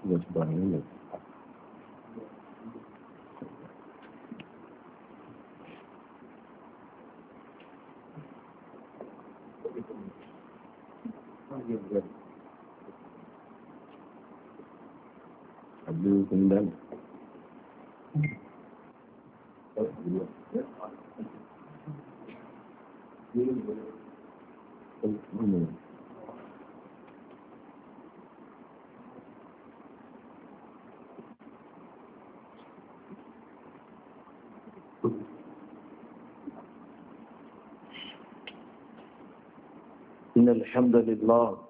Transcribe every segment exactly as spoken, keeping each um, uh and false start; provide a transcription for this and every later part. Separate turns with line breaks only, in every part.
يتبعين Abdul Kendal إن الحمد لله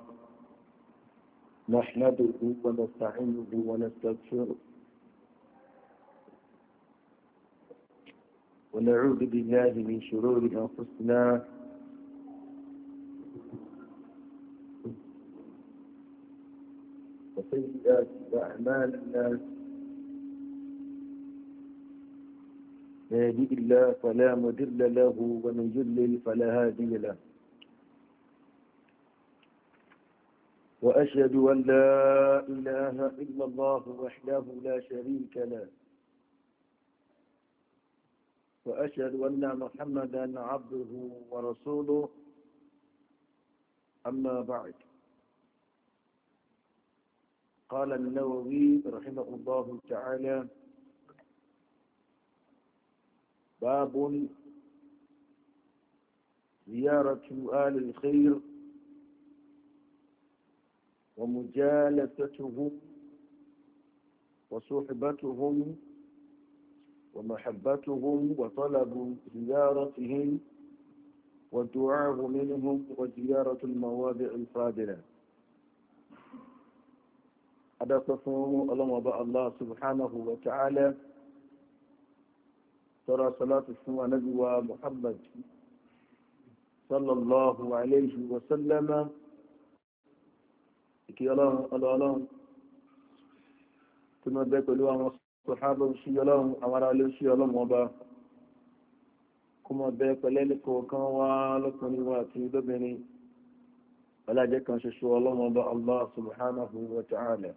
نحمده ونستعينه ونستغفره ونعوذ بالله من شرور أنفسنا وسيئات أعمالنا من يهده الله فلا مضل له ومن يضلل فلا هادي له وأشهد أن لا إله إلا الله وحده لا شريك له وأشهد أن محمدا عبده ورسوله أما بعد قال النووي رحمه الله تعالى باب زيارة آل الخير ومجالستهم وصحبتهم ومحبتهم وطلب زيارتهم والدعاء منهم وزيارة المواضع الفاضلة. هذا تصنع الله الله سبحانه وتعالى ترى صلاة السماء نبوة محمد صلى الله عليه وسلم kí ọlọ́run ọlọ́run tí wọ́n bẹ́ pẹ̀lú àwọn sọ̀hábà sí ọlọ́run àwọn ará ilé sí ọlọ́run ọba kó mọ̀ bẹ́ pẹ̀lẹ́ nìkọ̀ọ̀kan wá lọ́kùnrin wa àti lóbìnrin ọlájẹ́ kan ṣoṣo ọlọ́run ọba Allah subhanahu wa ta'ala.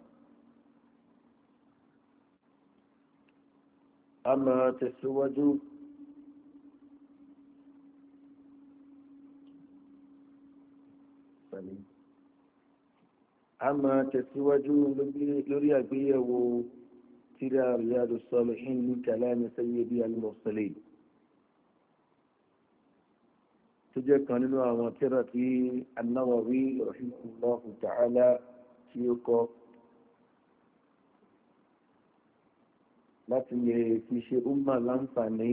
a máa tẹ̀síwájú a máa tẹ̀síwájú lórí àgbéyẹ̀wò tírà Riyadus Salihin ní kalami sayyidi al-mursalin tó jẹ́ kan nínú àwọn tírà tí an-Nawawi rahimahullahu ta'ala tí ó kọ láti lè fi ṣe umma láǹfààní.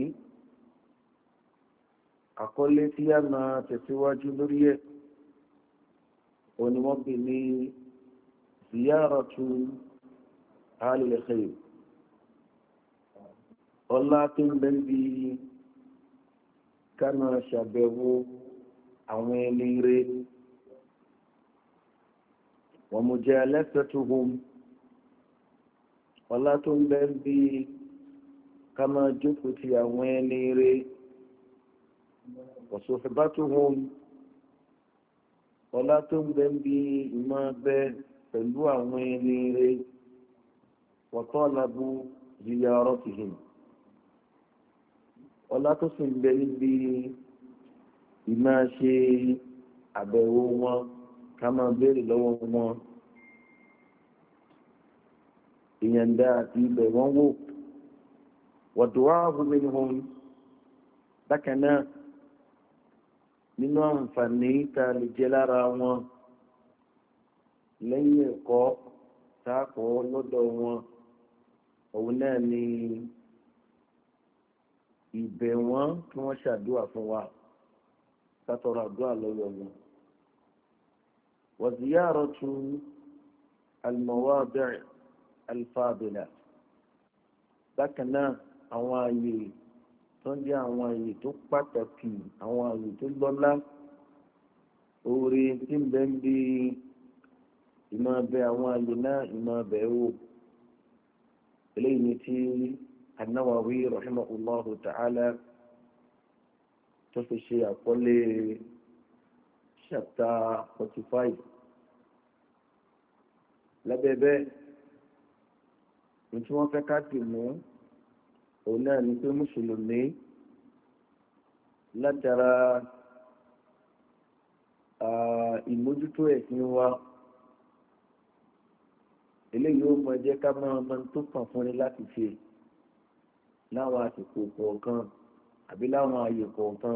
Àkọlé tí a máa tẹ̀síwájú lórí ẹ̀ òní wọ́n pè ní ziyaratu alil khair. Ọlá tó ń bẹ bí ká máa ṣàbẹ̀wò àwọn ẹni rere wa mujalasatuhum. Ọlá tó ń bẹ bí ká máa jókòó ti àwọn ẹni rere wa suhbatuhum. Ọlá tó ń bẹ bí ìmọ̀ bẹ́ẹ̀ pẹ̀lú àwọn ẹni rere wa talabu ziyaratihim. Ọlá tó sì ń bẹ níbi ìmọ̀ ṣe àbẹ̀wò wọn ká máa béèrè lọ́wọ́ wọn ìyànda àti ibẹ̀ wọ́n wò wa du'a'u minhum. Bákan náà nínú àǹfààní tá a lè jẹ lára wọn lẹ́yìn ẹ̀kọ́ táàkọ́ lọ́dọ̀ wọn òun náà ni ìbẹ̀ wọn kí wọ́n ṣàdúrà fún wa sátọrọ àdúrà lọ́wọ́ wọn. wa ziyaratu al-mawadi' al-fadila. Bákan náà àwọn ààyè tó ń jẹ́ àwọn ààyè tó pàtàkì, àwọn ààyè tó lọ́lá, oore tí ń bẹ ń bí ìmọ̀ bẹ àwọn ààyè náà ìmọ̀ bẹ̀ wò. Eléyìí ni tí an-Nawawi rahimahullahu ta'ala tó fi ṣe àkọlé chapter forty-five. Lábẹ́ bẹ́ẹ̀ ní tí wọ́n fẹ́ ká dì mú òun náà ni pé mùsùlùmí látara ìmójútó ẹ̀sìn wa eléyìí ó mọ jẹ́ ká máa mọ tó kàn fún ni láti ṣe láwọn àsìkò kọ̀ọ̀kan àbí láwọn ààyè kọ̀ọ̀kan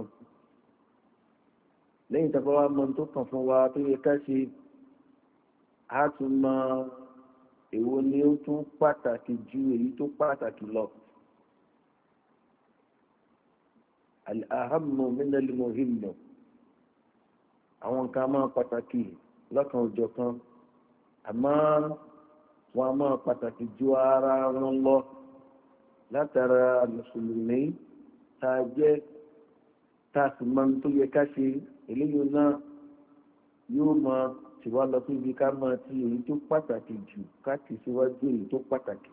lẹ́yìn tó bá wá mọ tó kàn fún wa tó yẹ ká ṣe á tún mọ èwo ni ó tún pàtàkì ju èyí tó pàtàkì lọ. al-ahammu min al-muhim àwọn nǹkan máa pàtàkì lọ́kan òjọ̀ kan àmọ́ wọn máa pàtàkì ju ara wọn lọ látara mùsùlùmí tá a jẹ́ tá a sì máa ń tó yẹ ká ṣe eléyìí náà yóò máa tìwá lọ sí ibi ká máa ti èyí tó pàtàkì jù ká tì síwájú èyí tó pàtàkì.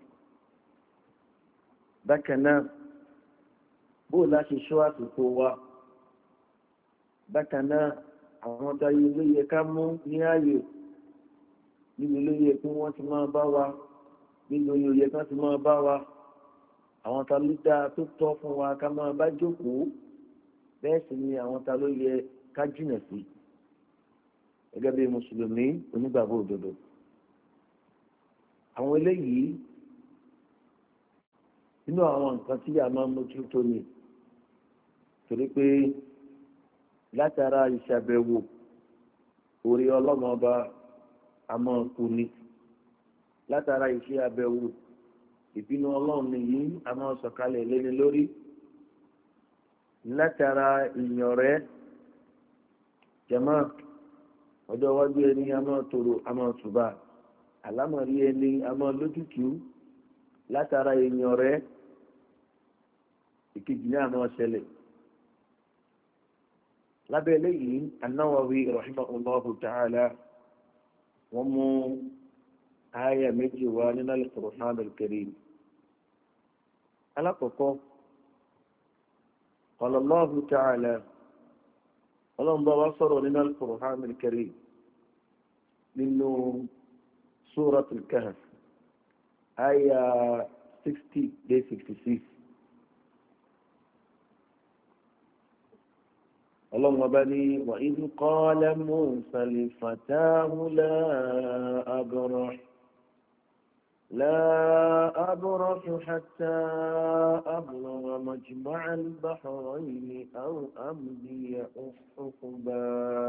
bákan náà bóò láti ṣọ́ àsìkò wa bákan náà àwọn táyé ló yẹ ká mú ní ààyè níbi ló yẹ kí wọ́n ti máa bá wa níbi ló yẹ ká ti máa bá wa àwọn ta ló dáa tó tọ́ fún wa ká máa bá jókòó bẹ́ẹ̀ sì ni àwọn ta ló yẹ ká jìnà sí gẹ́gẹ́ bí mùsùlùmí onígbàgbọ́ òdodo. àwọn eléyìí nínú àwọn nǹkan tí a máa ń mójútó ni torí pé látara ìṣàbẹ̀wò orí ọlọ́mọba àmọ́ kú ni látara ìṣe àbẹ̀wò ìbínú ọlọ́run nìyí àmọ́ sọ̀kalẹ̀ lẹ́ni lórí látara ìyànrẹ́ jẹ̀mọ́ ọjọ́ iwájú ẹni àmọ́ tòrò àmọ́ tùbà àlámọ̀rí ẹni àmọ́ lójútùú látara ìyànrẹ́ ìkejì ní àmọ́ ṣẹlẹ̀. lábẹ́ eléyìí An-Nawawi rahimahullahu ta'ala wọ́n mú àyà méjì wá nínú al-Qur'an al-Karim. alákọ̀ọ́kọ́ qala Allahu ta'ala ọlọ́run bá wá sọ̀rọ̀ nínú al-Qur'an al-Karim nínú Suratul Kahf àyà sixty dé sixty-six. اللهم بني وإذ قال موسى لفتاه لا أبرح لا أبرح حتى أبلغ مجمع البحرين أو أمضي حقبا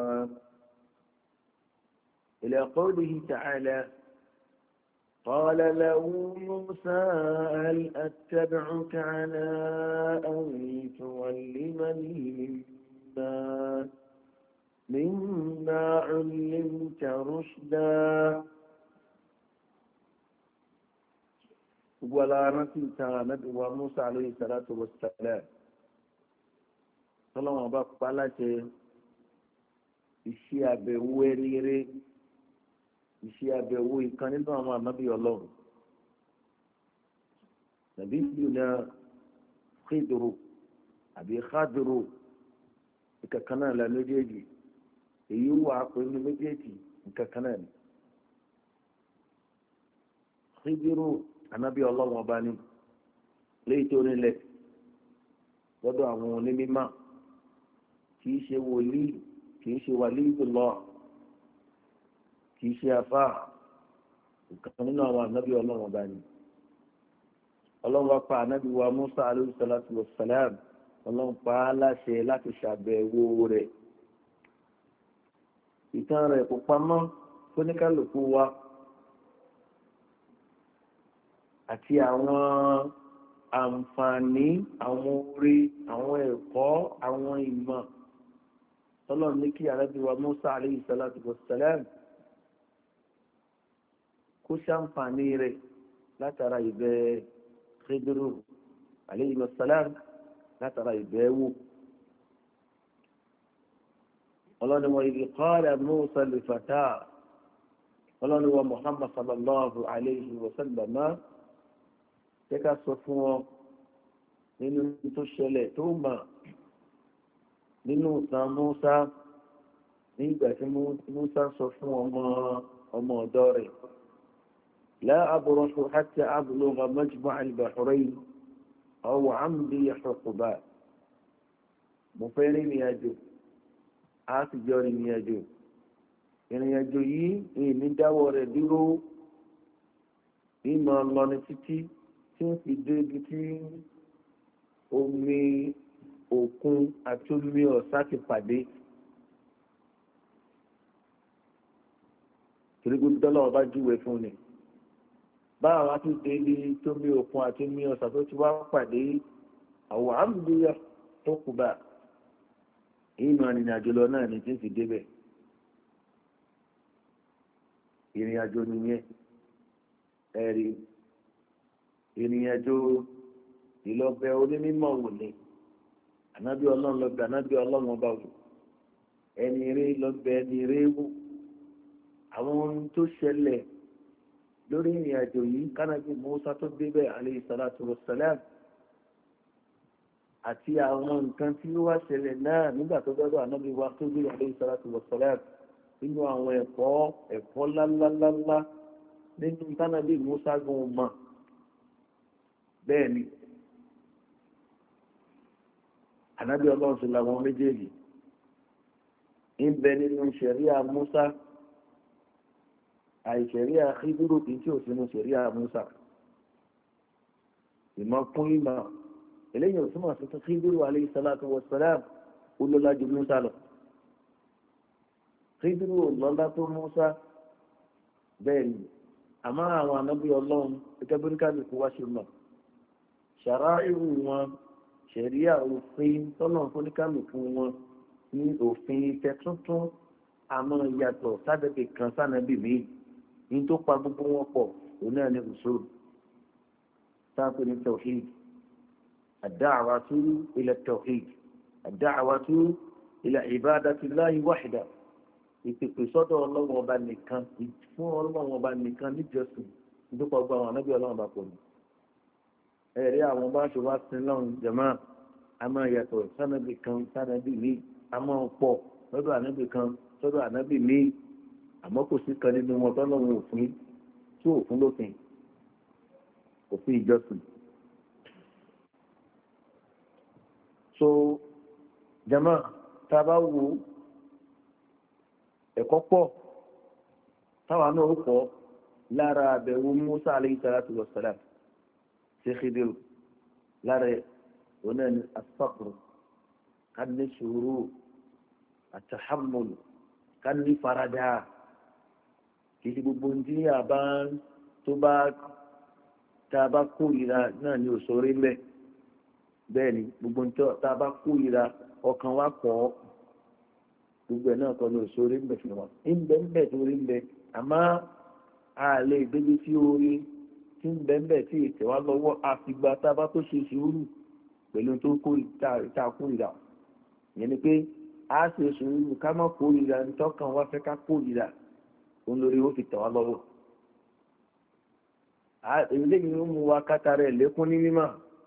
إلى قوله تعالى قال له موسى هل أتبعك على أن تعلمني مما علمت رشدا ولا نسيت نبي موسى عليه الصلاة والسلام tọ́lọ́wọ́n bá pa láti iṣẹ́ àbẹ̀wò eré iṣẹ́ àbẹ̀wò ìkan nínú àwọn ànábì ọlọ́run nàbí ìlú náà Khidru àbí Khadru ìkankan náà la méjèèjì èyí wà pẹ̀lú méjèèjì ìkankan náà ni Khidru ànábì ọlọ́run ọba ní léyìí tó nílẹ̀ lọ́dọ̀ àwọn onímọ̀ kìí ṣe wòlíì kìí ṣe waliyullah kìí ṣe afá ìkan nínú àwọn ànábì ọlọ́run ọba ní ọlọ́run wa pa ànábì wa Musa alayhi salatu wa salam ọlọ́run pa á láṣẹ láti ṣàbẹ̀wò rẹ̀ ìtàn rẹ̀ kò pamọ́ fóníkálùkù wa àti àwọn àǹfààní àwọn orí àwọn ẹ̀kọ́ àwọn ìmọ̀ tọ́lọ́run ní kí ànábì wa Musa alayhi salatu wa salam kó ṣàǹfààní rẹ̀ látara ìbẹ̀ Khidru alayhi wa salam látara ìbẹ̀wò ọlọ́ni wọn ibi qala Musa li fatah ọlọ́ni wọn Muhammad sallallahu alayhi wa sallam jẹ́ ká sọ fún ọ nínú tó ṣẹlẹ̀ tó mà nínú ìtàn Musa nígbà tí Musa sọ fún ọmọ ọmọ ọ̀dọ́ rẹ̀ لا أبرح حتى أبلغ مجمع البحرين أو عمدي حقباء مفيرين يجو آسي جورين يجو ìrìn àjò yìí èmi dáwọ́ rẹ̀ dúró nínú ọlọ́ni títí tí ń fi dé ibi tí omi òkun àti omi ọ̀sá ti pàdé. torí gbogbo dọ́là ọba júwe fún ni báwa wá tún dé ní tómi òkun àti omi ọ̀sá tó ti wá pàdé àwọn àmúdíyà tó kù bá ìmọ̀ ìrìn àjò lọ náà ni tí ń fi débẹ̀. ìrìn àjò nìyẹn ẹ̀rí ìrìn àjò ìlọ́bẹ onímọ̀ wò ni ànábì ọlọ́run lọ́bẹ ànábì ọlọ́run ọba wò ẹni eré lọ́bẹ ẹni eré wò àwọn ohun tó ṣẹlẹ̀ lórí ìrìn àjò yìí kánábì Mùsá tó débẹ̀ alayhi salatu wassalam àti àwọn nǹkan tí ó wá ṣẹlẹ̀ náà nígbà tó dọ́dọ̀ ànábì wa tó dé alayhi salatu wassalam nínú àwọn ẹ̀kọ́ ẹ̀kọ́ lálálálá nínú tánàbí Mùsá gan mọ̀ bẹ́ẹ̀ ni ànábì ọlọ́run sí làwọn méjèèjì ń bẹ nínú ṣẹ̀ríà Mùsá àìṣẹ̀ríà Khidru tí tí ò sínú ṣẹ̀ríà Mùsá ìmọ̀ kún ìmọ̀ eléyìí ò túmọ̀ sí Khidru alayhi salatu wassalam olólájú Mùsá lọ. Khidru lọ́lá tó Mùsá bẹ́ẹ̀ ni àmọ́ àwọn ànábì ọlọ́run gẹ́gẹ́ bí kálukú wá ṣe mọ̀ ṣàráìrù wọn ṣẹ̀ríà òfin tọ́nà fún kálukú wọn ní òfin tẹ̀túntún àmọ́ ìyàtọ̀ sábẹ́bẹ̀ kan sánàbì míì ní tó pa gbogbo wọn pọ̀ òun náà ní usul sáàpẹ̀ ní tawhid ad-da'watu ila tawhid ad-da'watu ila ibadatillahi wahda ìpèpè sọ́dọ̀ ọlọ́run ọba nìkan fún ọlọ́run ọba nìkan níjọsìn nípa ọgbà àwọn ànábì ọlọ́run ọba pọ̀ ní. ẹ̀rí àwọn bá ṣe wá sí lọ́run jẹ̀mọ́ a máa yàtọ̀ sánàbì kan sánàbì míì a máa pọ̀ lọ́dọ̀ ànábì kan sọ́dọ̀ ànábì míì àmọ́ kò sí kan nínú wọn tọ́lọ́run òfin tí òfin lófin òfin ìjọsìn. so jẹ̀mọ́ tá a bá wo ẹ̀kọ́ pọ̀ táwa náà ó pọ̀ lára àbẹ̀wò Mùsá alayhi salatu wassalam sí Khidiru lára ọ̀nà ní as-sabr ká ní sùúrù at-tahammul ká ní faradà kì í ṣe gbogbo ní àbá tó bá tá a bá kórìíra náà ní òṣèré ńbẹ bẹ́ẹ̀ ni gbogbo ní tá a bá kórìíra ọkàn wa pọ̀ ọ́ gbogbo ẹ̀ náà kọ́ ní òṣèré ń bẹ̀ fún wọn ń bẹ̀ ń bẹ̀ tó rí ń bẹ̀ àmọ́ a lè débi tí orí tí ń bẹ̀ ń bẹ̀ tí ètè wá lọ́wọ́ àfìgbà tá a bá tó ṣe sùúrù pẹ̀lú tó kórìíra kórìíra ìyẹn ni pé a ṣe sùúrù ká má kórìíra nítọ́kàn wá fẹ́ ká kórìíra òun lórí ó fi tẹ̀ wá lọ́wọ́ èyí lẹ́yìn ó mú wa kátà rẹ̀ lékún ní mímọ́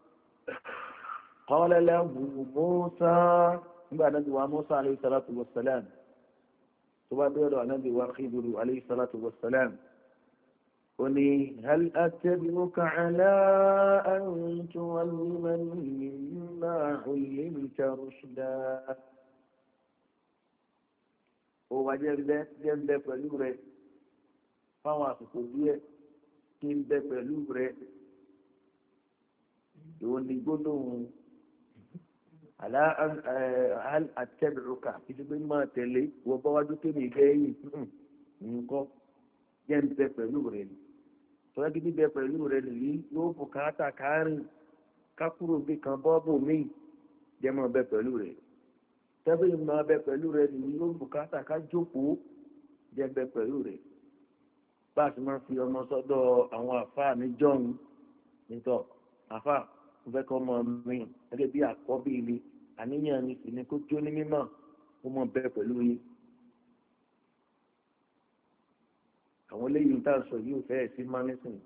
qala lahu Mùsá nígbà náà ti wá Mùsá alayhi salatu wassalam tó bá bẹ̀rẹ̀ ànábì wa Khidiru alayhi salatu wassalam ó ní hal attabi'uka ala an tu'allimani mimma 'ullimta rushda ó wá jẹ́ ń bẹ pẹ̀lú rẹ̀ fáwọn àsìkò díẹ̀ kí ń bẹ pẹ̀lú rẹ̀ ìwọ̀n ní gbólóhùn àlá hal attabi'uka ìdígbé máa tẹ̀lé wọ́n bá wájú kéde ìgbẹ́yìn nǹkan jẹ́ ń bẹ pẹ̀lú rẹ̀ ni tọ́lá gidi bẹ pẹ̀lú rẹ̀ nìyí yóò bùkátà kárìn kákúrò bí kan bọ́ọ̀bù míì jẹ́ máa bẹ pẹ̀lú rẹ̀ tẹ́bí máa bẹ pẹ̀lú rẹ̀ nìyí yóò bùkátà ká jókòó jẹ́ bẹ pẹ̀lú rẹ̀ bá a ti máa fi ọmọ sọ́dọ̀ àwọn àfáà ní jọ́ọ̀nù nítọ́ àfáà mo fẹ́ kọ́ ọmọ mi gẹ́gẹ́ bí àkọ́bí ilé àníyàn mi sì ni kó jó ní mímọ́ ó mọ̀ bẹ́ẹ̀ pẹ̀lú yín. àwọn eléyìí tá a sọ yìí ò fẹ́ẹ̀ sí má nísìnyí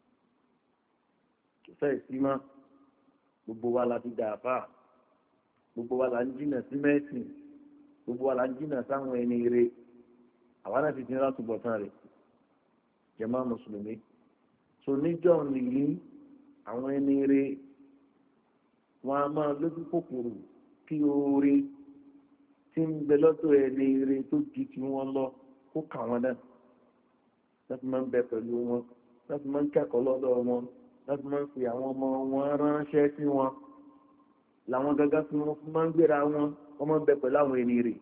kò fẹ́ẹ̀ sí má gbogbo wa la ti dà àfà gbogbo wa la ń jìnà sí mẹ́sìn gbogbo wa la ń jìnà sáwọn ẹni ire àwa náà ti ti ń látúbọ̀ tán rẹ̀ jàmá mùsùlùmí so níjọ́ nìyí àwọn ẹni rẹ wọn a máa lójú kòkòrò kí oore tí ń bẹ lọ́dọ̀ ẹni rẹ tó di tí wọ́n lọ kó kà wọ́n náà láti máa ń bẹ pẹ̀lú wọn láti máa ń kẹ́kọ̀ọ́ lọ́dọ̀ wọn láti máa ń fi àwọn ọmọ wọn ránṣẹ́ sí wọn làwọn gángan fún wọn fún máa ń gbéra wọn wọ́n máa ń bẹ pẹ̀lú àwọn ẹni rẹ.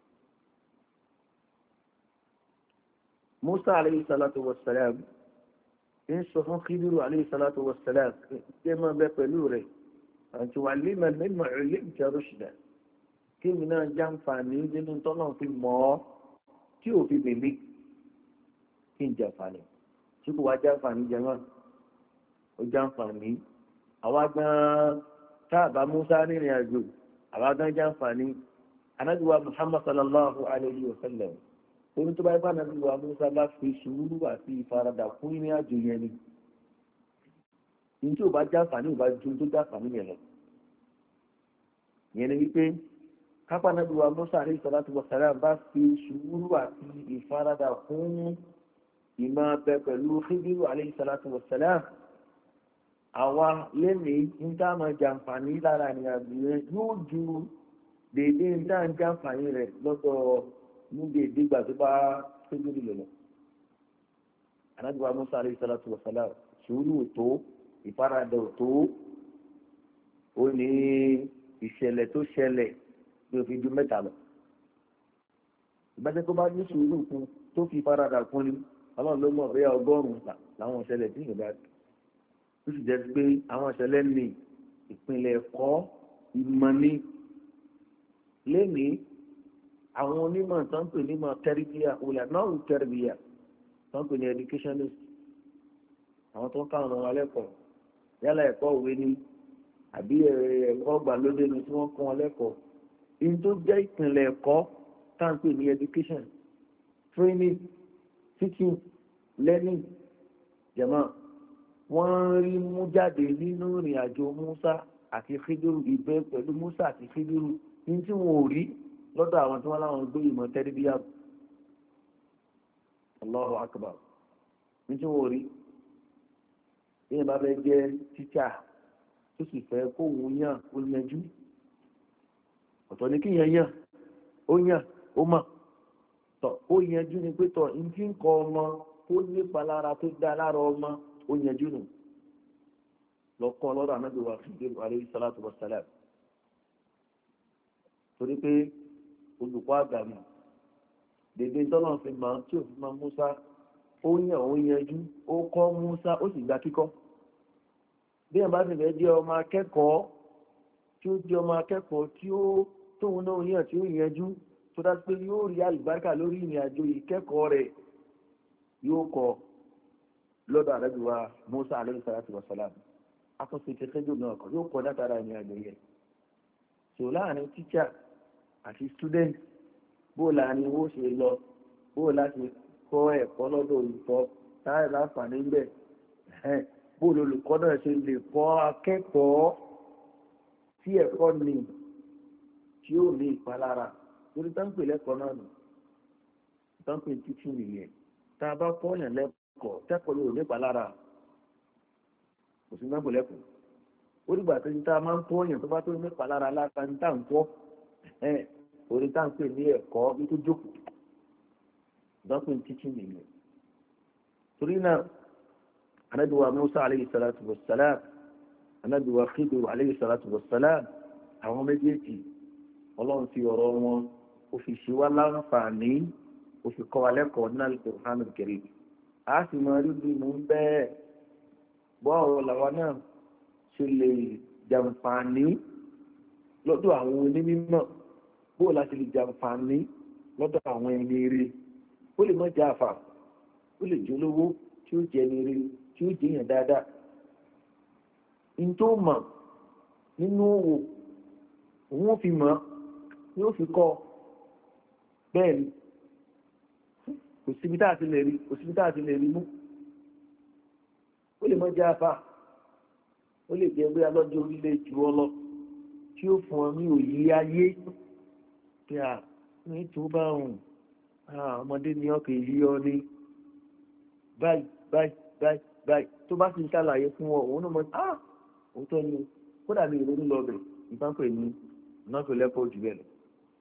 Musa alayhi salatu wa salam ń sọ fún Khidiru alayhi salatu wa salam ṣé máa bẹ pẹ̀lú rẹ̀ àti wà lima mimma ullimta rushda kí mi náà jàǹfààní nínú tọ́nà fi mọ́ ọ́ tí ò fi bèbè kí n jàǹfààní tí kò wá jàǹfààní jẹmọ́ ó jàǹfààní àwa gan táàbà Musa rìnrìn àjò àwa gan jàǹfààní anábìwá Muhammad sallallahu alayhi wa sallam oní tó bá yẹ fún anábìwá Musa bá fi sùúrù àti ìfaradà fún ìrìn àjò yẹn ni ní tí ò bá jàǹfààní ò bá ju tó jàǹfààní yẹn lọ yẹn ni wípé kápá náà wa Musa alayhi salatu wa salam bá fi sùúrù àti ìfaradà fún ìmọ̀ abẹ pẹ̀lú Khidiru alayhi salatu wa salam àwa lẹ́nìí ń tá máa jàǹfààní lára ìrìnàjò yẹn yóò ju dèédé ń tá ń jàǹfààní rẹ̀ lọ́dọ̀ ní dèédé gbà tó bá Khidiru lọ. Ànábì wa Musa alayhi salatu wa salam sùúrù tó ìfaradà tó ó ní ìṣẹ̀lẹ̀ tó ṣẹlẹ̀ bí o fi ju mẹ́ta lọ. ìbáṣẹ́ tó bá ní sùúrù fún tó fi faradà fún ni ọlọ́run ló mọ̀ pé ọgọ́rùn-ún làwọn ìṣẹ̀lẹ̀ tí ìgbà tó sì jẹ́ pé àwọn ìṣẹ̀lẹ̀ ní ìpínlẹ̀ ẹ̀kọ́ ìmọ̀ ní lẹ́nìí àwọn onímọ̀ tó ń pè ní mọ̀ tẹ́rìbíà òlà náà ń tẹ́rìbíà tó ń pè ní educationist àwọn tó ń káwọn ọmọ alẹ́kọ̀ọ́ yálà ẹ̀kọ́ òwe ni àbí ẹ̀kọ́ gbàlódé ni tí wọ́n kọ́ wọn lẹ́kọ̀ọ́ in tó jẹ́ ìpìnlẹ̀ ẹ̀kọ́ táǹpì ní education training teaching learning jẹ̀mọ́ wọ́n rí mú jáde nínú ìrìn àjò Musa àti Khidiru ìbẹ́ pẹ̀lú Musa àti Khidiru ní tí wọ́n ò rí lọ́dọ̀ àwọn tí wọ́n láwọn gbé ìmọ̀ tẹ́rìbíyà Allahu akbar ní tí wọ́n ò rí bí ẹ bá fẹ́ jẹ́ tíṣà tó sì fẹ́ kó òun yàn ó yanjú ọ̀tọ̀ ní kí yẹn yàn ó yàn ó mọ̀ tọ̀ ó yanjú ni pé tọ̀ ní tí ń kọ ọmọ ó nípa lára tó dá lára ọmọ ó yanjú nù lọ́kọ́ lọ́dọ̀ Ànábì wa Khidiru alayhi salatu wa salam torí pé olùkọ́ àgbà mi dèdè tọ́lọ̀ fi máa tí ò fi máa Musa ó yàn ó yanjú ó kọ́ Musa ó sì gba kíkọ́ bí ẹ̀ bá sì fẹ́ jẹ́ ọmọ akẹ́kọ̀ọ́ tí ó jẹ́ ọmọ akẹ́kọ̀ọ́ tí ó tóun náà yàn tí ó yanjú tó dá pé yóò rí àlùbáríkà lórí ìrìn àjò ìkẹ́kọ̀ọ́ rẹ̀ yóò kọ́ lọ́dọ̀ Ànábì wa Musa alayhi salatu wa salam akọ́sí kẹsẹ́jọ́ náà kọ́ yóò kọ́ látara ìrìn àjò yẹn so láàrin tíṣà àti student bó láàrin owó ṣe lọ bó láti kọ́ ẹ̀kọ́ lọ́dọ̀ olùkọ́ táyà láǹfààní ń bẹ̀ bó olùkọ́ náà ṣe lè kọ́ akẹ́kọ̀ọ́ tí ẹ̀kọ́ ní tí ó ní ìpalára torí táǹpì lẹ́kọ̀ọ́ náà nù táǹpì títí nìyẹn tá a bá kọ́yàn lẹ́kọ̀ọ́ tẹ́kọ̀ọ́ ló ní ìpalára kò sí mẹ́bù lẹ́kọ̀ọ́ ó dìgbà tó ní tá a máa ń kọ́yàn tó bá tó ní ìpalára láta ní táà ń kọ́ ẹ̀ orí táǹpì ní ẹ̀kọ́ bí tó jókòó táǹpì títí nìyẹn torí náà Ànábì wa Musa alayhi salatu wa salam Ànábì wa Khidiru alayhi salatu wa salam àwọn méjèèjì ọlọ́run fi ọ̀rọ̀ wọn ó fi ṣe wá láǹfààní ó fi kọ́ wa lẹ́kọ̀ọ́ ní Al-Qur'an al-Karim a sì mọ rí bí mo ń bẹ́ẹ̀ bọ́ ọ̀rọ̀ làwa náà ṣe lè jàǹfààní lọ́dọ̀ àwọn onímọ̀ bó láti lè jàǹfààní lọ́dọ̀ àwọn ẹni rí ó lè mọ́ jẹ́ àfà ó lè jẹ́ olówó tí ó jẹ́ ẹni rí tí ó jẹ́ èèyàn dáadáa in tó mọ̀ nínú òwò òun fi mọ̀ ní ó fi kọ́ bẹ́ẹ̀ ni kò síbi tá a ti lè rí kò síbi tá a ti lè rí mú ó lè mọ́ jẹ́ àfà ó lè jẹ́ bí alọ́jọ́ orílẹ̀ jù ọ lọ tí ó fún ọ ní òye ayé pé à ní tó bá hùn ọmọdé ni ọkọ̀ èyí ọ ní báyìí báyìí báyìí báyìí tó bá ti ń ṣàlàyé fún ọ òun náà mọ̀ ah òótọ́ ni kódà mi ìrònú lọ bẹ̀ ìbáǹpẹ̀ ní nọ́ọ̀kì lẹ́kọ̀ọ́ jù bẹ́ẹ̀ lọ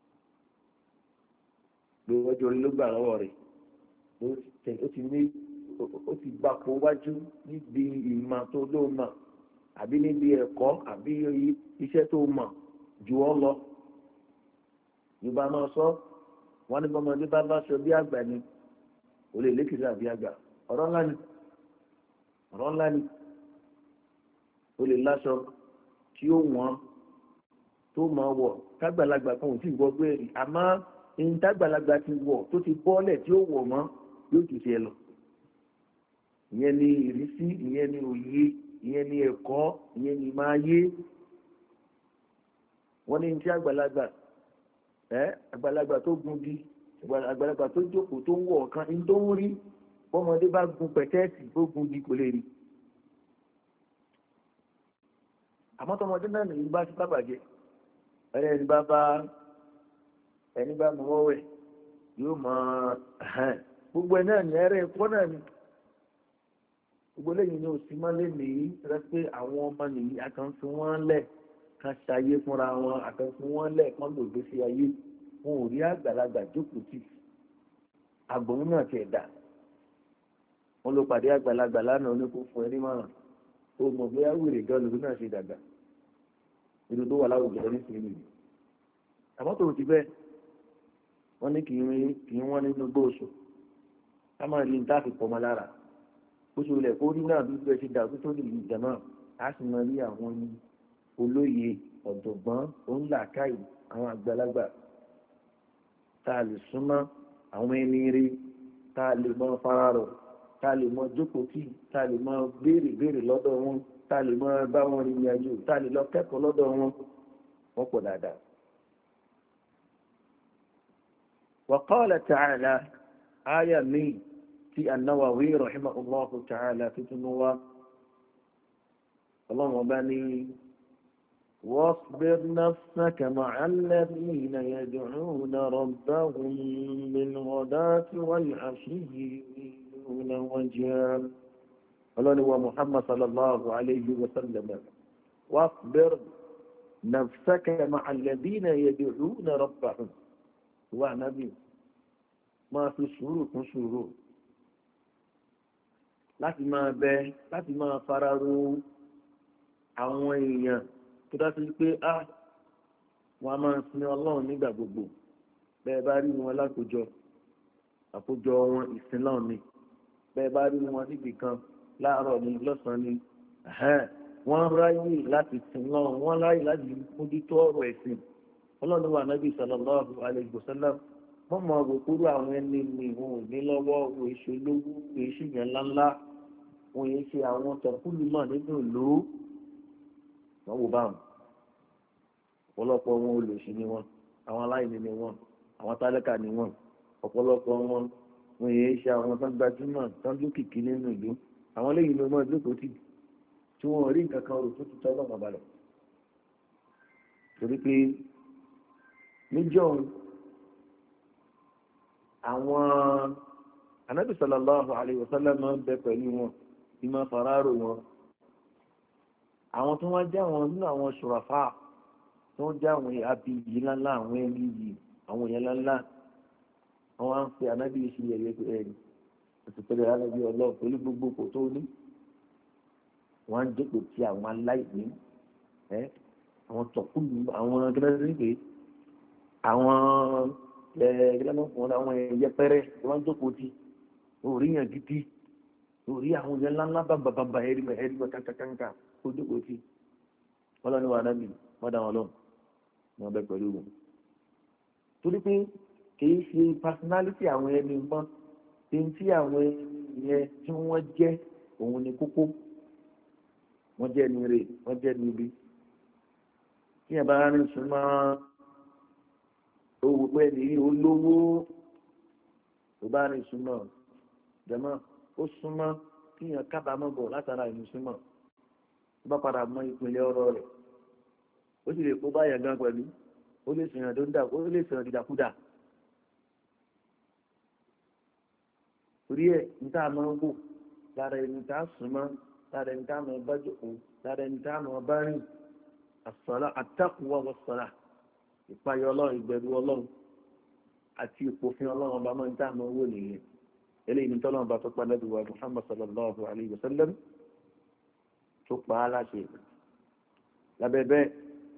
pé ọjọ́ orí ló gbà lọ́wọ́ rẹ̀ ó ti ní ó ti gbapò wájú níbi ìmọ̀ tó ló mọ̀ àbí níbi ẹ̀kọ́ àbí iṣẹ́ tó mọ̀ jù ọ́ lọ yorùbá náà sọ wọn ní bọ́mọdé bá bá sọ bí àgbà ni ò lè lékìtì àbí àgbà ọ̀rọ̀ ńlá ni ọ̀rọ̀ ńlá ni ó lè láṣọ tí ó wọ́n tó máa wọ̀ kágbàlagbà kan ò tí ì gbọ́ gbé rí àmọ́ ẹni tágbàlagbà ti wọ̀ tó ti bọ́ọ̀lẹ̀ tí ó wọ̀ mọ́ yóò jù tiẹ̀ lọ ìyẹn ni ìrísí ìyẹn ni òye ìyẹn ni ẹ̀kọ́ ìyẹn ni máa yé wọ́n ní tí àgbàlagbà ẹ́ àgbàlagbà tó gun di àgbàlagbà tó jókòó tó ń wọ̀ ọ̀kan ní tó ń rí bọ́mọdé bá gun pẹ̀tẹ́ẹ̀sì tó gun di kò lè rí àmọ́ tọmọdé náà nìyí bá ti bá bàjẹ́ ẹni bá bá ẹni bá mọ wọ́wẹ́ yóò mọ gbogbo ẹ̀ náà ní ẹ̀rẹ́ ẹ̀kọ́ náà ni gbogbo lẹ́yìn ní òsì mọ́lé nìyí rẹ pé àwọn ọmọ nìyí àkànfi wọ́n lẹ̀ kan ṣayé fúnra wọn àkànfi wọ́n lẹ̀ kan lò gbèsè ayé wọn ò rí àgbàlagbà jókòó tì àgbọ̀n náà tiẹ̀ dà wọn ló pàdé àgbàlagbà lánàá oníkó fún ẹni márùn ó mọ̀ bóyá wèrè gan lòdì náà ṣe dàgbà nínú tó wà láwùjọ ní sinmi yìí àmọ́ tó ti bẹ́ẹ̀ wọ́n ní kì í wọ́n nínú gbóòsù ká máa rí níta fi pọ̀mọ́ lára oṣù ilẹ̀ kó rí náà bí bẹ́ẹ̀ ṣe dàgbé tó lè yí ìjàmọ́ á sì máa rí àwọn olóye ọ̀jọ̀gbọ́n òǹlàkàì àwọn àgbàlagbà tá a lè súnmọ́ àwọn ẹni rí tá a lè mọ fararọ̀ tá a lè mọ jókòó tì tá a lè mọ béèrè béèrè lọ́dọ̀ wọn tá a lè mọ bá wọn rìnrìn àjò tá a lè lọ kẹ́kọ̀ọ́ lọ́dọ̀ wọn wọ́n pọ̀ dáadáa. وقال تعالى آية مي في النووي رحمه الله تعالى في تنوى اللهم بني واصبر نفسك مع الذين يدعون ربهم بالغداة والعشي يريدون وجهه قال هو محمد صلى الله عليه وسلم واصبر نفسك مع الذين يدعون ربهم wà nábì máa fi sùúrù kún sùúrù láti máa bẹ láti máa fara ro àwọn èèyàn tó dá sí pé á wọn a máa sin ọlọ́run nígbà gbogbo bẹ́ẹ̀ bá rí wọn lákòjọ àkójọ wọn ìsìn náà ni bẹ́ẹ̀ bá rí wọn níbì kan láàárọ̀ ni lọ́sàn-án ni wọ́n ráyè láti sin náà wọ́n ráyè láti mójútó ọ̀rọ̀ ẹ̀sìn ọlọ́run wà nábì sallallahu alayhi wa sallam wọ́n mọ òkúrú àwọn ẹni ní wọn ò ní lọ́wọ́ wọn èso lówó wọn èso yẹn ńláńlá wọn yẹn ṣe àwọn tọ̀kúlù náà nínú ìlú wọn wò báwọn ọ̀pọ̀lọpọ̀ wọn olòṣì ni wọn àwọn aláìní ni wọn àwọn tálákà ni wọn ọ̀pọ̀lọpọ̀ wọn wọn yẹn ṣe àwọn tó ń gbajúmọ̀ tó ń lókìkí nínú ìlú àwọn lẹ́yìn ló mọ́ ìjókòó tì tí wọn rí nǹkan kan rò tó ti tọ́ lọ́mọ balẹ̀ torí pé níjọ́ àwọn anábì sallallahu alayhi wa sallam máa ń bẹ pẹ̀lú wọn ìmọ̀ fararo wọn àwọn tó wá já wọn nínú àwọn ṣùràfà tó ń já àwọn àbí yìí ńláńlá àwọn ẹni yìí àwọn èèyàn ńláńlá wọn á ń pe anábì yìí sí ẹ̀yẹ pé ẹ̀rí òṣìṣẹ́ alábí ọlọ́ọ̀ pẹ̀lú gbogbo kò tó ní wọn á ń jókòó ti àwọn aláìní ẹ àwọn tọ̀kùlù àwọn gẹ́gẹ́ bí àwọn ẹ̀ẹ́dẹ́gbẹ̀rún àwọn ẹ̀yẹpẹrẹ wọ́n jókòó tí orí yàn gidi orí àwọn yẹn ńláńlá bàbàbàbà ẹ̀rìmọ̀ ẹ̀rìmọ̀ kankankanka ó jókòó tí wọ́n lọ ní wàhálà mi wọ́n dá wọn lọ ní wọ́n bẹ pẹ̀lú wọn. torí pé kìí ṣe personality àwọn ẹni mọ́ tí tí àwọn ẹni yẹn tí wọ́n jẹ́ òun ni kókó wọ́n jẹ́ ní rè wọ́n jẹ́ ní ibi tí yẹn bá rìn súnmọ́ owó pé ní olówó tó bá rìn súnmọ́ jẹ́mọ́ ó súnmọ́ kíyàn kábàámọ̀ bọ̀ látara ìlú súnmọ́ tó bá padà mọ ìpínlẹ̀ ọ̀rọ̀ rẹ̀ ó sì lè kó báyà gan pẹ̀lú ó lè sèyàn tó ń dà ó lè sèyàn dìdàkúdà torí ẹ̀ níta máa ń wò lára ẹni tá a súnmọ́ lára ẹni tá a mọ̀ bá jókòó lára ẹni tá a mọ̀ bá rìn àsọ̀lá àtàkùwà wọ̀sọ̀lá ìpayọ̀ ọlọ́run ìbẹ̀rù ọlọ́run àti ìpòfin ọlọ́run ọba máa ń tá a mọ̀ owó nìyẹn eléyìí ní tọ́lọ́run ọba tó pa lẹ́dùn wa Muhammad sallallahu alayhi wa sallam tó pa á láṣẹ lábẹ́ bẹ́ẹ̀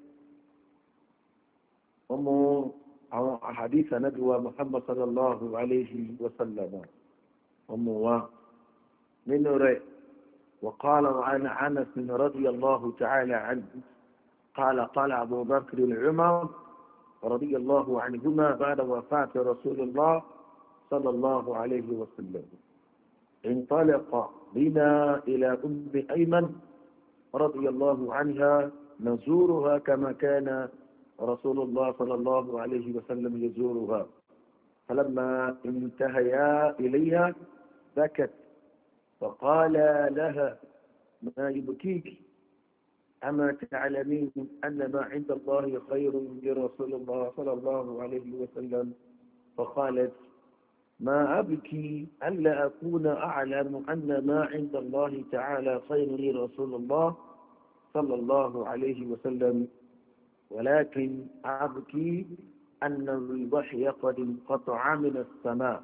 wọ́n mú àwọn àhàdíìsì ànábì wa Muhammad sallallahu alayhi wa sallam wọ́n mú wa nínú rẹ̀ وقال عن أنس رضي الله تعالى عنه قال قال أبو بكر العمر رضي الله عنهما بعد وفاة رسول الله صلى الله عليه وسلم انطلق بنا إلى أم أيمن رضي الله عنها نزورها كما كان رسول الله صلى الله عليه وسلم يزورها فلما انتهيا إليها بكت فقال لها ما يبكيك أما تعلمين أن ما عند الله خير لرسول الله صلى الله عليه وسلم فقالت ما أبكي ألا أكون أعلم أن ما عند الله تعالى خير لرسول الله صلى الله عليه وسلم ولكن أبكي أن الوحي قد انقطع من السماء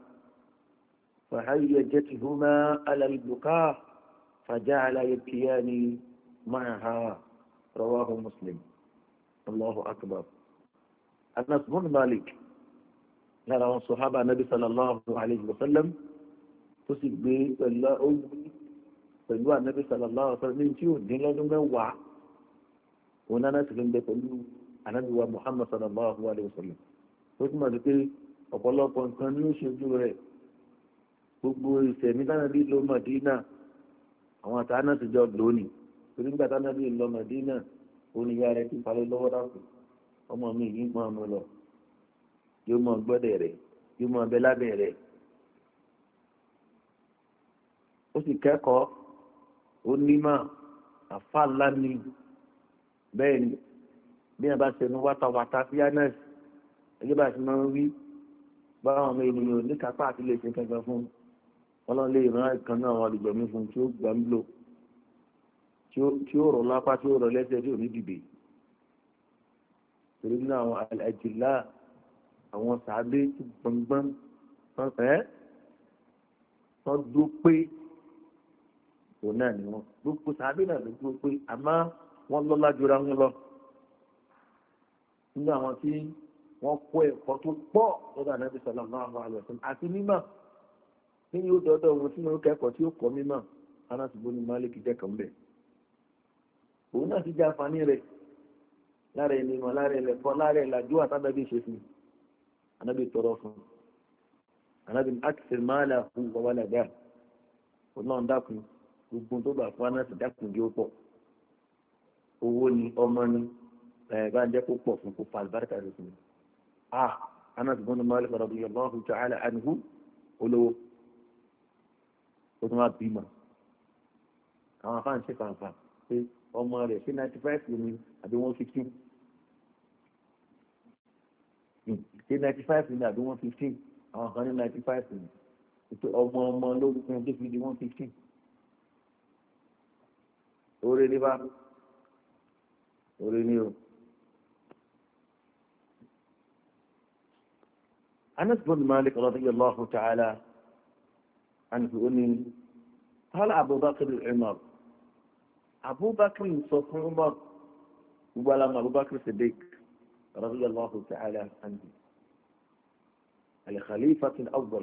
فهيجتهما على البكاء فجعل يبكيان معها رواه مسلم. الله أكبر. أنس بن مالك lára àwọn sọ̀hábà nàbí sallallahu alayhi wa sallam tó sì gbé pẹ̀lú ogun pẹ̀lú ànábì sallallahu alayhi wa sallam ní tí ò dín lọ́dún mẹ́wàá òun náà sì ń bẹ pẹ̀lú ànábì wa Muhammad sallallahu alayhi wa sallam tó túmọ̀ sí pé ọ̀pọ̀lọpọ̀ nǹkan ní oṣooṣù rẹ̀ gbogbo ìṣẹ̀mí tánàbí lọ Mádínà àwọn àtàánà ti jọ lónìí torí nígbà tánàbí lọ Mádínà oníyà rẹ̀ ti falẹ̀ lọ́wọ́ dàpọ̀ ọmọ mi yìí máa mú lọ yóò mọ gbọ́dọ̀ rẹ̀ yóò mọ ọbẹ̀ lábẹ́ rẹ̀ ó sì kẹ́kọ̀ọ́ ó nímọ̀ àfa ńlá ni bẹ́ẹ̀ ni bí wọ́n bá ṣẹnu wátawàta fíánẹ́s ẹgbẹ́ bá ti máa ń wí báwọn ọmọ ènìyàn ní kápá àti lè ṣe kankan fún ọlọ́run lè rán ìkan náà àwọn àlùjọ̀mí fún tí ó gbà ń lò tí ó rọ̀ lápá tí ó rọ̀ lẹ́sẹ̀ tí ò ní dìde torí nínú àwọn àjìlá àwọn sàádé tí gbọ̀ngbọ̀n ẹ́ wọ́n dúró pé òun náà ni wọ́n gbogbo sàádé náà ló dúró pé àmọ́ wọ́n lọ́lá jura wọn lọ nínú àwọn tí wọ́n kó ẹ̀kọ́ tó pọ̀ lọ́dọ̀ Ànábì sallallahu alaihi wasallam àti mímọ̀ nínú ó dọ́dọ̀ wọn tí wọ́n kẹ́kọ̀ọ́ tí ó kọ́ mímọ̀ Anas ibn Malik jẹ́ kan bẹ̀ òun náà ti jẹ́ àǹfààní rẹ̀ lára ẹni mọ̀ lára ẹlẹ́kọ́ lára ẹ̀làjú àtàbẹ́bí ṣe fún Ànábì tọrọ fún Ànábì akthir malahu wa waladahu ọlọ́run dákun gbogbo tó bá fún Anas dákun yóò pọ̀ owó ni ọmọ ni ẹ̀ bá ń jẹ́ kó pọ̀ fún kó fa àlùbáríkà rẹ̀ fún ah Anas ibn Malik radiyallahu ta'ala anhu olówó ó tún wá bímọ àwọn afáàn ṣe fàǹfà pé ọmọ rẹ̀ sí ninety five ni àbí one fifteen ṣe ninety five ní àbí one fifteen àwọn kan ní ninety five ní ètò ọmọ ọmọ lórúkọ tó fi di one fifteen oore ní bá oore ní o. Anas bin Malik radiyallahu ta'ala anhu ó ní qala Abu Bakr Umar Abu Bakr sọ fún Umar gbogbo alamọ Abu Bakr Siddiq رضي الله تعالى عنه الخليفة الأول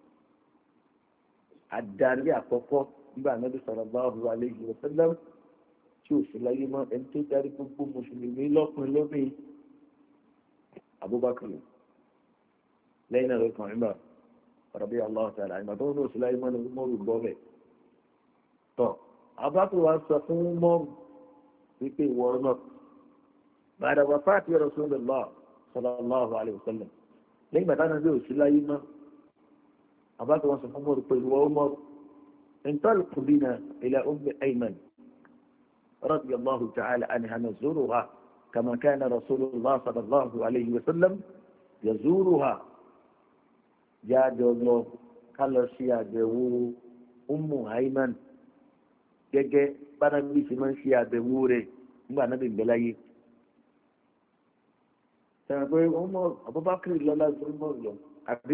الدارية فوق بقى النبي صلى الله عليه وسلم شوف لما أنت تعرف كم مسلمين لو كلهم أبو بكر لين غير عمر رضي الله تعالى عنه دون سليمان عمر بوبه تو أبو بكر وصفه عمر في ورنه بعد وفاة رسول الله صلى الله عليه وسلم لما كان ذو سلايما أباك وصف عمر قل وعمر انطلق بنا إلى أم أيمن رضي الله تعالى عنها نزورها كما كان رسول الله صلى الله عليه وسلم يزورها جاد الله قال شيا جو Ummu Ayman gẹ́gẹ́ bánabi ṣe máa ń ṣe àbẹ̀wò rẹ̀ nígbà náà bẹ̀rẹ̀ láyé. sọ̀rọ̀ pé Umar Abubakar lọ́lá ju Umar lọ àbí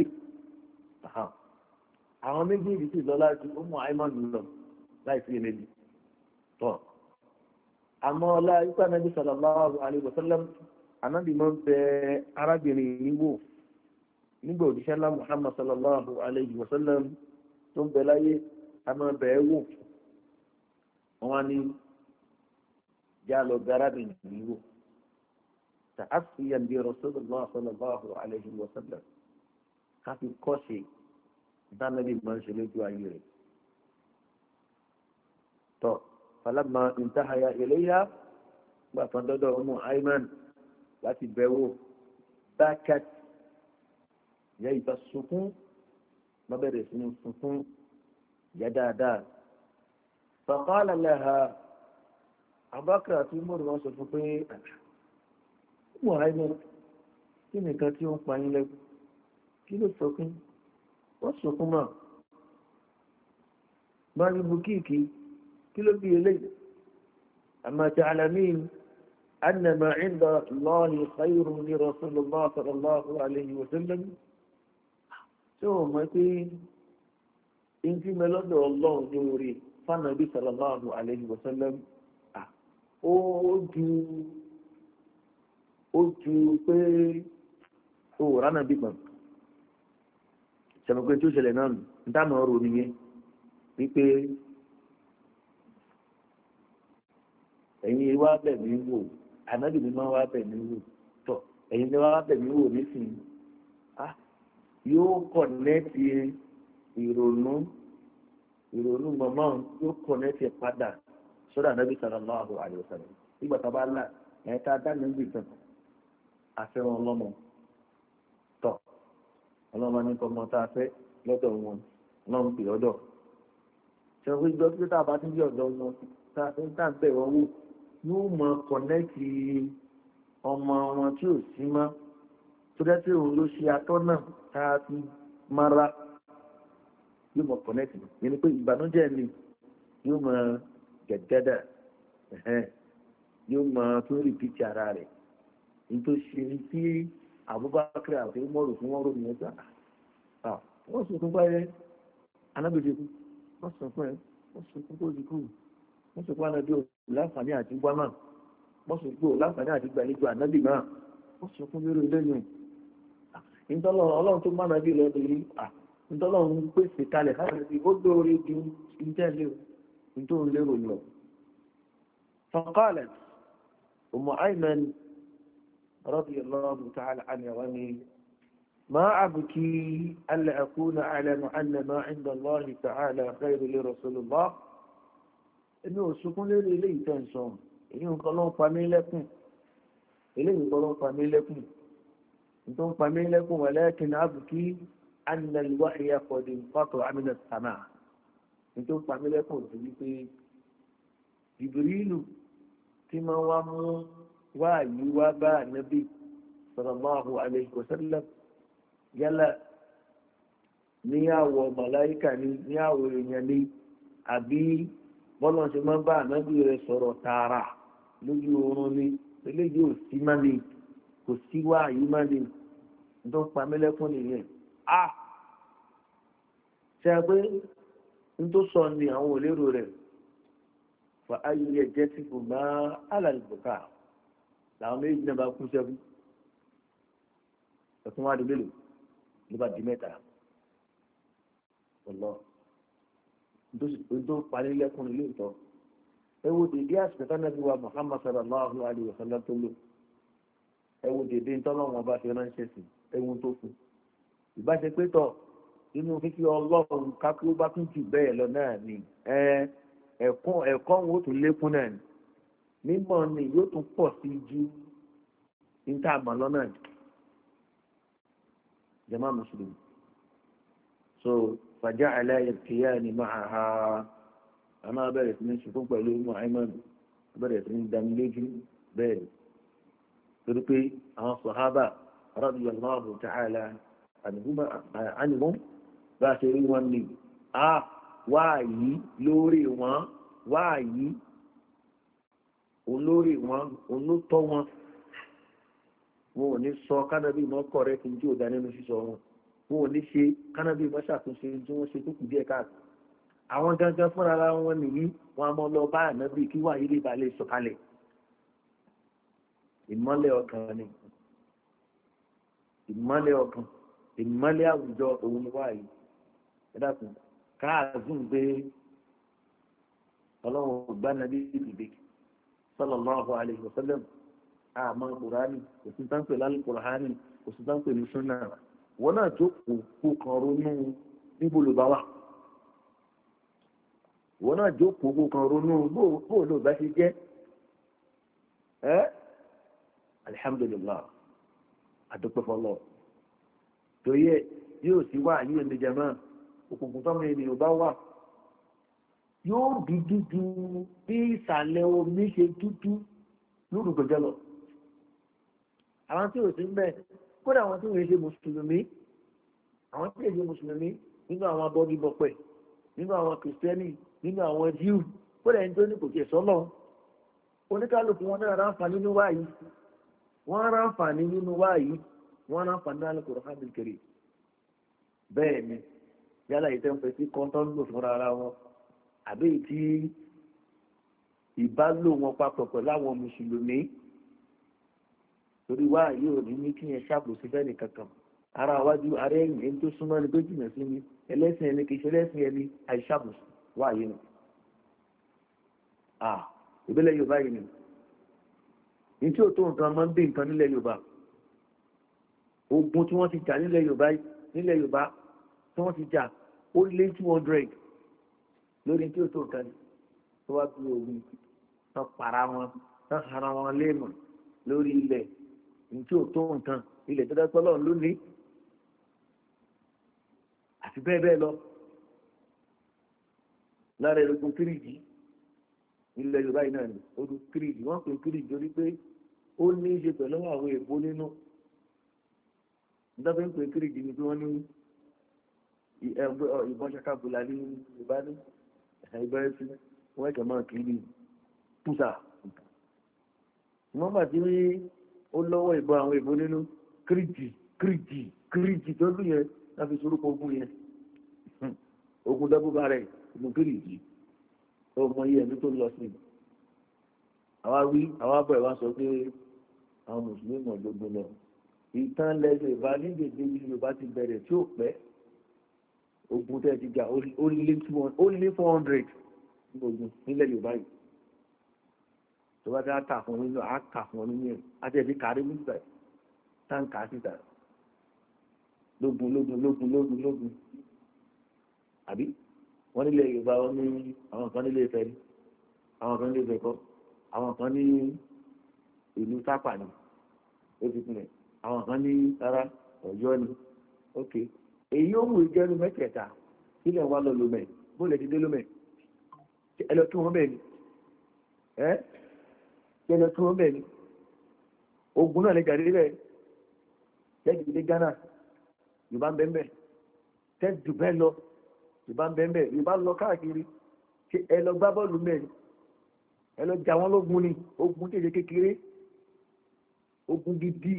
àwọn méjèèjì sì lọ́lá ju Ummu Ayman lọ láì sí èméjì tọ́. àmọ́ ọlá ikú Ànábì sallallahu alaihi wasallam Ànábì máa ń bẹ arábìnrin yìí wò nígbà òjíṣẹ́ ńlá Muhammad sallallahu alaihi wasallam tó ń bẹ láyé a máa bẹ̀ ẹ́ wò wọ́n ní já lọ bẹ arábìnrin yìí wò ta'assiyan bi Rasulullah sallallahu alaihi wasallam ká fi kọ́ ṣe dánilẹ́bí máa ń ṣe lójú ayé rẹ̀. tọ́ falamma intahaya ilayha gbàtàn dọ́dọ̀ Ummu Ayman láti bẹ̀wò bakat yẹ ìbá sunkún lọ́bẹ̀rẹ̀ sí ní sunkún yẹ dáadáa. faqala laha Abubakar àti Umar wọn sọ fún pé Ummu Ayman kí nìkan tí ó ń pa yín lẹ́kùn kí ló sọkún wọ́n sọkún náà máa ní bukíìkì kí ló bí eléyìí àmà ta'lamin anna ma 'inda Allahi khayrun li Rasulillah sallallahu alayhi wa sallam tí ó mọ̀ pé ìdí mẹ́lọ́dọ̀ ọlọ́run ní orí fánàbí sallallahu alayhi wa sallam ó ju ó ju pé ó ránà bí kan sẹ̀mọ̀pé tí ó ṣẹlẹ̀ náà ń dáná ọ̀rọ̀ nìyẹn wípé ẹ̀yin wá bẹ̀ mí wò ànábì mi máa wá bẹ̀ mí wò tọ̀ ẹ̀yin ni wá bẹ̀ mí wò nísìnyí ah yóò kọ̀nẹ́tì ìrònú ìrònú mọ̀mọ́ yóò kọ̀nẹ́tì padà sọ́dọ̀ ànábì sallallahu alaihi wasallam nígbà tá a bá là ẹ̀ tá a dá níbi ìtàn àfẹ́ràn ọlọ́mọ tọ̀ ọlọ́mọ ní kọ́mọ tá a fẹ́ lọ́dọ̀ wọn ọlọ́run pè ọ́dọ̀ ṣe wọ́n gbọ́ pé tá a bá ti bí ọ̀dọ̀ wọn tá a fi ń tàn bẹ̀ wọ́n wò yóò mọ kọ̀nẹ́tì ọmọ wọn tí ò sí mọ́ tó dẹ́ tí òun ló ṣe atọ́ náà tá a fi mara yóò mọ kọ̀nẹ́tì yẹn ni pé ìbànújẹ́ mi yóò mọ gẹ̀gẹ́dà yóò mọ tó rìpítì ara rẹ̀ nítorí ṣe tí Abubakar àti Umaru fún wọn ròyìn ẹgbẹ́ à wọ́n sọ fún báyẹn anábìdì kú wọ́n sọ fún ẹ wọ́n sọ fún kó dìkú wọ́n sọ fún anábì ò láǹfààní àti gbá náà wọ́n sọ fún ò láǹfààní àti gbàlejò ànábì náà wọ́n sọ fún lórí lẹ́yìn ìtọ́lọ́ ọlọ́run tó máa nàbí lọ́dọ̀ yìí ìtọ́lọ́ ń pèsè kalẹ̀ káàkiri ó dóore ju ìjẹ́ lérò nítorí lérò lọ. فقالت أم أيمن رضي الله تعالى عنها واني ما أبكي ألا أكون أعلم أن ما عند الله تعالى خير لرسول الله إنه سكون لي إليه تنسون إنه قالوا فامي لكم إليه قالوا فامي لكم إنتم فامي لكم ولكن أبكي أن الوحي قد انقطع من السماء إنتم فامي لكم جبريل كما وامو wáyé wá bá ànábì sallallahu alayhi wa sallam yálà ní àwọ̀ màláíkà ní ní àwọ̀ èèyàn ní àbí bọ́lá ṣe máa ń bá ànábì rẹ̀ sọ̀rọ̀ tààrà lójú oorun ní eléyìí ò sí má ní kò sí wáyé má ní tó ń pa mẹ́lẹ́kùn nìyẹn a ṣe pé n tó sọ ní àwọn òlérò rẹ̀ fa ayé jẹ́ tí kò má alàlùbọ̀ká làwọn méjì náà bá kú sẹ́kù ẹ̀kún wá di mélòó ló bá di mẹ́ta ọlọ́ tó parí lẹ́kùn ilé ìtọ́ ẹ wo dèdé àsìkò náà bí wa Muhammad sallallahu alayhi wa sallam tó lò ẹ wo dèdé ntọ́lọ́wọ́n bá fi ránṣẹ́ sí ẹ̀wọ̀n tó kù ìbáṣe pé tọ̀ nínú fífi ọlọ́run kákó bá tún jù bẹ́ẹ̀ lọ náà ni ẹ̀kọ́ ẹ̀kọ́ wo tún lékún náà ni mímọ̀ ni yóò tún pọ̀ sí ju níta àmọ́ lọ́nà jama mùsùlùmí so fàjà àlàyé kìíyà ni máa ha a máa bẹ̀rẹ̀ sí ní ṣùkú pẹ̀lú Ummu Ayman bẹ̀rẹ̀ sí ní dánilójú bẹ́ẹ̀ torí pé àwọn sàhábà radiyallahu ta'ala anhum bá ṣe rí wọn ni a wáàyí lórí wọn wáàyí olórí wọn olótọ́ wọn wọn ò ní sọ kánábì mọ́ kọ̀rẹ́ kí n tí ò dá nínú sísọ wọn wọn ò ní ṣe kánábì mọ́ ṣàtúnṣe tí wọ́n ṣe tó kù díẹ̀ káàkiri àwọn gangan fúnra ara wọn nìyí wọn a mọ lọ bá ànábì kí wáyé lè ba lè sọ̀kalẹ̀ ìmọ́lẹ̀ ọkàn ni ìmọ́lẹ̀ ọkàn ìmọ́lẹ̀ àwùjọ òun ni wáyé ẹ dákun káàzùn pé ọlọ́run ọgbà nàbí ìdìbò sallallahu alaihi wasallam àmọ́ kùránì kò sí tán pè lálẹ́ kùránì kò sí tán pè ní súnà wọn náà jókòó kó kan ronú níbo ló bá wà wọn náà jókòó kó kan ronú bó ló bá ṣe jẹ́ ẹ́ alihamdulilah adúpẹ́ fọlọ́ torí ẹ yóò sì wá yóò ní jama òkùnkùn tọ́mọ ènìyàn bá wà yóò dúdú ju bí ìsàlẹ̀ omi ṣe dúdú lórúkọjọ lọ àwọn tí ò sí mbẹ kódà àwọn tí wọn ṣe mùsùlùmí àwọn tí wọn ṣe mùsùlùmí nínú àwọn abọ́gibọ̀pẹ̀ nínú àwọn kìrìsìtẹ́nì nínú àwọn jíù kódà ẹni tó ní kò tiẹ̀ sọ́lọ́ oníkálukú wọn náà ráǹfààní nínú wáyé wọn ráǹfààní nínú wáyé wọn ráǹfààní nínú Al-Qur'an Al-Karim bẹ́ẹ̀ ni yálà ìtẹ́ ń pẹ́ sí kọ́ńtọ́ ń lò fúnra ara wọn àbí tí ìbálò wọn papọ̀ pẹ̀lú àwọn mùsùlùmí torí wá yóò ní ní kí yẹn ṣàbòsí fẹ́ni kankan ara wájú ara ẹ̀yìn ẹni tó súnmọ́ ni tó jìnà sí ni ẹlẹ́sìn ẹni kìí ṣe ẹlẹ́sìn ẹni àìṣàbòsí wá yìí nù. à ìbílẹ̀ Yorùbá yìí ni ní tí ò tó nǹkan máa ń bí nǹkan nílẹ̀ Yorùbá ogun tí wọ́n ti jà nílẹ̀ Yorùbá nílẹ̀ Yorùbá tí wọ́n ti jà ó lé two hundred lórí tí ò tó nǹkan ni tó wá bí ogun tán para wọn tán hara wọn léèmọ̀ lórí ilẹ̀ ní tí ò tó nǹkan ilẹ̀ tó dẹ́pọ̀ lọ́run lónìí àti bẹ́ẹ̀ bẹ́ẹ̀ lọ lára ẹ̀rọ̀gbọ̀n kírìjì ilẹ̀ Yorùbá yìí náà ni odò kírìjì wọ́n pè kírìjì torí pé ó ní í ṣe pẹ̀lú àwọn èèpo nínú nígbà tó ń pè kírìjì ni pé wọ́n ní ìbọn ṣakabula ní Yorùbá ní ìbẹ̀rẹ̀ sí wọ́n ẹ̀kẹ́ máa kiri púsà wọ́n bá ti rí ó lọ́wọ́ ìbọn àwọn ìbọn nínú kírìjì kírìjì kírìjì tó lù yẹn láti sorúkọ ogun yẹn ogun dọ́gbọ́n rẹ̀ ogun kírìjì ọmọ yìí ẹni tó lọ sí i àwa wí àwa bọ̀ ẹ̀ wá sọ pé àwọn mùsùlùmí mọ̀ gbogbo lọ ìtàn lẹ́sẹ̀ ìbá nígbèdé Yorùbá ti bẹ̀rẹ̀ tí ó pẹ́ ogun tẹ́ ti jà ó lé four hundred ogun nílẹ̀ Yorùbá yìí tó bá dá kà fún nínú àkà fún nínú ẹ̀ àti ẹ̀dí kárí nígbà táǹkà síta lógun lógun lógun lógun lógun àbí wọ́n nílẹ̀ Yorùbá wọn ní àwọn kan nílé Ifẹ̀ ní àwọn kan nílé Ifẹ̀ kọ́ àwọn kan ní ìlú sápà ní ó ti pinlẹ̀ àwọn kan ní rárá Ọ̀yọ́ ni ok èyí ó wù jẹ́nu mẹ́tẹ̀ẹ̀ta sílẹ̀ wà lọ lómẹ̀ bó lè ti dé lómẹ̀ ẹ lọ tún wọn bẹ́ẹ̀ ni ẹ ẹ lọ tún wọn bẹ́ẹ̀ ni ogun náà lè jà dé bẹ́ẹ̀ tẹ́jú dé Ghana Yorùbá ń bẹ́ẹ̀ bẹ́ẹ̀ tẹ́jú bẹ́ẹ̀ lọ Yorùbá ń bẹ́ẹ̀ bẹ́ẹ̀ Yorùbá lọ káàkiri ṣe ẹ lọ gbá bọ́ọ̀lù mẹ́rin ẹ lọ jà wọ́n lógun ni ogun kéde kékeré ogun gidi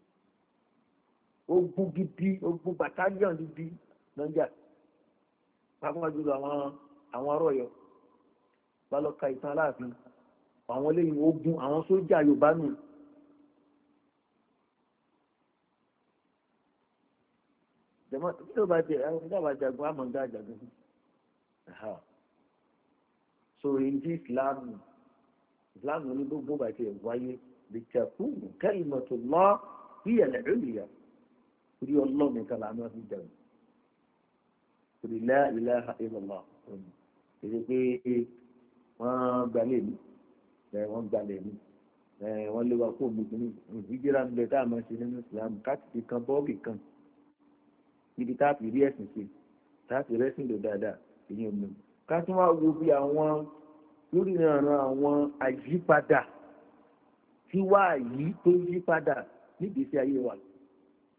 ogun gidi ogun bàtálíọ̀n gidi lọ́jà pápá jùlọ àwọn àwọn ará Ọ̀yọ́ bá lọ ka ìtàn Aláàfin àwọn lẹ́yìn ogun àwọn sójà Yorùbá nù. jẹmọ tí ló bá jẹ àwọn ìjọba jagun amọ̀ǹda jagun so ìdí Islam Islam ní gbogbo bàtẹ wáyé bìtẹ̀kùn kalimatullah hiya al-ulya torí ọlọ́run kan là máa fi jẹun torí la ilaha illallah èdè pé wọ́n gbalẹ̀ mi wọ́n gbalẹ̀ mi wọ́n lé wa kó omi kìíní ìdíjẹ́ra ń bẹ tá a máa ṣe nínú Islam káàkiri kan bọ́ọ̀gì kan níbi tá a fi rí ẹ̀sìn ṣe tá a fi rẹ́sìn lò dáadáa èyí ò mú ká tún wá wo bí àwọn lórí ìrànràn àwọn àyípadà tí wá yìí tó yí padà nígbèsí ayé wa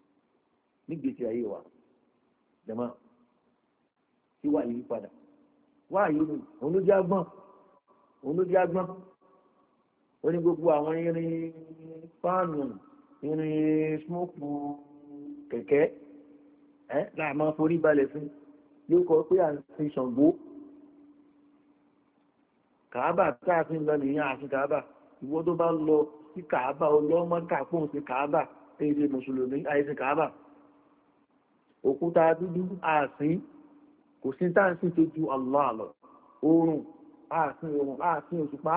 nígbèsí ayé wa jẹ̀mọ́ tí wá yìí padà wáyé ni òun ló jẹ́ agbọ́n òun ló jẹ́ agbọ́n ó ní gbogbo àwọn irin fáànù irin smóòkù kẹ̀kẹ́ ẹ́ láà máa forí balẹ̀ fún yóò kọ pé à ń sin Ṣàngó kàábà tá a fi ń lọ nìyẹn àti kàábà ìwọ tó bá lọ sí kàábà ọlọ́mọ kàpọ̀ sí kàábà èyí ṣe mùsùlùmí àìsí kàábà òkúta dúdú ààsìn kò sí táǹsì tó ju Allah lọ oòrùn ààsìn oòrùn ààsìn òṣùpá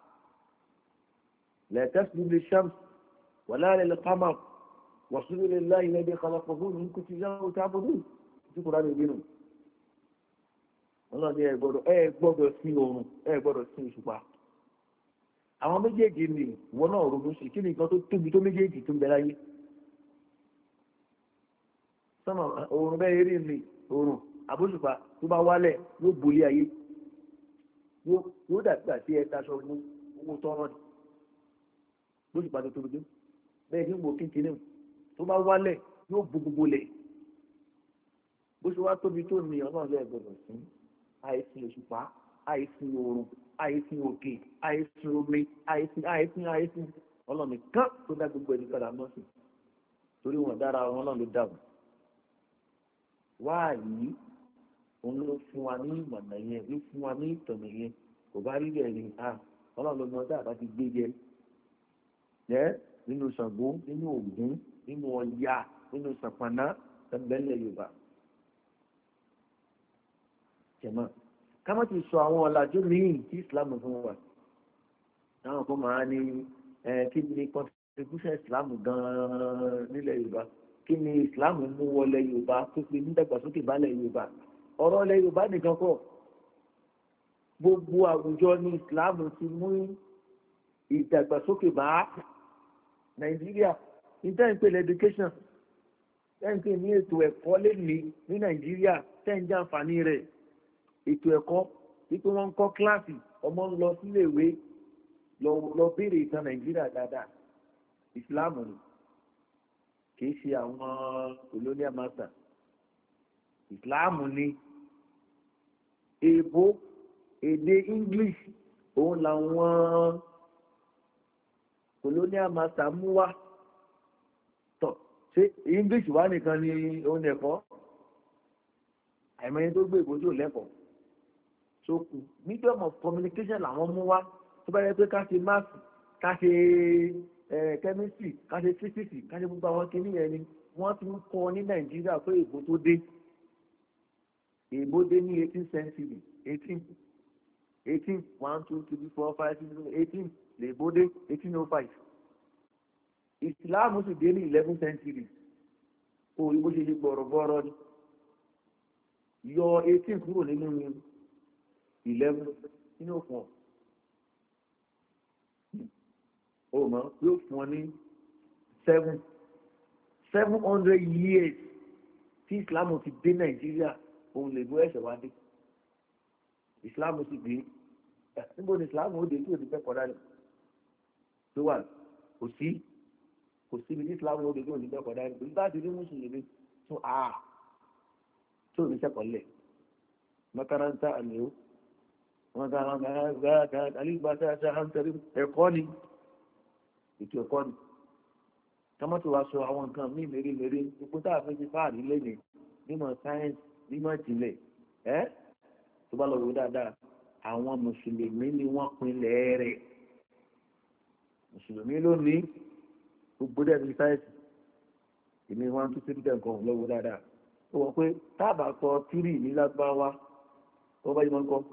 la tasjudu lish-shams wala lil-qamar wasjudu lillahi alladhi khalaqahunna in kuntum iyyahu ta'budun tí kò rárá ìbínú ọlọ́run ẹ gbọ́dọ̀ ẹ gbọ́dọ̀ sí oòrùn ẹ gbọ́dọ̀ sí òṣùpá àwọn méjèèjì ni ìwọ náà ronú sí kí ni nǹkan tó tóbi tó méjèèjì tó ń bẹ láyé sọmọ oòrùn bẹ́ẹ̀ rí mi oòrùn àbóṣùpá tó bá wálẹ̀ yóò bolí ayé yóò dàgbà sí ẹ daṣọ fún owó tọrọ ni bóṣùpá tó tóbi tó bẹ́ẹ̀ ní gbò kíntìní tó bá wálẹ̀ yóò bo gbogbo lẹ̀ bóṣù wá tóbi tó ní ọlọ́run lẹ́ẹ̀ gbọdọ̀ sí àìsí òṣùpá àìsí oòrùn àìsí òkè àìsí omi àìsí àìsí àìsí ọlọ́run nìkan tó dá gbogbo ẹni padà mọ́ sí torí wọn dára wọn náà ló dà wọn wáàyí òun ló fún wa ní ìmọ̀nà yẹn ló fún wa ní ìtọ̀nà yẹn kò bá rí bẹ́ẹ̀ ni a ọlọ́run ló mọ dáàbá ti gbé jẹ jẹ́ nínú Ṣàngó nínú Ògún nínú Ọya nínú Ṣàpàná tẹ́lẹ̀ Yorùbá jẹ̀mọ́ ká má ti sọ àwọn ọ̀làjú míì tí Islam fún wa táwọn kan máa ní kí ni contribution Islam gan-an nílẹ̀ Yorùbá kí ni Islam mú wọlé Yorùbá tó fi ní dàgbàsókè bálẹ̀ Yorùbá ọ̀rọ̀ ilẹ̀ Yorùbá nìkan kọ́ gbogbo àwùjọ ní Islam ti mú ìdàgbàsókè bá Nàìjíríà ní tẹ́ǹpẹ̀lẹ̀ education tẹ́ǹpẹ̀ ní ètò ẹ̀kọ́ lẹ́nìí ní Nàìjíríà tẹ́ǹjẹ́ àǹfààní rẹ̀ ètò ẹ̀kọ́ wípé wọ́n ń kọ́ kíláàsì ọmọ ń lọ sílé ìwé lọ béèrè ìtàn Nàìjíríà dáadáa Islam ni kìí ṣe àwọn colonial master Islam ni èèbó èdè English òun làwọn colonial master mú wá tọ ṣé English wá nìkan ni òun ẹ̀kọ́ àìmọye tó gbé ìbòjú lẹ́kọ̀ọ́ tó kù medium of communication làwọn mú wá tó bá yẹ pé ká ṣe math ká ṣe chemistry ká ṣe physics ká ṣe gbogbo àwọn kìíní yẹn ni wọ́n ti ń kọ́ ní Nàìjíríà pé èbó tó dé èbó dé ní eighteen century eighteen eighteen one two three four five six eighteen lèbó dé eighteen oh five Islam sì dé ní eleven century òòrì bó ṣe ṣe gbọ̀rọ̀gbọ̀rọ̀ ni yọ eighteen kúrò nínú eleven nínú òfin ọ̀ o mọ̀ yóò fún ọ ní seven seven hundred years tí Islam ti dé Nàìjíríà òun lè bó ẹ̀ṣẹ̀ wá dé Islam sì dé níbo ni Islam ó dé tí òdì fẹ́ kọ́dá rẹ̀ tó wà kò sí kò síbi tí Islam ó dé tí òdì fẹ́ kọ́dá rẹ̀ torí bá ti rí mùsùlùmí tún a tó ní sẹ́kọ̀ọ́lẹ̀ makaranta àlèó wọn ká wọn ká ká alígbàtà àti àǹtẹ̀rí ẹ̀kọ́ ni ètò ẹ̀kọ́ ni tọ́mọ́tò wa sọ àwọn nǹkan míì mèremère gbogbo tá a fẹ́ ti fáàrí lẹ́nìí nímọ̀ sáyẹ́nsì nímọ̀ ìjìnlẹ̀ ẹ́ tó bá lọ wò dáadáa àwọn mùsùlùmí ni wọ́n pinlẹ̀ rẹ̀ mùsùlùmí ló ní gbogbo dẹ̀ ní sáyẹ́nsì èmi wọn tún tẹ́lẹ̀ nǹkan lọ́wọ́ dáadáa ó wọ́n pé táàbà kọ tírì ní lágbáwá tó bá yí wọn kọ́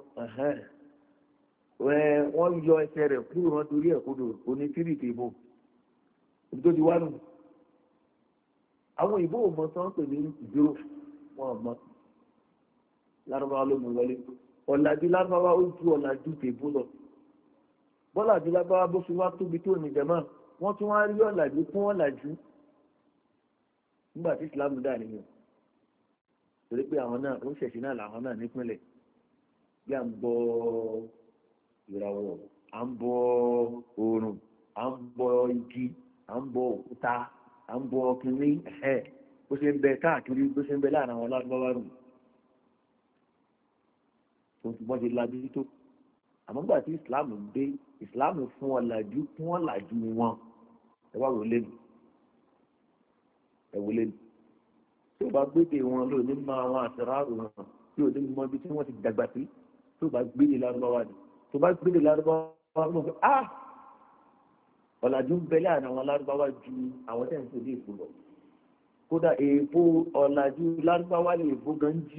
wọ́n yọ ẹsẹ̀ rẹ̀ kúrò wọn torí ẹ̀ kúrò oní tírì tèbó ibi tó ti wá nù àwọn ìbò ò mọ tí wọ́n pè ní ìdúró wọn ò mọ lárúbáwá ló mú wọlé ọ̀làjú lárúbáwá ó ju ọ̀làjú tèbó lọ bọ́làjú lárúbáwá bó fi wá tóbi tó ní jẹ̀mọ́ wọ́n tún wá rí ọ̀làjú fún ọ̀làjú nígbà tí Islam dà nìyẹn torí pé àwọn náà ó ṣẹ̀ṣẹ̀ náà làwọn náà nípínlẹ̀ bí à ń bọ ìràwọ̀ à ń bọ oòrùn à ń bọ igi à ń bọ òkúta à ń bọ kínní ẹ̀ bó ṣe ń bẹ káàkiri bó ṣe ń bẹ láàrin àwọn alágbáwá nù tó ti bọ́n ṣe lajú tó àmọ́ gbà tí islam dé islam fún ọ̀làjú fún ọ̀làjú wọn ẹ wá wò lẹ́nu ẹ wò lẹ́nu tí o bá gbéde wọn ló ní mọ àwọn àṣàrárò wọn tí o ní mọ ibi tí wọ́n ti dàgbà sí tí o bá gbéde lárúbáwá ni tó bá gbéde lárúbáwá ló fẹ́ ah ọ̀làjú ń bẹ láàrin àwọn lárúbáwá ju àwọn tẹ̀ ń sọ ní èkó lọ kódà èèpo ọ̀làjú lárúbáwá lè èèpo gan jí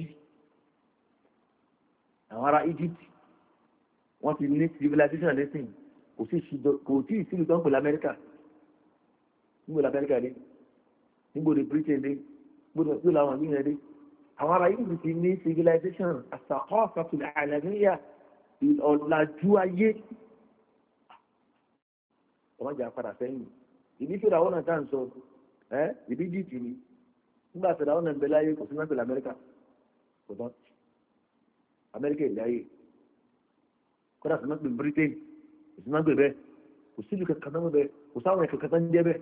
àwọn ará Egypt wọ́n ti ní civilization lẹ́sìn kò sí kò tí ì sílùú tó ń pè lamẹ́ríkà níbo lamẹ́ríkà dé níbo de Britain dé níbo de làwọn yìí yẹn dé àwọn ará Egypt ti ní civilization as-saqafatu al-alamiyya ọ̀làjú ayé wọ́n jà padà sẹ́yìn ìdí fèrè àwọn náà tá à ń sọ ẹ́ ìdí Egypt ni nígbà fèrè àwọn náà ń bẹ láyé kò sí mẹ́pẹ̀ lamẹ́ríkà kò tán Amẹ́ríkà ìlú ayé kódà sí máa ń gbé Britain kò sí máa ń gbé bẹ́ẹ̀ kò sí ìlú kankan tó ń bẹ kò sáwọn ẹ̀kọ́ kankan ń jẹ́ bẹ́ẹ̀.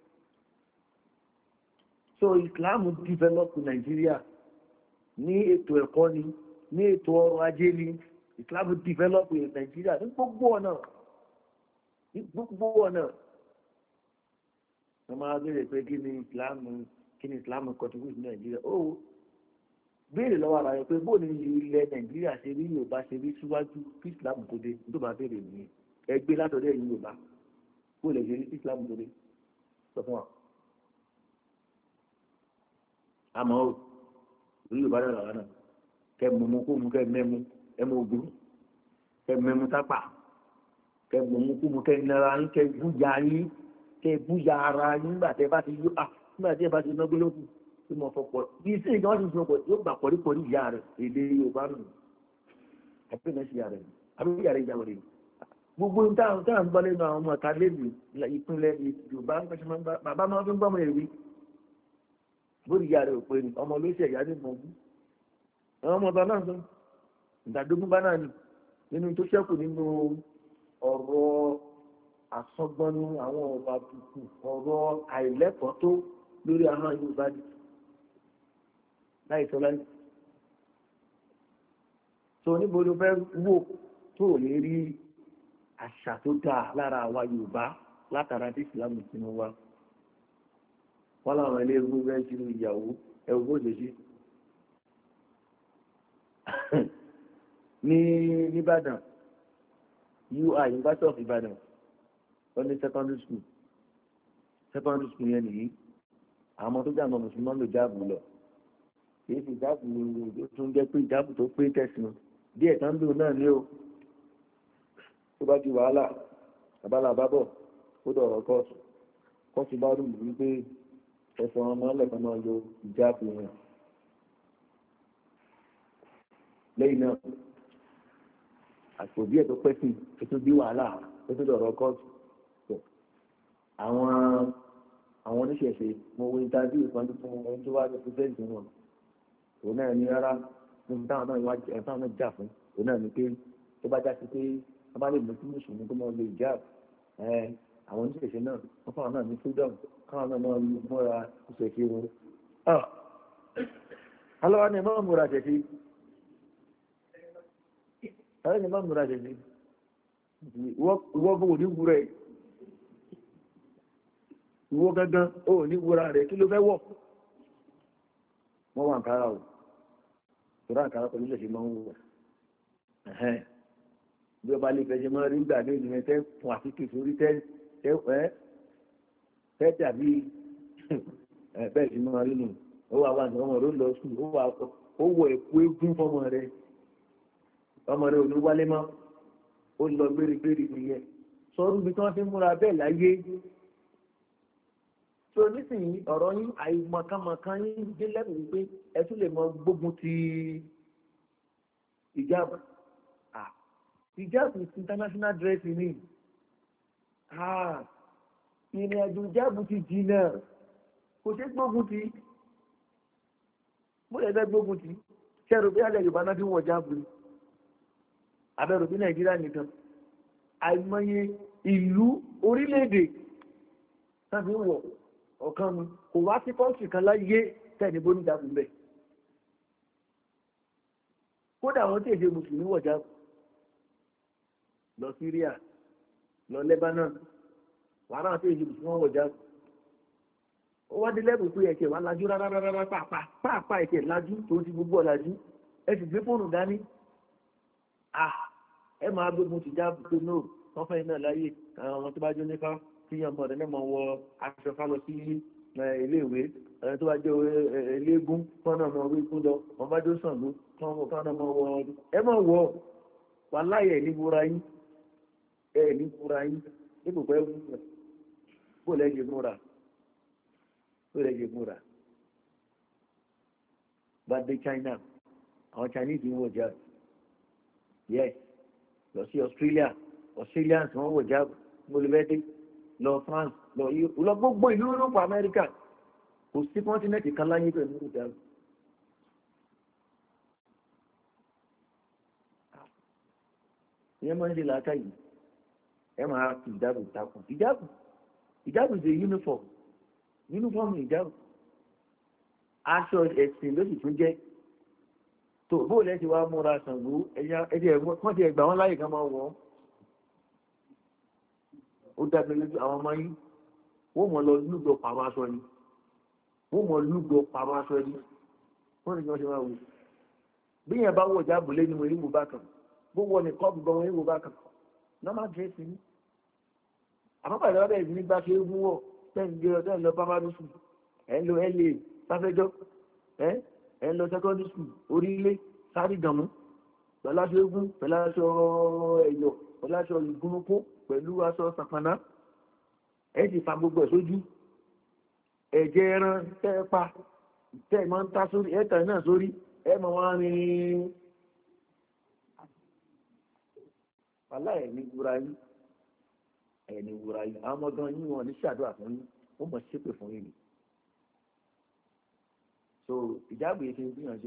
so Islam develop Nàìjíríà ní ètò ẹ̀kọ́ ni ní ètò ọrọ̀ ajé ni Islam develop Nàìjíríà ní gbogbo ọ̀nà ní gbogbo ọ̀nà wọ́n máa béèrè pé kí ni Islam kí ni Islam contribute ní Nàìjíríà ó béèrè lọ́wọ́ ara rẹ̀ pé bó ni ilẹ̀ Nàìjíríà ṣe rí Yorùbá ṣe rí síwájú kí Islam tó dé tó bá béèrè nìyẹn ẹgbẹ́ látọ̀dọ̀ ẹ̀yìn Yorùbá bó lè ṣe rí kí Islam tó dé sọ fún wa. àmọ́ ò orí Yorùbá náà làwọn náà kẹ mọ̀mú kó mu kẹ mẹ́mu ẹmu ògùn kẹ mẹ́mu tápà kẹ mọ̀mú kó mu kẹ nara yín kẹ bújà yín kẹ bújà ara yín nígbà tẹ bá ti yó à nígbà tẹ bá ti ná gbólóhùn tí mo fọ pọ bí sí ìgbà wọn ti sọ pọ yóò gbà pọ̀rípọ̀rí ìyá rẹ̀ èdè Yorùbá nù àbí náà ṣe ìyá rẹ̀ àbí ìyá rẹ̀ ìjà wọlé gbogbo táwọn táwọn gbọ́ lẹ́nu àwọn ọmọ ọ̀tá lẹ́nu ìpínlẹ̀ Yorùbá bàbá máa fi ń gbọ́mọ èrè bóri ìyá rẹ̀ ò pé ni ọmọ olóṣèlú ẹ̀yà ní mọ̀ọ́bù àwọn ọmọ ọba náà sọ ìdádógún bá náà ni nínú tó ṣẹ́kù nínú ọ̀rọ̀ àsọgbọ́nú àwọn ọ̀rọ̀ àbùkù ọ̀rọ̀ àìlẹ́kọ̀ọ́ tó lórí àwọn Yorùbá ni láì sọ láì so níbo ló fẹ́ wò tó lè rí àṣà tó dáa lára àwa Yorùbá látara tí Ìsìlámù sínú wa wọ́n láwọn ilé ẹgbẹ́ bẹ́ẹ̀ sínú ìyàwó ẹ̀wọ́ bó ṣe sí ní Ìbàdàn U I University of Ìbàdàn wọ́n ní secondary school secondary school yẹn nìyí àwọn ọmọ tó jà mọ́ mùsùlùmí lò jáàbù lọ kì í fi ìjáàbù tó tún jẹ́ pé ìjáàbù tó pé tẹ̀sán díẹ̀ tán lò náà ní o tó bá di wàhálà àbálà àbábọ̀ ó dọ̀rọ̀ kóòtù kóòtù bá rú ìlú pé ẹ̀sùn ọmọ ọlẹ́kan náà lo ìjáàbù wọn lẹ́yìn náà àpòbí ẹ̀ tó pẹ́ sí tó tún bí wàhálà tó tún dọ̀rọ̀ kóòtù àwọn àwọn oníṣẹ̀ṣe mo wo interview kan tó fún ẹni tó wá ní pẹ́sẹ́ǹtì wọn òun náà ní rárá níbi táwọn náà wá ẹ̀ táwọn náà jà fún òun náà ní pé tó bá já sí pé wọ́n bá lè mú sí mùsùlùmí tó máa lo ìjáàbù ẹ̀ àwọn oníṣẹ̀ṣe náà wọ́n fáwọn náà ní freedom káwọn náà máa múra ìṣẹ̀ṣe wọn. alọ́wọ́ ni máa múra ṣẹ̀ṣe alọ́wọ́ ni máa múra ṣẹ̀ṣe ìwọ́ bó ní wúrẹ̀ ìwọ́ gángan ó ní wúra rẹ̀ kí ló fẹ́ wọ̀ wọ́n wà nkárá o tọ́ra nkárá pẹ̀lú ìṣẹ̀ṣe máa ń wọ̀ bí ọba lè fẹ́ ṣe máa rí gbà ní ìdílé tẹ́ fún àfikè sórí tẹ́ tẹ́ ẹ́ tẹ́ dàbí bẹ́ẹ̀ sí máa rí nù ó wà wà ní ọmọ rẹ ó lọ sùn ó wà ó wọ ẹ̀kú egún fọmọ rẹ ọmọ rẹ ò ní wálé mọ́ ó lọ gbérígbérí nìyẹn sọ́ọ́rù bí tí wọ́n fi múra bẹ́ẹ̀ láyé tó nísìnyí ọ̀rọ̀ yín àìmọ̀kànmọ̀kàn yín dé lẹ́nu wípé ẹ tún lè mọ gbógun ti ìjáàbù ìjáàbù international dress ni ìrìn àjò ìjáàbù ti jìnnà kò ṣe gbógun ti mo lè fẹ́ gbógun ti ṣẹ́rù bí alẹ́ Yorùbá náà fi wọ̀ jáàbù ni abẹ́rù bí Nàìjíríà nìkan àìmọye ìlú orílẹ̀-èdè náà fi wọ̀ ọ̀kan mi kò wá sí kọ́ọ̀sì kan láyé tẹ́ni bó ní jáàbù bẹ́ẹ̀ kódà àwọn tí èdè mùsùlùmí wọ̀ jáàbù lọ Syria lọ Lebanon wàhálà àwọn tí èdè mùsùlùmí wọ̀ jáàbù ó wá dé lẹ́bùn pé ẹ̀kẹ́ wà lájú rárá rárá pàápàá pàápàá ẹ̀kẹ́ lájú tó ti gbogbo ọ̀làjú ẹ sì gbé fóònù dání ẹ máa gbógun ti jáàbù tó náà wọ́n fẹ́ iná láyé àwọn ọmọ tó bá jó nípa tí ọmọ ọ̀dọ́ náà máa wọ aṣọ ká lọ sí iléèwé ẹni tó bá jẹ́ eléégún kọ́nà ọmọ orí gún lọ wọ́n bá jó sàn ló kọ́nà ọmọ wọ ọdún ẹ máa wọ wà láyé ẹ̀ ní búra yín ẹ̀ ní búra yín nípò pẹ́ bó lẹ́yìn múra bó lẹ́yìn múra bá dé China àwọn Chinese ń wọ̀ jáde yes lọ sí Australia Australians wọ́n wọ̀ jáde mọlẹ́bẹ́dẹ́ lọ France lọ lọ gbogbo ìlú Europe America kò sí kọ́ńtínẹ́ẹ̀tì kan láyé pẹ̀lú ìjáde. ìyẹn máa ń ṣe làákà yìí ẹ máa fi ìjáde takùn ìjáde ìjáde ṣe uniform uniform ìjáde aṣọ ẹ̀sìn ló sì tún jẹ́ tó bóòlù ẹ̀ ti wá múra Ṣàngó ẹ̀jẹ̀ wọ́n ti ẹ̀gbà wọn láyè kan máa wọ̀ ọ́ ó dábẹ́ lójú àwọn ọmọ yìí wọ́n mọ̀ lọ lúgọ pàrọ̀ aṣọ ni wọ́n mọ̀ lúgọ pàrọ̀ aṣọ ni wọ́n ní kí wọ́n ṣe máa wò bí yẹn bá wọ̀ jáàbù lé ní mo yíwò bá kan bó wọ ní kọ́ọ̀bù gan wọn yíwò bá kan normal dress ni àpapàdé ọ̀dọ̀ ìdí nígbà ṣe é wúwọ̀ tẹ́ǹ gbé ọdọ́ ẹ̀ lọ primary school ẹ̀ ń lo la sáfẹ́jọ́ ẹ̀ ẹ̀ ń lọ secondary school orílẹ̀ sáré gàmú pẹ̀lú aṣọ eégún pẹ̀lú aṣọ ẹ̀yọ̀ pẹ̀lú aṣọ ìgúnnukú pẹ̀lú aṣọ sàpàná ẹ̀ sì fa gbogbo ẹ̀ sójú ẹ̀jẹ̀ ẹran tẹ́ ẹ pa tẹ́ ẹ máa ń ta sórí ẹ̀ tẹ̀ náà sórí ẹ̀ máa wá rìn wàhálà ẹ̀ ní wúra yín ẹ̀ ní wúra yín àwọn ọmọdé yín wọn ní ṣàdúrà fún yín ó mọ̀ ṣépè fún yín ni so ìjáàbù yìí ṣe gbìyànjú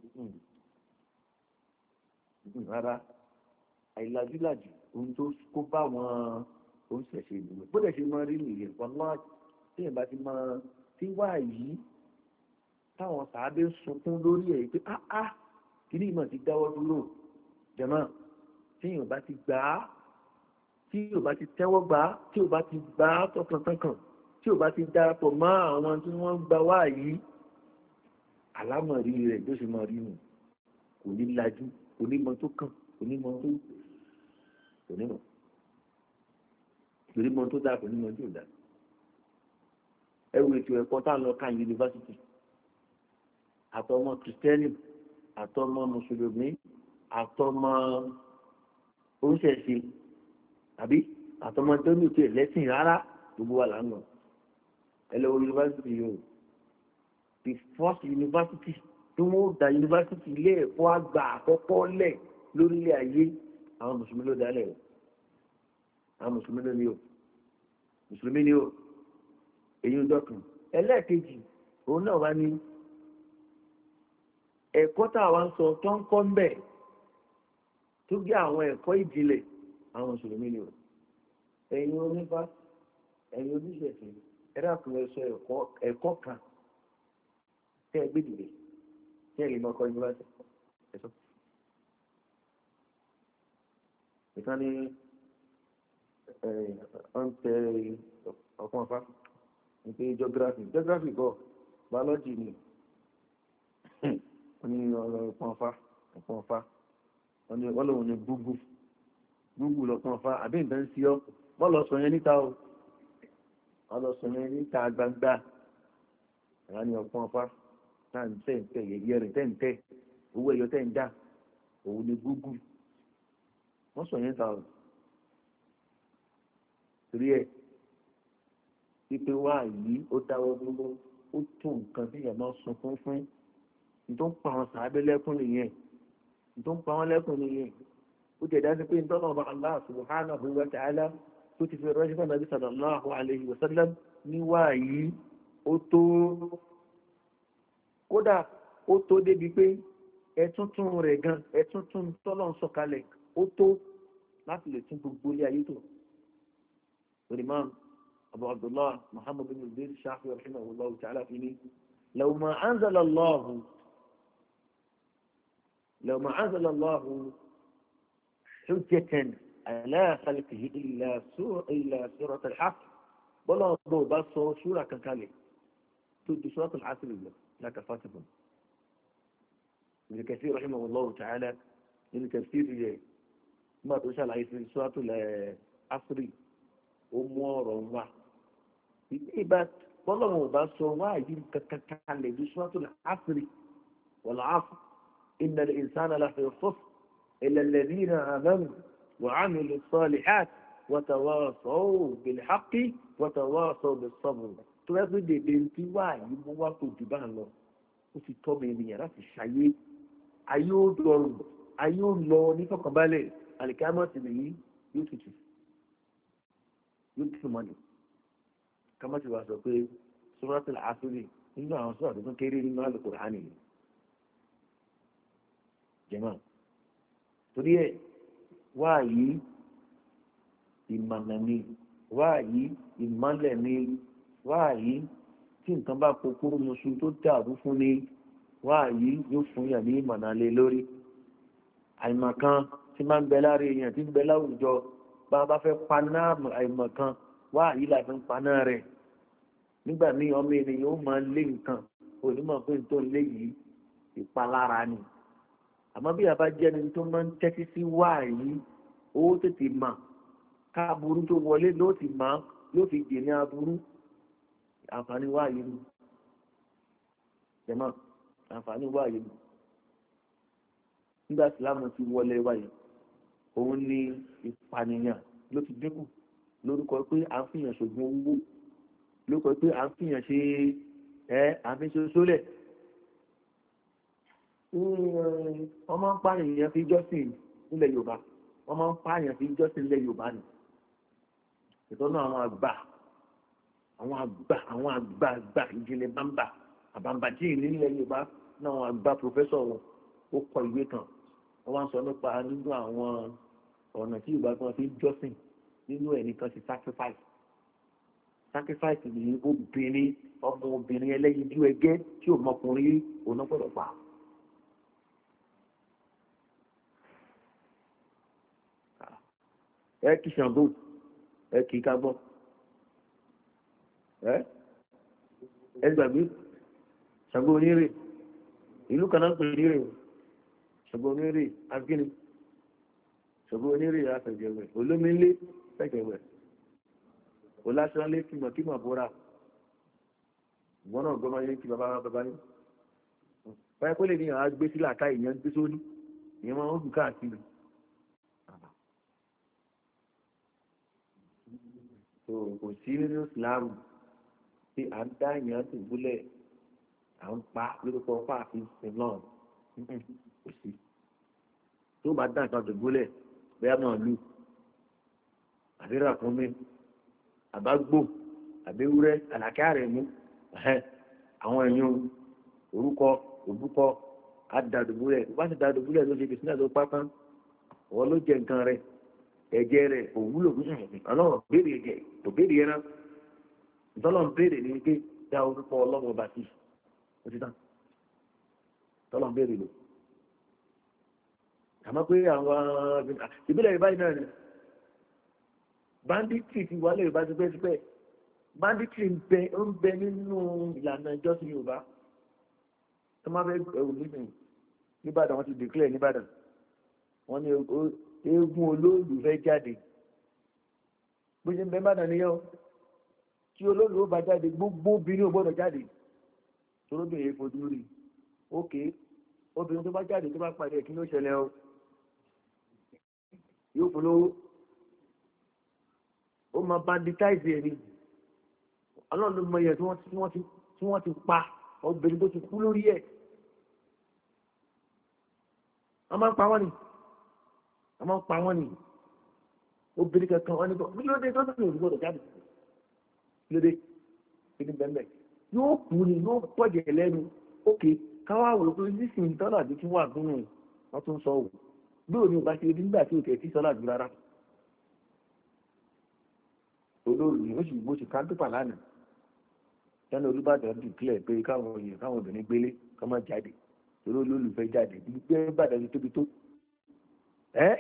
rárá àìlàjúlàjù ohun tó kó bá wọn oníṣẹ̀ṣe ìlú bó dẹ̀ ṣe máa rí nìyẹn wọn máa téèyàn bá ti máa tí wá yìí táwọn sàábé ń sunkún lórí ẹ̀ pé áá kí ní ìmọ̀ ti dáwọ́ dúró jẹ̀mọ́ téèyàn bá ti gbà á tí yóò bá ti tẹ́wọ́ gbà á tí yóò bá ti gbà á tọkàntọkàn tí yóò bá ti darapọ̀ mọ́ àwọn tí wọ́n ń gba wá yìí àlámọ̀rí rẹ̀ tó ṣe máa rí nù kò ní lajú kò ní mọ tó kàn kò ní mọ tó kò ní mọ kò ní mọ tó dáa kò ní mọ tó dáa ẹ wo ètò ẹ̀kọ́ tá à ń lọ ká yunifásitì àtọmọ kìrìtẹ́nì àtọmọ mùsùlùmí àtọmọ oníṣẹ̀ṣe àbí àtọmọ tó ní òkè lẹ́sìn rárá gbogbo wa là ń lọ ẹ lọ wo yunifásitì yìí o the first university tí wọ́n da yunifásitì ilé ẹ̀kọ́ àgbà àkọ́kọ́ lẹ̀ lórílẹ̀ ayé àwọn mùsùlùmí ló dálẹ̀ o àwọn mùsùlùmí ló ní o mùsùlùmí ní o èyí ń dọ́kun ẹlẹ́ẹ̀kejì òun náà wá ní ẹ̀kọ́ tá a wá ń sọ tó ń kọ́ ń bẹ̀ tó gé àwọn ẹ̀kọ́ ìjìnlẹ̀ àwọn mùsùlùmí ní o ẹ̀yin onífá ẹ̀yin oníṣẹ̀ṣẹ̀ ẹ̀rọ àkùnrin ẹ̀sọ́ ẹ̀kọ́ kan tẹ́ ẹ gbé dìde tẹ́ ẹ lè mọ ọkọ yunifásitì ẹ̀sọ́. ìkan ní ọ̀n tẹ ọ̀kan ọ̀fà ní pé geography geography bọ̀ biology ni wọ́n ní ọ̀kan ọ̀fà ọ̀kan ọ̀fà wọ́n lòun ní google google lọ̀kan ọ̀fà àbí nǹkan ń sí ọ́ wọ́n lọ sọ yẹn níta o wọ́n lọ sọ yẹn níta gbangba àwọn ní ọ̀kan ọ̀fà náà ń tẹ̀ ń tẹ̀ yẹ̀yẹ́ rẹ̀ tẹ̀ ń tẹ̀ owó ẹ̀yọ tẹ̀ ń dà òun ni google wọ́n sọ yẹn ta ọ̀ torí ẹ̀ pípé wá yìí ó dáwọ́ dúró ó tó nǹkan tí yẹn máa sunkún fún nítorí ń pa àwọn sàábẹ́ lẹ́kùn nìyẹn nítorí ń pa àwọn lẹ́kùn nìyẹn ó jẹ́ dájú pé nítorí ọba Allah subhanahu wa ta'ala tó ti fi ránṣẹ́ fún Nabi sallallahu alayhi wa sallam ní wá yìí ó tó kódà ó tó débi pé ẹtúntún rẹ̀ gan ẹtúntún tọ́lọ̀ ń sọ̀kalẹ̀ ó tó láti lè tún gbogbo ilé ayé tó. Imam Abu Abdullah Muhammad bin Zayd Shafi rahimahullahu ta'ala fi ní law ma anzala Allahu law ma anzala Allahu hujjatan ala khalqihi illa surata al-asr bọ́lá ọ̀gbọ́n ò bá sọ ṣúra kankan lẹ̀ tó di surata al-asr lọ lákàfàtìkùn. Ibn Kathir rahimahullahu ta'ala nínú tafsir rẹ̀ nígbà tó ṣàlàyé sí surata al-asr ó mú ọ̀rọ̀ wá. ìbá bọ́lá ò bá sọ wáyé kankan lẹ̀ di surata al-asr wal-'asr inna al-insana lafi khusr illa alladhina amanu wa 'amilu s-salihat watawasaw bilhaqqi watawasaw bis-sabr. tó yẹ pé dèdè tí wà yìí mú wá kó jù bá ń lọ ó ti tọ́ mi ènìyàn láti ṣayé ayé ó dọrùn ayé ó lọ nífọ̀kànbalẹ̀ àlìkámọ́ sì nìyí yóò tutù yóò tutù mọ́lẹ̀ kámọ́ sì wá sọ pé Suratul Asr nínú àwọn sọ́ọ̀tù tó kéré nínú Al-Qur'ani nìyí jẹ́mọ́ torí ẹ̀ wá yìí ìmọ̀nà ni wáàyí ìmọ̀lẹ̀ ni wáàyí tí nǹkan bá kókóró mọṣú tó dàrú fún ni wáàyí yóò fún yàn ní ìmọ̀nà lé lórí. àìmọ̀kan tí máa ń bẹ lára èèyàn tí ń bẹ láwùjọ bá a bá fẹ́ paná àìmọ̀kan wáàyí là fi ń paná rẹ̀. nígbà míì ọmọ ènìyàn ó máa lé nǹkan onímọ̀ pé tó lé yìí ìpalára ni. àmọ́ bí a bá jẹ́ni tó máa ń tẹ́tí sí wáàyí ó tètè mọ̀ káàbùrú tó wọlé ló ti máa ló fi dènà aburú àǹfààní wáyé ni jẹmọ àǹfààní wáyé ni nígbà sílámù ti wọlé wáyé òun ní ìpànìyàn ló ti dínkù lórúkọ pé à ń fìyàn ṣògùn owó lórúkọ pé à ń fìyàn ṣe ẹ à ń fi ṣe sólẹ wọ́n máa ń pààyàn fi jọ́sìn nílẹ̀ Yorùbá wọ́n máa ń pààyàn fi jọ́sìn nílẹ̀ Yorùbá ni ìtọ́nà àwọn àgbà àwọn àgbà àwọn àgbà àgbà ìjìnlẹ̀ bámbà àbàǹbàjì nílẹ̀ Yorùbá náà àwọn àgbà pòfẹ́sọ̀ wọn ó kọ ìwé kan wọ́n wá ń sọ nípa nínú àwọn ọ̀nà tí Yorùbá kan fi jọ́sìn nínú ẹ̀ nìkan ti sacrifice sacrifice ní obìnrin ọmọ obìnrin ẹlẹ́yinjú ẹgẹ́ tí ò mọkùnrin òun náà gbọ́dọ̀ pa. ẹ kì í ṣàǹgó ẹ kì í ká gbọ́ ẹ ẹ gbàgbé Ṣàngó onírè ìlú kan náà ń pè ní rè Ṣàngó onírè agíní Ṣàngó onírè àfẹ̀jẹ̀wẹ̀ olómìnlé fẹ̀jẹ̀wẹ̀ olásánlé kìmọ̀kìmọ̀ bóra ìwọ́n náà gbọ́mọ yẹn kí bàbá bàbá yẹn báyìí pé lè ní àwọn agbé sílẹ̀ àká ìyẹn gbé sórí ìyẹn máa ń dùn káàkiri. so kò sí nínú Islam tí à ń dá èèyàn tó gúnlẹ̀ à ń pa lórúkọ fáàfin sin náà kò sí tó bá dá nǹkan tó gúnlẹ̀ bẹ́ẹ̀ máa lù àbírà fún mi àbágbò àbẹ́wúrẹ́ àlàkà rẹ̀ mú àwọn èèyàn orúkọ òbúkọ àdàdùbúlẹ̀ bá ti dàdùbúlẹ̀ ló ṣe kìsínà ló pápá wọ́n ló jẹ nǹkan rẹ̀ ẹ̀jẹ̀ rẹ̀ òwúlò fún ọlọ́run béèrè ẹ̀jẹ̀ tó béèrè ẹran tọ́lọ́n béèrè ní pé dá orúkọ ọlọ́run ọba sí ó ti tán tọ́lọ́n béèrè lò àmọ́ pé àwọn ìbílẹ̀ ìbáyìí náà ni banditry ti wà lè bá ti pẹ́ ti pẹ́ banditry ń bẹ ń bẹ nínú ìlànà ìjọsìn Yorùbá tó máa fẹ́ ẹ̀wù nínú nìbàdàn wọ́n ti declare nìbàdàn wọ́n ní eégún olóòlù fẹ́ jáde bó ṣe ń bẹ nìbàdàn nìyẹn tí olóòlù ó bá jáde gbogbo obìnrin ò gbọ́dọ̀ jáde torobìnrin èèfò dúró rí ókè obìnrin tó bá jáde tó bá pàdé kí ló ṣẹlẹ̀ o yóò polówó ó máa banditize ẹni ọlọ́run ló mọ iye tí wọ́n ti pa obìnrin tó ti kú lórí ẹ̀ wọ́n máa ń pa wọ́n ni wọ́n máa ń pa wọ́n ni obìnrin kankan wọ́n ní kọ́ kí ló dé tó tó ní òdúgbò jáde kí ló dé kí ni bẹ́ẹ̀ yóò kú ni yóò pọ̀jẹ̀ lẹ́nu ókè káwá wò pé nísìnyí tọ́lá àti tí wọ́n àgúnnù wọ́n tún sọ wò bí òní ò bá ṣe rí nígbà tí ò tẹ̀ sí sọ́lá jù rárá olóòrùn ni ó sì gbó sí kántúpà lánàá sẹ́ni Olúbàdàn dìklẹ̀ pé káwọn èèyàn káwọn obìnrin gbélé kọ́ máa jáde torí olólùfẹ́ jáde gbé Ìbàdàn tóbi tó ẹ́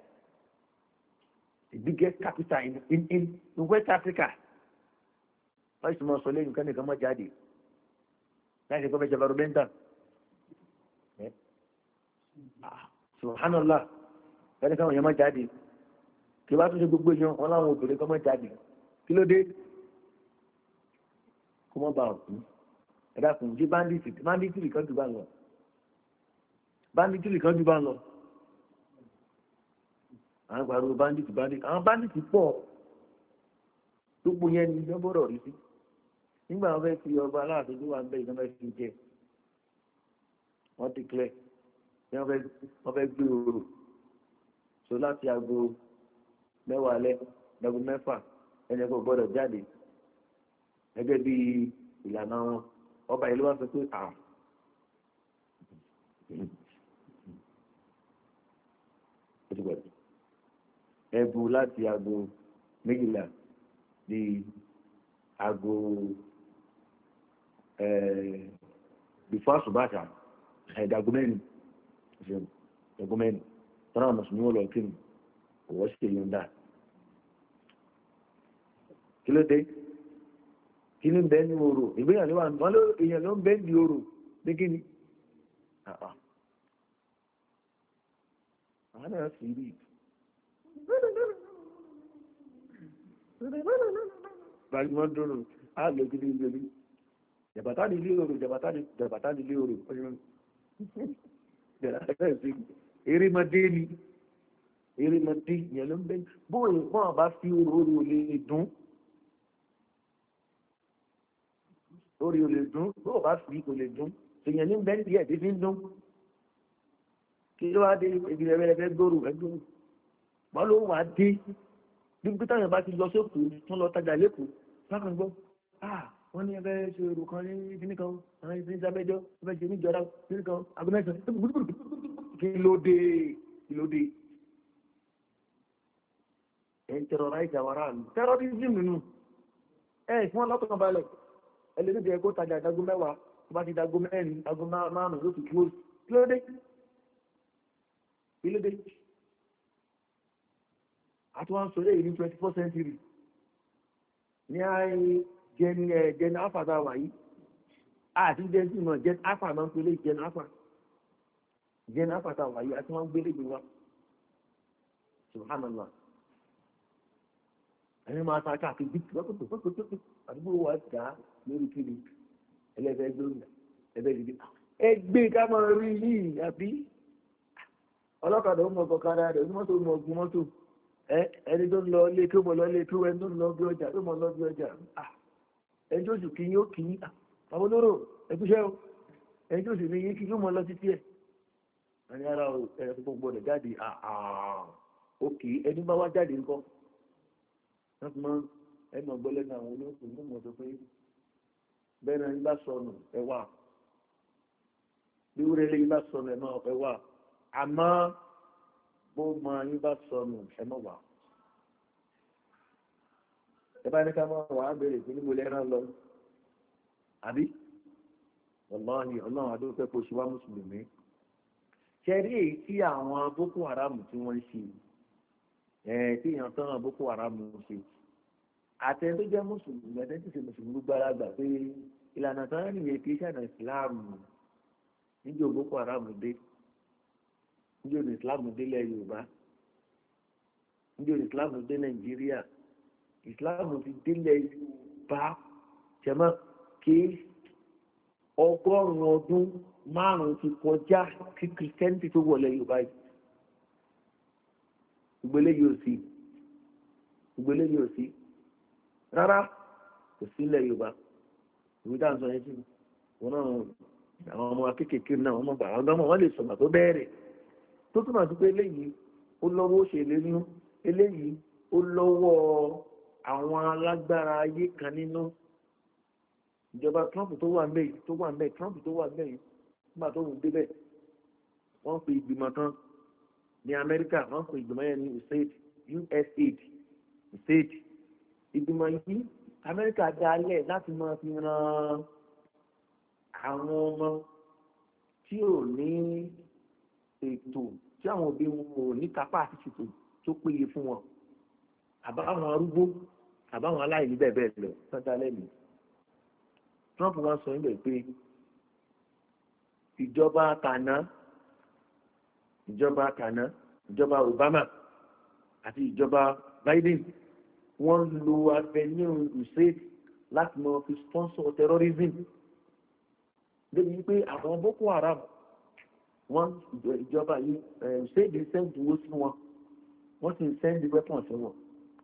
the biggest capital in, in, in, in West Africa wọ́n sì mọ̀ sọ lẹ́yìn kan nìkan mọ́ jáde láì ṣe kọ́ fẹ́ jọba rọ́bẹ́ńtà ẹ́ subhanallah ẹni káwọn èèyàn má jáde kí wá tún ṣe gbogbo èèyàn wọn láwọn obìnrin kan má jáde kí ló dé kó mọ́ bá òkú ẹ̀dá kùn jí banditì banditì kan jù bá ń lọ banditì kan jù bá ń lọ àwọn pariwo banditì banditì àwọn banditì pọ̀ gbogbo yẹn ni wọ́n bọ̀rọ̀ rí sí nígbà wọn fẹ́ fi ọba aláàfin tó wà ń bẹ ìjọba fi jẹ wọ́n ti kílẹ̀ wọ́n fẹ́ gbé orò so láti aago mẹ́wàá alẹ́ aago mẹ́fà ẹni ẹ̀kọ́ gbọ́dọ̀ jáde gẹ́gẹ́ bí ìlànà wọn ọba ìlú wa sọ pé à ẹ̀bù láti aago méjìlá di aago bífọ́ àṣùbàṣà ẹ̀dàgọ́ mẹ́rin ẹ̀gọ́ mẹ́rin tọ́nà mùsùlùmí wọ́n lọ kí ni òwò sí èèyàn dá kí ló dé kí ló ń bẹ ní orò ìgbéyàn ló wà wọ́n ló èèyàn ló ń bẹ ní orò ní kí ni àwọn náà sì rí gbajúmọ̀ dúró á lè kí ní ilé rí jàbátá ní ilé orò jàbátá ní ilé orò erémọdé ni erémọdé yẹn ló ń bẹ bóyá wọn bá fi oró lè dún orí ò lè dún bó bá fi kò lè dún èèyàn ní bẹ́ẹ̀ díẹ̀ tí fi ń dún kí ló wá dé ibi rẹ̀ rẹ̀ fẹ́ gbòòrò ẹgbẹ́ wọn ló wà dé bí pété àwọn bá ti lọ sókè tún lọ tajà lẹ́kọ̀ọ́ lákàn gbọ́ ah wọ́n ní ẹgbẹ́ ṣe èrò kan ní kíní kan àwọn ìsinmi sábẹ́jọ́ ẹgbẹ́ ṣe níjọra kíní kan agbẹ́mẹ́sàn kí ló dé kí ló dé ẹ̀ ń terrorize àwọn aráàlú terrorism nínú ẹ̀ fún ọlọ́tọ̀ balẹ̀ ẹlẹ́ni jẹ́ kó tajà ìdágún mẹ́wàá tó bá ti dágó mẹ́rin dágó márùn-ún ló ti close kí ló dé kí ló dé àti wọ́n sọ léyìí ní twenty four century ní ààyè jẹni ẹ̀ jẹni alpha tá a wà yìí àti jẹni náà jẹni alpha máa ń pè lé jẹni alpha jẹni alpha tá a wà yìí àti wọ́n gbé lébi wa subhanallah ẹni máa ta káàkiri bí pọ̀pọ̀pọ̀pọ̀ àdúgbò wa dá lórí kiri ẹlẹ́fẹ̀ẹ́ gbóyè ẹgbẹ́ ìdílé ẹgbẹ́ ká máa rí yìí àbí ọlọ́kadà ó mọ ọkọ̀kadà rẹ̀ onímọ́tò ó mọ ọgbọ́n mọ́tò ẹni tó ń lọ ilé tó mọ lọ ilé tó ẹni tó ń lọ bí ọjà tó mọ lọ bí ọjà ẹni tó sì kí yín ó kì í àwọn olóró ẹkúṣẹ́ o ẹni tó sì ní yín kí yóò mọ lọ títí ẹ̀ ẹni ara ẹ̀rọ tó gbọdọ̀ jáde ó kì í ẹni bá wá jáde ńkọ́ wọ́n ti mọ ẹnu ọgbọ́lẹ́ náà àwọn olóòtú ní mọ̀ tó pé bẹ́ẹ̀ náà yín bá sọnù ẹ wà bí wúrẹ́ lé yín bá sọnù ẹ náà ẹ wà àmọ́ bó mọ yín bá sọnù ẹ mọ̀ wà. ẹ bá ní ká máa wà á béèrè pé níbo lẹ́ràn lọ àbí ọlọ́ọ̀ni ọlọ́run adókẹ́ kó ṣe wá mùsùlùmí ṣe rí èyí tí àwọn boko haram tí wọ́n ń ṣe ẹ̀ tí èèyàn tán boko haram ṣe àtẹni tó jẹ́ mùsùlùmí àtẹni tó ṣe mùsùlùmí gbáragbà pé ìlànà tán nìyẹn kì í ṣàna ìsìláàmù níjó boko haram dé níjó ní ìsìláàmù délẹ̀ yorùbá níjó ní ìsìláàmù dé nàìjíríà ìsìláàmù ti délẹ̀ yorùbá jẹ́mọ́ kí ọgọ́rùn-ún ọdún márùn-ún ti kọjá kí kìrìsìtẹ́nì tó wọlé yorùbá yìí ìgbélé yóò sí ìgbélé yóò sí rárá kò sílẹ̀ yorùbá ìwé dáhùn sọ yẹn sí wọn náà àwọn ọmọ akékèké náà wọn mọ̀ gbà àwọn ọmọ wọn lè sọ̀gbà tó bẹ̀rẹ̀ tó túmọ̀ sí pé eléyìí ó lọ́wọ́ òṣèlú nínú eléyìí ó lọ́wọ́ àwọn alágbára ayé kan nínú ìjọba Trump tó wà ńbẹ̀ tó wà ńbẹ̀ Trump tó wà ńbẹ̀ yìí nígbà tó ń débẹ̀ wọ́n pe ìgbìmọ̀ kan ní Amẹ́ríkà wọ́n pe ìgbìmọ̀ yẹn ní USAID USAID USAID ìgbìmọ̀ yìí Amẹ́ríkà dá lẹ̀ láti máa fi ran àwọn ọmọ tí ò ní ètò tí àwọn òbí wọn ò ní kápá àti ṣètò tó péye fún wọn àbáwọn arúgbó àbáwọn aláìní bẹ́ẹ̀ bẹ́ẹ̀ lọ sọ́dá lẹ́nu. Trump wá sọ níbẹ̀ pé ìjọba kàná ìjọba kàná ìjọba Obama àti ìjọba Biden wọ́n lo avenue usaid láti mọ fi sponsor terrorism débi wípé àwọn Boko Haram wọ́n ìjọba yìí usaid send owó sí wọn wọ́n sì send weapons sí wọn.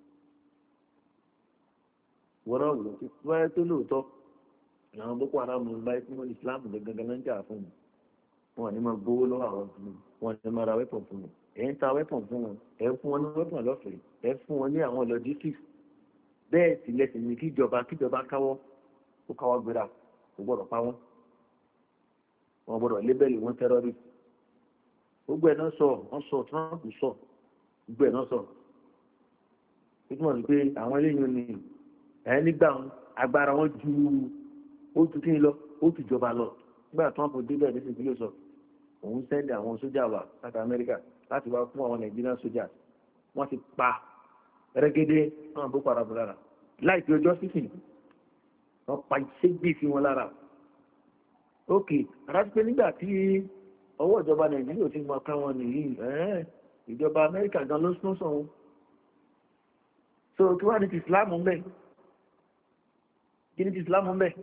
wọ́n náà wò ó wáyé tó lóòótọ́ àwọn Boko Haram ń bá ẹkún Islam gangan náà ń jà fún wọn wọn ní máa gbowó lọ́wọ́ àwọn fún wọn wọn ní máa ra weapon fún wọn ẹ̀ ń ta weapon fún wọn ẹ̀ fún wọn ní weapon lọ́fẹ̀ẹ́ ẹ̀ fún wọn ní àwọn logistics bẹ́ẹ̀ sì lẹ́sìn ní kíjọba kíjọba káwọ́ ó káwọ́ gbéra kò gbọ́dọ̀ pa wọ́n wọn gbọ́dọ̀ lébẹ́lì wọn terrorist gbogbo ẹ̀ náà sọ wọ́n sọ Trump sọ gbogbo ẹ̀ náà sọ ó túmọ̀ sí pé àwọn eléyìí ni ẹ̀ nígbà agbára wọn ju ó ju kí n lọ ó ju ìjọba lọ nígbà Trump débẹ̀ ní ìpínlẹ̀ sọ òun sẹ́ndì àwọn sójà wà láti Amẹ́ríkà láti wá fún àwọn Nigerian sójà wọ́n ti pa rẹ́gẹ́dẹ́ náà Boko Haram lára láìpẹ́ ọjọ́ sísìn wọ́n pa ṣégbé sí wọn lára. ok àdájú pé nígbà tí ọwọ́ ìjọba Nàìjíríà ti mọ ká wọn nìyí ìjọba Amẹ́ríkà gan ló sún sọ wọn. so kí wàá ní ti Islam ń bẹ kí ni ti Islam ń bẹ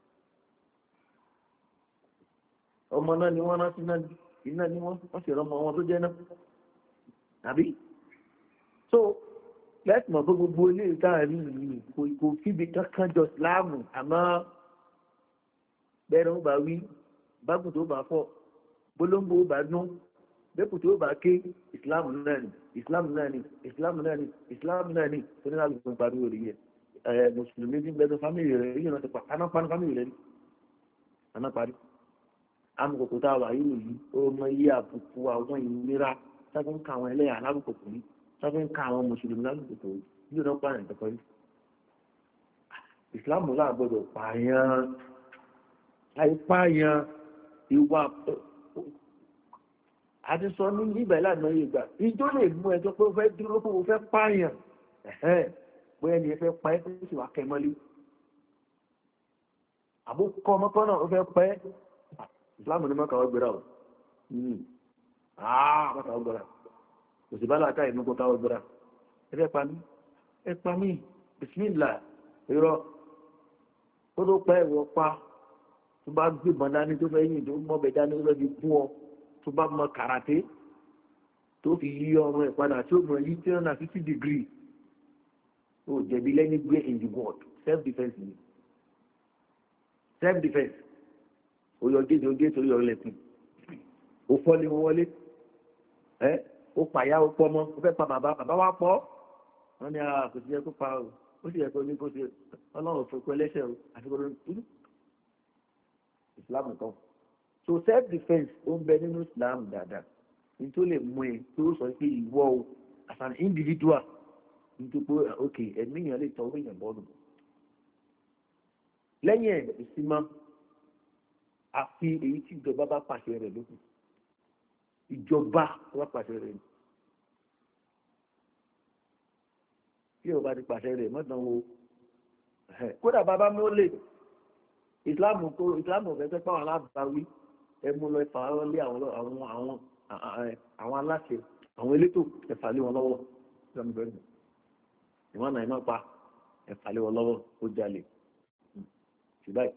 ọmọ náà ni wọ́n rántí náà iná ni wọ́n wọ́n sì rọmọ wọn tó jẹ́ náà àbí so lẹ́tì mọ̀ pé gbogbo ilé ìtàrí yìí kò fíbi kankan jọ síláàmù àmọ́ bẹ́ẹ̀rẹ̀ ó bá wí bágùn tó bá fọ́ gbólóńgbò ó bá dún bẹ́ẹ̀kù tó bá ké ìsìláàmù náà ni ìsìláàmù náà ni ìsìláàmù náà ni ìsìláàmù náà ni tó ní láti gbọ́n pariwo rí yẹ ẹ̀ mùsùlùmí bí bẹ́ẹ̀ fámìlì rẹ̀ yìí náà ti pa anáparí fámìlì rẹ̀ ni anáparí amukoko tá a wà yìí nìyí ó mọ iye àbùkù àwọn ìnira sábẹ́ ń ka àwọn ẹlẹ́yà alábùkù yìí sábẹ́ ń ka àwọn mùsùlùmí lálùkù yìí yóò náà pààyàn tọkọ yìí ìsìláàmù náà gbọdọ̀ pààyàn àìpààyàn ìwà àti sọ ní ibẹ̀ lánàá yìí gbà ìjọ lè mú ẹjọ́ pé ó fẹ́ dúró pé ó fẹ́ pààyàn bóyá ẹni ẹ fẹ́ pa ẹ́ tó sì wà kẹ́ mọ́lé àbúkọ́ ọmọkọ́ náà ó fẹ́ pa ẹ́ ìsìláàmù ní mọ́kà ọgbẹ̀rà ọ̀ àà mọ́kà ọgbẹ̀rà kò sì bá láàká ìmúkọta ọgbẹ̀rà ẹfẹ́ pa mí ẹ pa mí bisimilá irọ́ ó tó pẹ́ ìwọ pa tó bá gbébọn dání tó fẹ́ yìn tó mọ́bẹ̀ dání tó fẹ́ fi gún ọ tó bá mọ kàràté tó fi yí ọmọ ẹ̀ padà tí ó mọ yí three hundred fifty degree ó jẹ̀bi lẹ́ni gbé in the world self defence ni self defence oyọ géèjì ó géèjì oyọ lẹ́sìn ó fọ́lé wọn wọlé ẹ ó pàyà ó pọ́ mọ́ ó fẹ́ pa bàbá bàbá wa pọ̀ wọ́n ní kò sí yẹ kó pa o ó sì yẹ kó ní kó ṣe ọlọ́run fún ikú ẹlẹ́ṣẹ̀ o àti kó ló ń kú islam kan so self defence ó ń bẹ nínú islam dáadáa ní tó lè mú ẹ tó sọ pé ìwọ o as an individual nítorí pé ok ẹ̀mí yẹn lè tọ́ owó yẹn bọ́ọ̀lù lẹ́yìn ẹ̀ ìsinmi àfi èyí tí ìjọba bá pàṣẹ rẹ̀ lókun ìjọba bá pàṣẹ rẹ̀ tí ìjọba ti pàṣẹ rẹ̀ mọ́tàn wo kódà bàbá mi ó lè ìsìláàmù kó ìsìláàmù fẹ́ fẹ́ fáwọn alábàáwí ẹ mú lọ ẹ̀fà lé àwọn àwọn àwọn àwọn aláṣẹ àwọn elétò ẹ̀fà lé wọn lọ́wọ́ ìwọ̀n náà iná pa ẹ̀fà lé wọn lọ́wọ́ ó jalè ṣùgbọ́n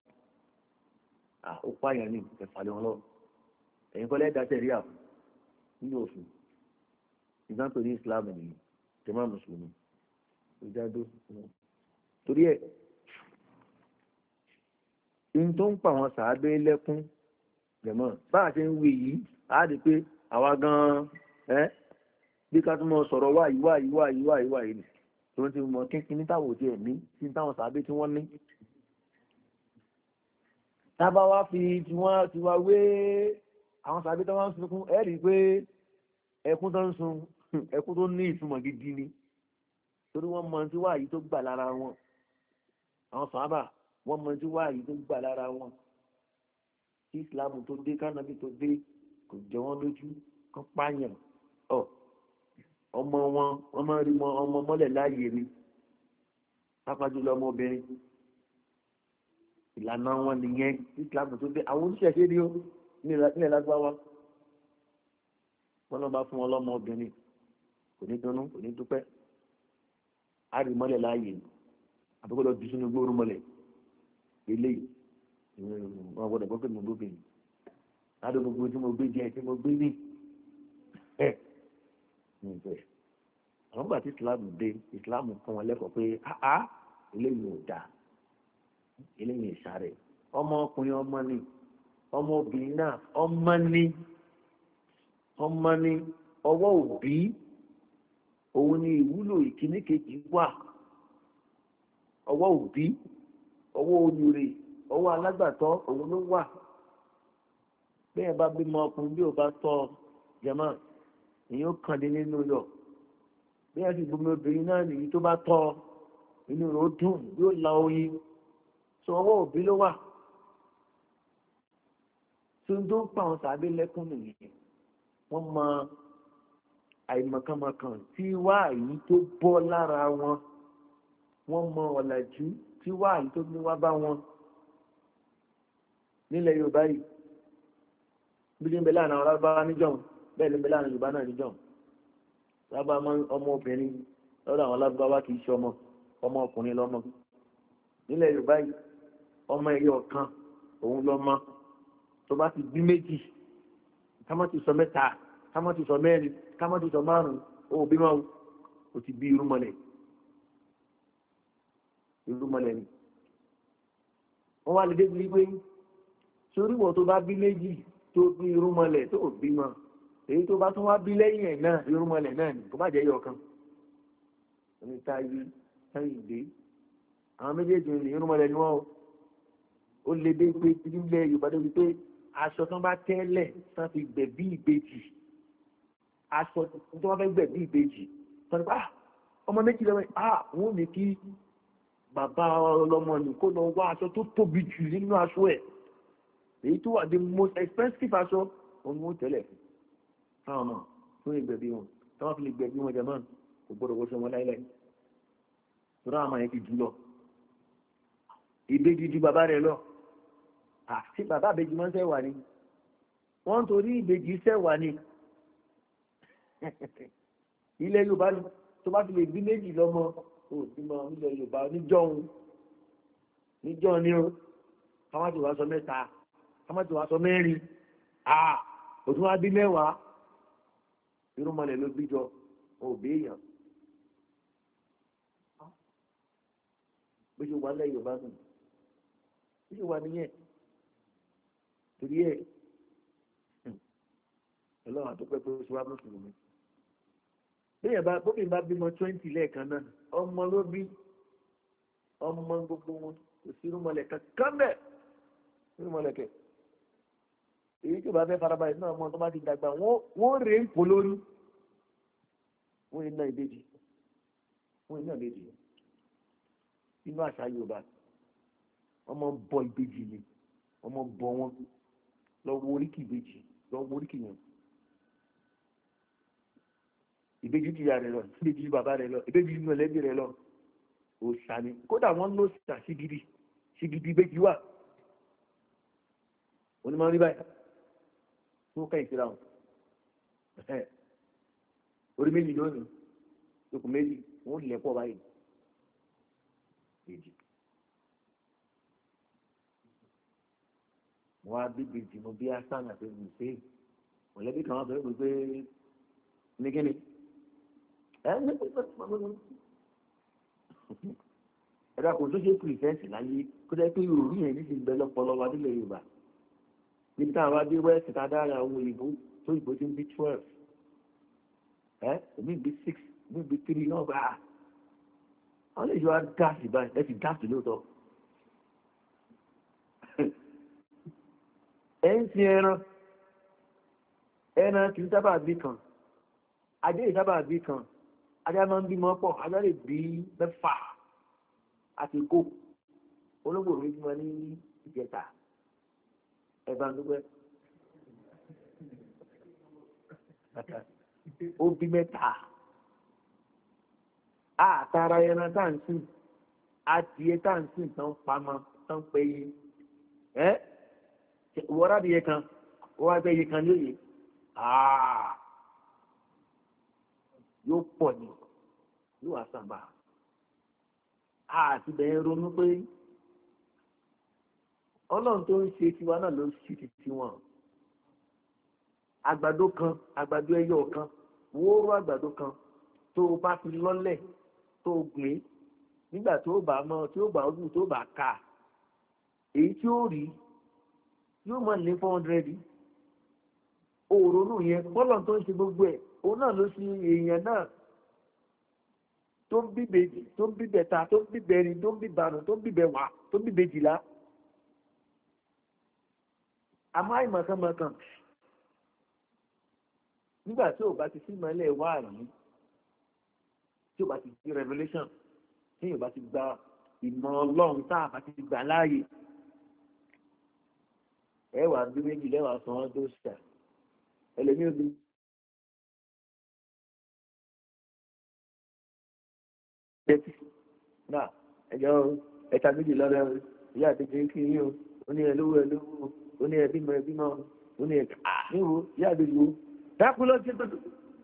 ó pààyàn ní ẹ̀fàlẹ́ wọn lọ́wọ́ ẹ̀yin kọ́lẹ́ ẹ̀dá tẹ̀rí àpò nínú òfin ìgbàntò ní Islam nìyí jẹ́mọ́ mùsùlùmí ìjádó torí ẹ̀ in tó ń pa àwọn sàábé lẹ́kún jẹ̀mọ́ bá a ṣe ń wí yìí á di pé àwa gan-an ẹ́ bí ká tún mọ sọ̀rọ̀ wáyé wáyé wáyé wáyé wáyé ni tó ń ti mọ kínkín ní táwọn òde ẹ̀mí sí táwọn sàábé tí wọ́n ní tábà wá fi tí wọ́n ti wá wé àwọn sàbí tó wá ń sunkún ẹ rí i pé ẹkún tó ń sun ẹkún tó ní ìtumọ̀ gidi ni torí wọ́n mọ tí wáyé tó gbà lára wọn àwọn sàábà wọ́n mọ tí wáyé tó gbà lára wọn kí islam tó dé kánábì tó dé kò jẹ wọ́n lójú kán pààyàn ọ ọmọ wọn wọ́n máa rí ọmọ mọ́lẹ̀ láàyè ni pápájú lọ ọmọbìnrin ìlànà wọn nìyẹn islam tó dé àwọn oníṣẹ̀ṣe rí ó nílẹ̀ lágbáwá wọn náà bá fún wọn lọ́mọ obìnrin kò ní dunnú kò ní dúpẹ́ á rí mọ́lẹ̀ láàyè àbúkọ́ lọ jù sínú gbóòórùn mọ́lẹ̀ eléyìí wọn gbọ́dọ̀ gbọ́ pé mo gbóbìnrin ládùú gbogbo tí mo gbé jẹ tí mo gbé ní ẹ ǹjẹ́ àwọn gbà tí islam dé islam fún wọn lẹ́kọ̀ọ́ pé áá eléyìí ò dáa eléyìí ìsàrẹ̀ ọmọ ọkùnrin ọmọ ni ọmọ obìnrin náà ọmọ ni ọmọ ni ọwọ́ òbí òun ni ìwúlò ìkíní kejì wà ọwọ́ òbí ọwọ́ olùrè ọwọ́ alágbàtọ́ òun ló wà bẹ́ẹ̀ bá bímọ ọkùnrin bí ò bá tọ́ jẹ̀mọ́ èyí ó kàn dé nínú yọ bẹ́ẹ̀ sì gbogbo obìnrin náà nìyí tó bá tọ́ inú rẹ̀ ó dùn yóò la oyin sọ ọwọ́ òbí ló wà tó ń tó ń pa àwọn tàbí lẹ́kùn nìyí wọ́n mọ àìmọ̀kànmọ̀kàn tí wá èyí tó bọ́ lára wọn wọ́n mọ ọ̀làjú tí wá èyí tó ní wá bá wọn nílẹ̀ Yorùbá yìí bí ní bẹ láàrin àwọn arábáwá níjọ́un bẹ́ẹ̀ ní bẹ láàrin Yorùbá náà níjọ́un lábá ọmọ obìnrin lọ́dọ̀ àwọn alábáwá kì í ṣe ọmọ ọmọ ọkùnrin lọ́mọ nílẹ̀ Yorùbá yìí ọmọ ẹ̀yọ kan òun lọ́mọ tó bá ti bí méjì kámọ́ ti sọ mẹ́ta kámọ́ ti sọ mẹ́rin kámọ́ ti sọ márùn-ún ó bí máa ó ti bí irúmọlẹ̀ irúmọlẹ̀ ni wọ́n wá lè dé bí pé sórí wọ́n tó bá bí méjì tó bí irúmọlẹ̀ tó bí mọ́ èyí tó bá tún wá bí lẹ́yìn ẹ̀ náà irúmọlẹ̀ náà ni kò má jẹ́ yọ̀ọ̀kan ní táyé táyìndé àwọn méjèèjì ní irúmọlẹ̀ ni wọ́n ó lè dé pé nílẹ̀ Yorùbá débi pé aṣọ tán bá tẹ́lẹ̀ tán fi gbẹ̀ bí ìbejì aṣọ tó wọ́n fẹ́ gbẹ̀ bí ìbejì tán nípa ọmọ méjì lọ́wọ́ ah wọ́n ní kí bàbá ọlọ́mọ ní kó lọ wá aṣọ tó tóbi jù nínú aṣọ ẹ̀ èyí tó wà the most expensive aṣọ òun ni wọ́n tẹ́lẹ̀ fáwọn ọmọ fún ìgbẹ̀bí wọn táwọn fi lè gbẹ̀bí wọn jẹ mọ́ kò gbọ́dọ̀ wọ́ṣọ wọn láìláì tó ráwọn ọmọ yẹn ti jù lọ ìbejì ju bàbá rẹ̀ lọ àti bàbá ìbejì máa ń sẹ́wà ni wọ́n ń torí ìbejì sẹ́wà ni ilẹ̀ Yorùbá ni tó bá fi lè bí méjì lọ́mọ ò sí mọ ilẹ̀ Yorùbá níjọ́un níjọ́ ni ó káwọn ti wá sọ mẹ́ta káwọn ti wá sọ mẹ́rin àà òtún wá bí mẹ́wàá irúnmọlẹ̀ ló bí jọ òbí èèyàn bó ṣe wà lẹ́yìn Yorùbá nù bó ṣe wà nìyẹn torí ẹ̀ ọlọ́run àtọ́pẹ́ pé oṣù wa mùsùlùmí bẹ́ẹ̀ bá bóbi bá bímọ twenty lẹ́ẹ̀kan náà ọmọ ló bí ọmọ gbogbo wọn kò sí irúnmọlẹ̀ kankan bẹ́ẹ̀ irúnmọlẹ̀ kẹ̀ èyí tó bá fẹ́ farabalẹ̀ náà ọmọ tó bá ti dàgbà wọ́n rèé ń pò lórí wọ́n iná ìbejì wọ́n iná ìbejì inú àṣà Yorùbá ọmọ bọ ìbejì ni ọmọ bọ wọn lọ wo oríkì ìbejì lọ wo oríkì yẹn ìbejì ti ya rẹ lọ ìbejì ju bàbá rẹ lọ ìbejì ju mọ̀lẹ́bí rẹ lọ òòṣà ni kódà wọ́n ló ṣà sígidi sígidi ìbejì wà onímọ̀ rí báyìí tó kẹ́yìn síra wọn orí méjì lónìí ikùn méjì wọ́n lẹ̀ pọ̀ báyìí méjì wọ́n á bí bèjì mo bí asán àti ìgbìnsé mọ̀lẹ́bí kan wọ́n sọ pé ní kíni ẹ ní pípẹ́ ẹ̀dá kò tó ṣe pìrìfẹ́ǹsì láyé kó jẹ́ pé yorùbá yẹn ní ti bẹ lọ́pọ̀lọ́ wa nílẹ̀ Yorùbá níbi táwọn wá dé wẹ́ẹ̀sì tá a dára àwọn òyìnbó tó ìbò ti ń bí twelve ẹ èmi bí six èmi bí three náà bá a àwọn lè yọ gáàsì báyìí ẹ ti gáàsì lóòótọ́ ẹ ń sin ẹran ẹran kì í sábà bí kan ajá yìí sábà bí kan ajá máa ń bímọ pọ̀ ajá lè bí mẹ́fà àti kó olóńgbò mi bímọ ní ìjẹta ẹ bá ń dúpẹ́ ó bí mẹ́ta àtàrà ẹran tá à ń sìn adìẹ tá à ń sìn tán pamọ́ tán pé yìí ẹ wọ́n adìẹ kan wọ́n abẹ́ yìí kan lóye yóò pọ̀ ní yóò wá sábà àti bẹ̀rẹ̀ ronú pé ọlọ́run tó ń ṣe tiwa náà ló ṣe ti tiwọn àgbàdo kan àgbàdo ẹyọ kan wóró àgbàdo kan tó o bá fi lọ́lẹ̀ tó o gbìn nígbà tó o bá mọ tí o bá wù tó o bá ká èyí tí ó rí yóò mọ̀ ní four hundred òòrùn yẹn bọ́lọ̀ tó ń ṣe gbogbo ẹ̀ òun náà ló ṣe èèyàn náà tó ń bí bèjì tó ń bí bẹ̀ta tó ń bí bẹ̀rin tó ń bí bànú tó ń bí bẹ̀wà tó ń bí bèjìlá àmọ́ àìmọ̀kànmọ̀kàn nígbà tí ò bá ti sí ìmọ̀lẹ̀ wá yìí tí ò bá ti di revelation tí ò bá ti gba ìmọ̀ ọlọ́run tá a bá ti gbà láàyè ẹ wà bí méjì lẹ́wà sàn án tó ṣà ẹlẹ́mí òbí. náà ẹjọ́ ẹ̀ta méjì lọ́rẹ́ ìyá àtẹ̀jẹ́ kí yín o ó ní ẹ lówó ẹ lówó ó ní ẹbí mọ ẹbí mọ ó ní ẹ níwò ìyá àdéjò dákú lọ sí tọ́jú.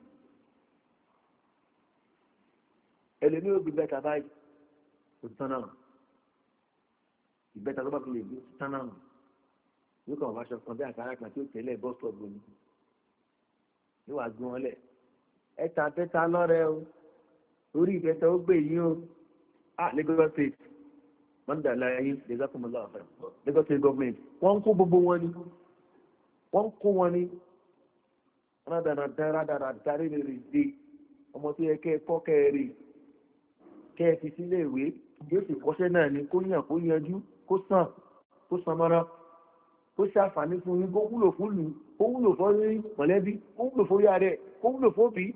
ẹlẹ́mí òbí bẹ́ta báyìí kò tán náà ìbẹ́ta ló bá fi lè gbé tán náà yóò kàn wá aṣọ kan bí àkàrà kan tí ó tẹ̀lé bọ́sítọ̀ọ̀bù ni yóò wá gbé wọn lẹ̀ ẹ̀ta bẹ́ta lọ́rẹ́ o orí ìbẹ́ta ó gbé yín o ah Lagos state mọ́ndà láyé lẹ́gbàkúnmọ́lá ọ̀fẹ́ Lagos state government wọ́n ń kó gbogbo wọn ni wọ́n ń kó wọn ni rádaràdá rádaràdá rèé dé ọmọ tó yẹ kẹ́ ẹ kọ́ kẹ́ ẹ rè kẹ́ ẹ fi sílé ìwé yóò sì kọ́ṣẹ́ náà ni kó yàn kó yanjú kó sàn kó san mọ́ra kó ṣàǹfààní fún yín kó wúlò fún lù kó wúlò fún yín mọ̀lẹ́bí kó wúlò fún yá rẹ̀ kó wúlò fún òbí.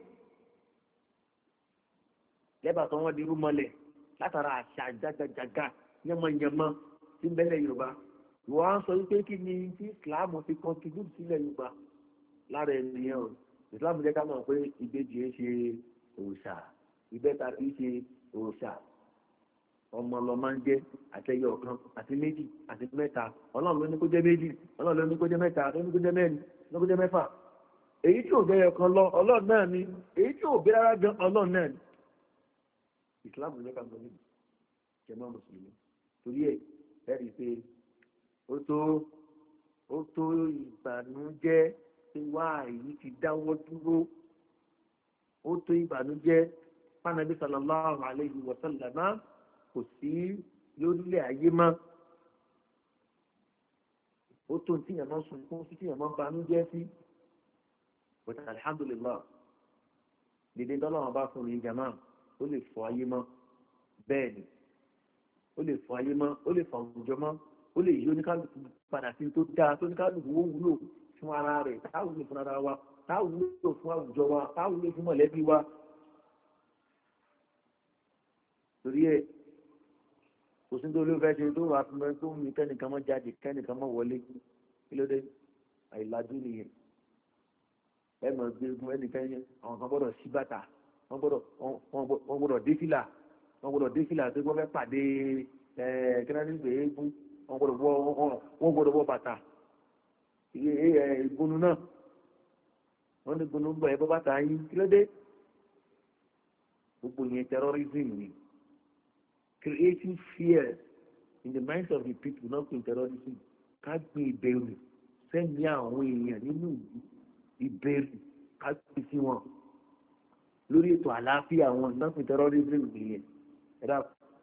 lẹ́bàá tó wọ́n di irú mọ́lẹ̀ látara àṣà jágajàga yánmọ́yánmọ́ tí ń bẹ́lẹ̀ Yorùbá ìwọ á sọ wípé kí ni tí Islam fi contribute sílẹ̀ Yorùbá lára ènìyàn o Islam jẹ́ ká mọ̀ pé ìbejì ń ṣe òòṣà ìbẹ́ta kì í ṣe òòṣà ọmọ lọ máa ń jẹ àtẹyẹ ọ̀kan àti méjì àti mẹ́ta Ọlọ́run ló ní kó jẹ́ méjì Ọlọ́run ló ní kó jẹ́ mẹ́ta ló ní kó jẹ́ mẹ́rin ló ní kó jẹ́ mẹ́fà èyí tí ò bẹ ọ̀kan lọ Ọlọ́run náà ni èyí tí ò bẹ rárá gan Ọlọ́run náà ni Islam ló ní ká mọ̀ níbi jẹmọ́ mùsùlùmí torí ẹ̀ ẹ̀rí pé ó tó ó tó ìbànújẹ́ pé wá èyí ti dáwọ́ dúró ó tó ìbànújẹ́ fánàbí sallallahu alayhi wa sallam kò sí lórílẹ̀ ayé mọ́ ó tó tí yàn máa sùn fún sí tí yàn máa banújẹ́ sí but alhamdulillah dédé dọ́lọ́wọ́n bá fún mi jama ó lè fọ ayé mọ́ bẹ́ẹ̀ ni ó lè fọ ayé mọ́ ó lè fọ àwùjọ mọ́ ó lè yí oníkálùkù padà sí tó dáa tó oníkálùkù ó wúlò fún ara rẹ̀ táwùlò fún ara wa táwùlò fún àwùjọ wa táwùlò fún mọ̀lẹ́bí wa torí ẹ̀ kò sí tó ló fẹ́ ṣe tó wà fún ẹ tó ń mi kẹ́nìkan mọ́ jáde kẹ́nìkan mọ́ wọlé kí ló dé àìlájú nìyẹn ẹ mọ̀ gbé egun ẹnìkan yẹn àwọn kan gbọ́dọ̀ sí bàtà wọ́n gbọ́dọ̀ wọ́n gbọ́dọ̀ dé fìlà wọ́n gbọ́dọ̀ dé fìlà tó wọ́n fẹ́ pàdé ẹ̀ kínáàdì gbé egun wọ́n gbọ́dọ̀ wọ wọ́n gbọ́dọ̀ wọ bàtà ìgbónú náà wọ́n ní gbónú gbọ́ ẹ bọ́ bàtà yín kí ló dé gbogbo yẹn terrorism ni. Creating fear in the minds of the people not in terrorism ká gbé ìbẹ̀rù sẹ́ni àwọn èèyàn nínú ìbẹ̀rù ká gbé sí wọn lórí ètò àlàáfíà wọn not in terrorism nìyẹn ẹ̀dá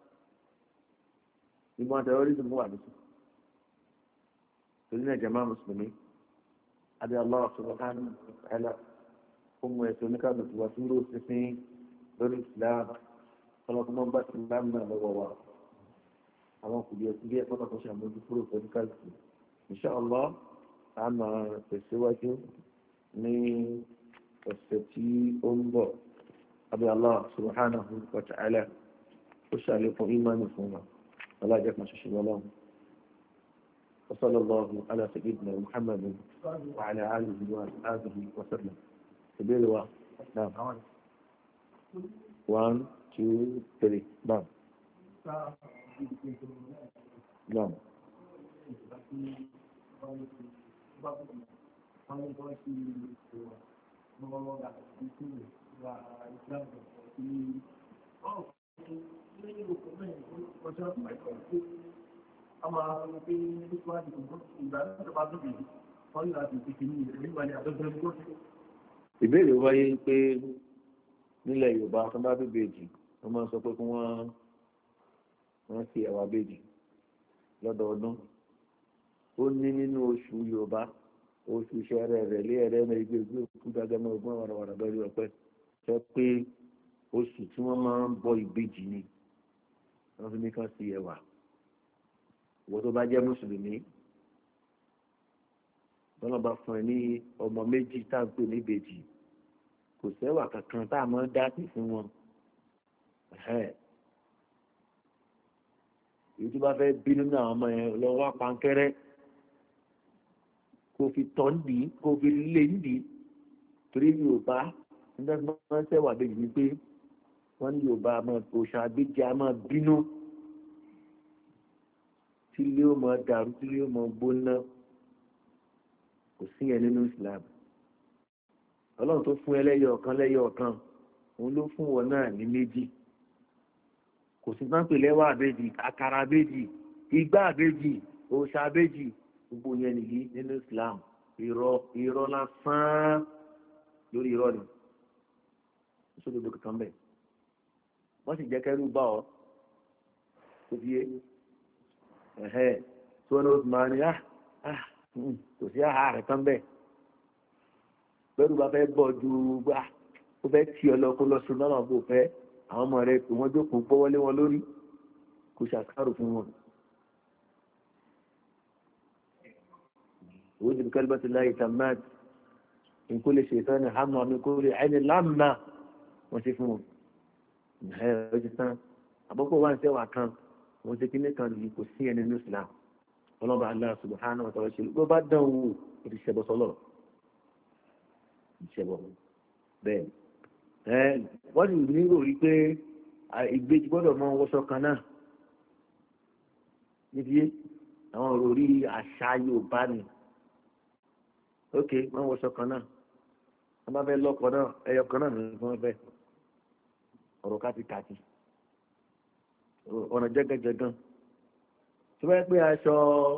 ìmọ̀ terrorism wà lóṣù torí náà jama mùsùlùmí adé Allah subhanahu wa ta'ala fún mu ẹ̀sọ́ oníkàlùkù wá sí lóò sísìn lórí Islam ọlọ́kùnrin bá ti bá náà lọ́wọ́ wa àwọn kùdìẹ̀ kùdìẹ̀ pọ́tàkó ṣàmójú kúrò pẹ̀lú kálukú insha Allah a máa tẹ̀síwájú ní ọ̀sẹ̀ tí ó ń bọ̀ abẹ́ Allah subhanahu wa ta'ala ó ṣàlékún ìmánì fún wa alájẹ́ kan ṣoṣo lọ́wọ́ وصلى الله على سيدنا محمد وعلى آله وصحبه وسلم. سبيل نعم. one two three نعم. نعم. ìbéèrè wáyé pé nílẹ̀ Yorùbá tó bá bí bèjì wọ́n máa ń sọ pé kí wọ́n wọ́n fi ẹ̀wà bèjì lọ́dọọdún. ó ní nínú oṣù Yorùbá oṣù Ṣẹẹrẹ rẹ̀ lé ẹ̀rẹ́ náà igbe ìgbé òkú dáadáa máa gbọ́n wàràwàrà lórí ọ̀pẹ sọ pé oṣù tí wọ́n máa ń bọ ìbejì ni wọ́n fi ní kàn sí ẹ̀wà. ìwọ tó bá jẹ́ mùsùlùmí lọ́nà bá fún ẹ ní ọmọ méjì tá à ń pè ní ìbejì kò sẹ́wà kankan tá a máa ń dá sí fún wọn. èyí tó bá fẹ́ bínú ní àwọn ọmọ yẹn lọ wá pankẹ́rẹ́ kó fi tọ́ nídìí kó fi lé nídìí torí Yorùbá nígbà tí wọ́n máa ń sẹ́wà bèjì ni pé wọ́n ní Yorùbá máa òòṣà àbíjẹ́ a máa bínú tí ilé ó máa dàrú tí ilé ó máa gbóná kò sí yẹn nínú Islam. Ọlọ́run tó fún ẹ lẹ́yọ ọ̀kan lẹ́yọ ọ̀kan òun ló fún wọn náà ní méjì. kò sí sáńpè lẹ́wà àbẹ́jì àkàrà àbẹ́jì igbá àbẹ́jì òòṣà àbẹ́jì gbogbo yẹn nìyí nínú Islam irọ́ irọ́ lásán lórí irọ́ ni ìṣòdodo kankan bẹ́ẹ̀ wọ́n sì jẹ́ kẹ́rù bá ọ tó fi yé ẹ̀hẹ́ tí wọ́n ní oṣù máa ní ah ah kò sí àhà rẹ̀ kan bẹ́ẹ̀ bẹ́ẹ̀rù bá fẹ́ bọ̀ ju gbà ó fẹ́ tì ọ lọ kó lọ sùn lọ́nà bó fẹ́ àwọn ọmọ rẹ̀ pé wọ́n jókòó gbọ́wọ́lé wọn lórí kò ṣàkárò fún wọn. وجد بكلمة الله تمات من كل شيطان حمى من كل عين لما وصفون نهاية وجدتان àbọ́kọ̀ wá ń tẹ́wà kan wọ́n ti kí ní kan yìí kò sí ẹni ní Islam ọlọ́ba Allah subhanahu wa ta'ala ṣe ló bá dán wò ó ti ṣẹbọ sọlọ ìṣẹbọ bẹ́ẹ̀ ẹ wọ́n sì nílò rí pé ìgbéjì gbọ́dọ̀ mọ wọṣọ kan náà níbi àwọn òròrí àṣà Yorùbá ni ok wọ́n wọṣọ kan náà wọ́n bá fẹ́ lọ́kọ náà ẹyọ kan náà ní wọ́n fẹ́ ọ̀rọ̀ kátikàti ọ̀nà jẹ́gẹ́jẹ́gán tí wọ́n pẹ́ aṣọ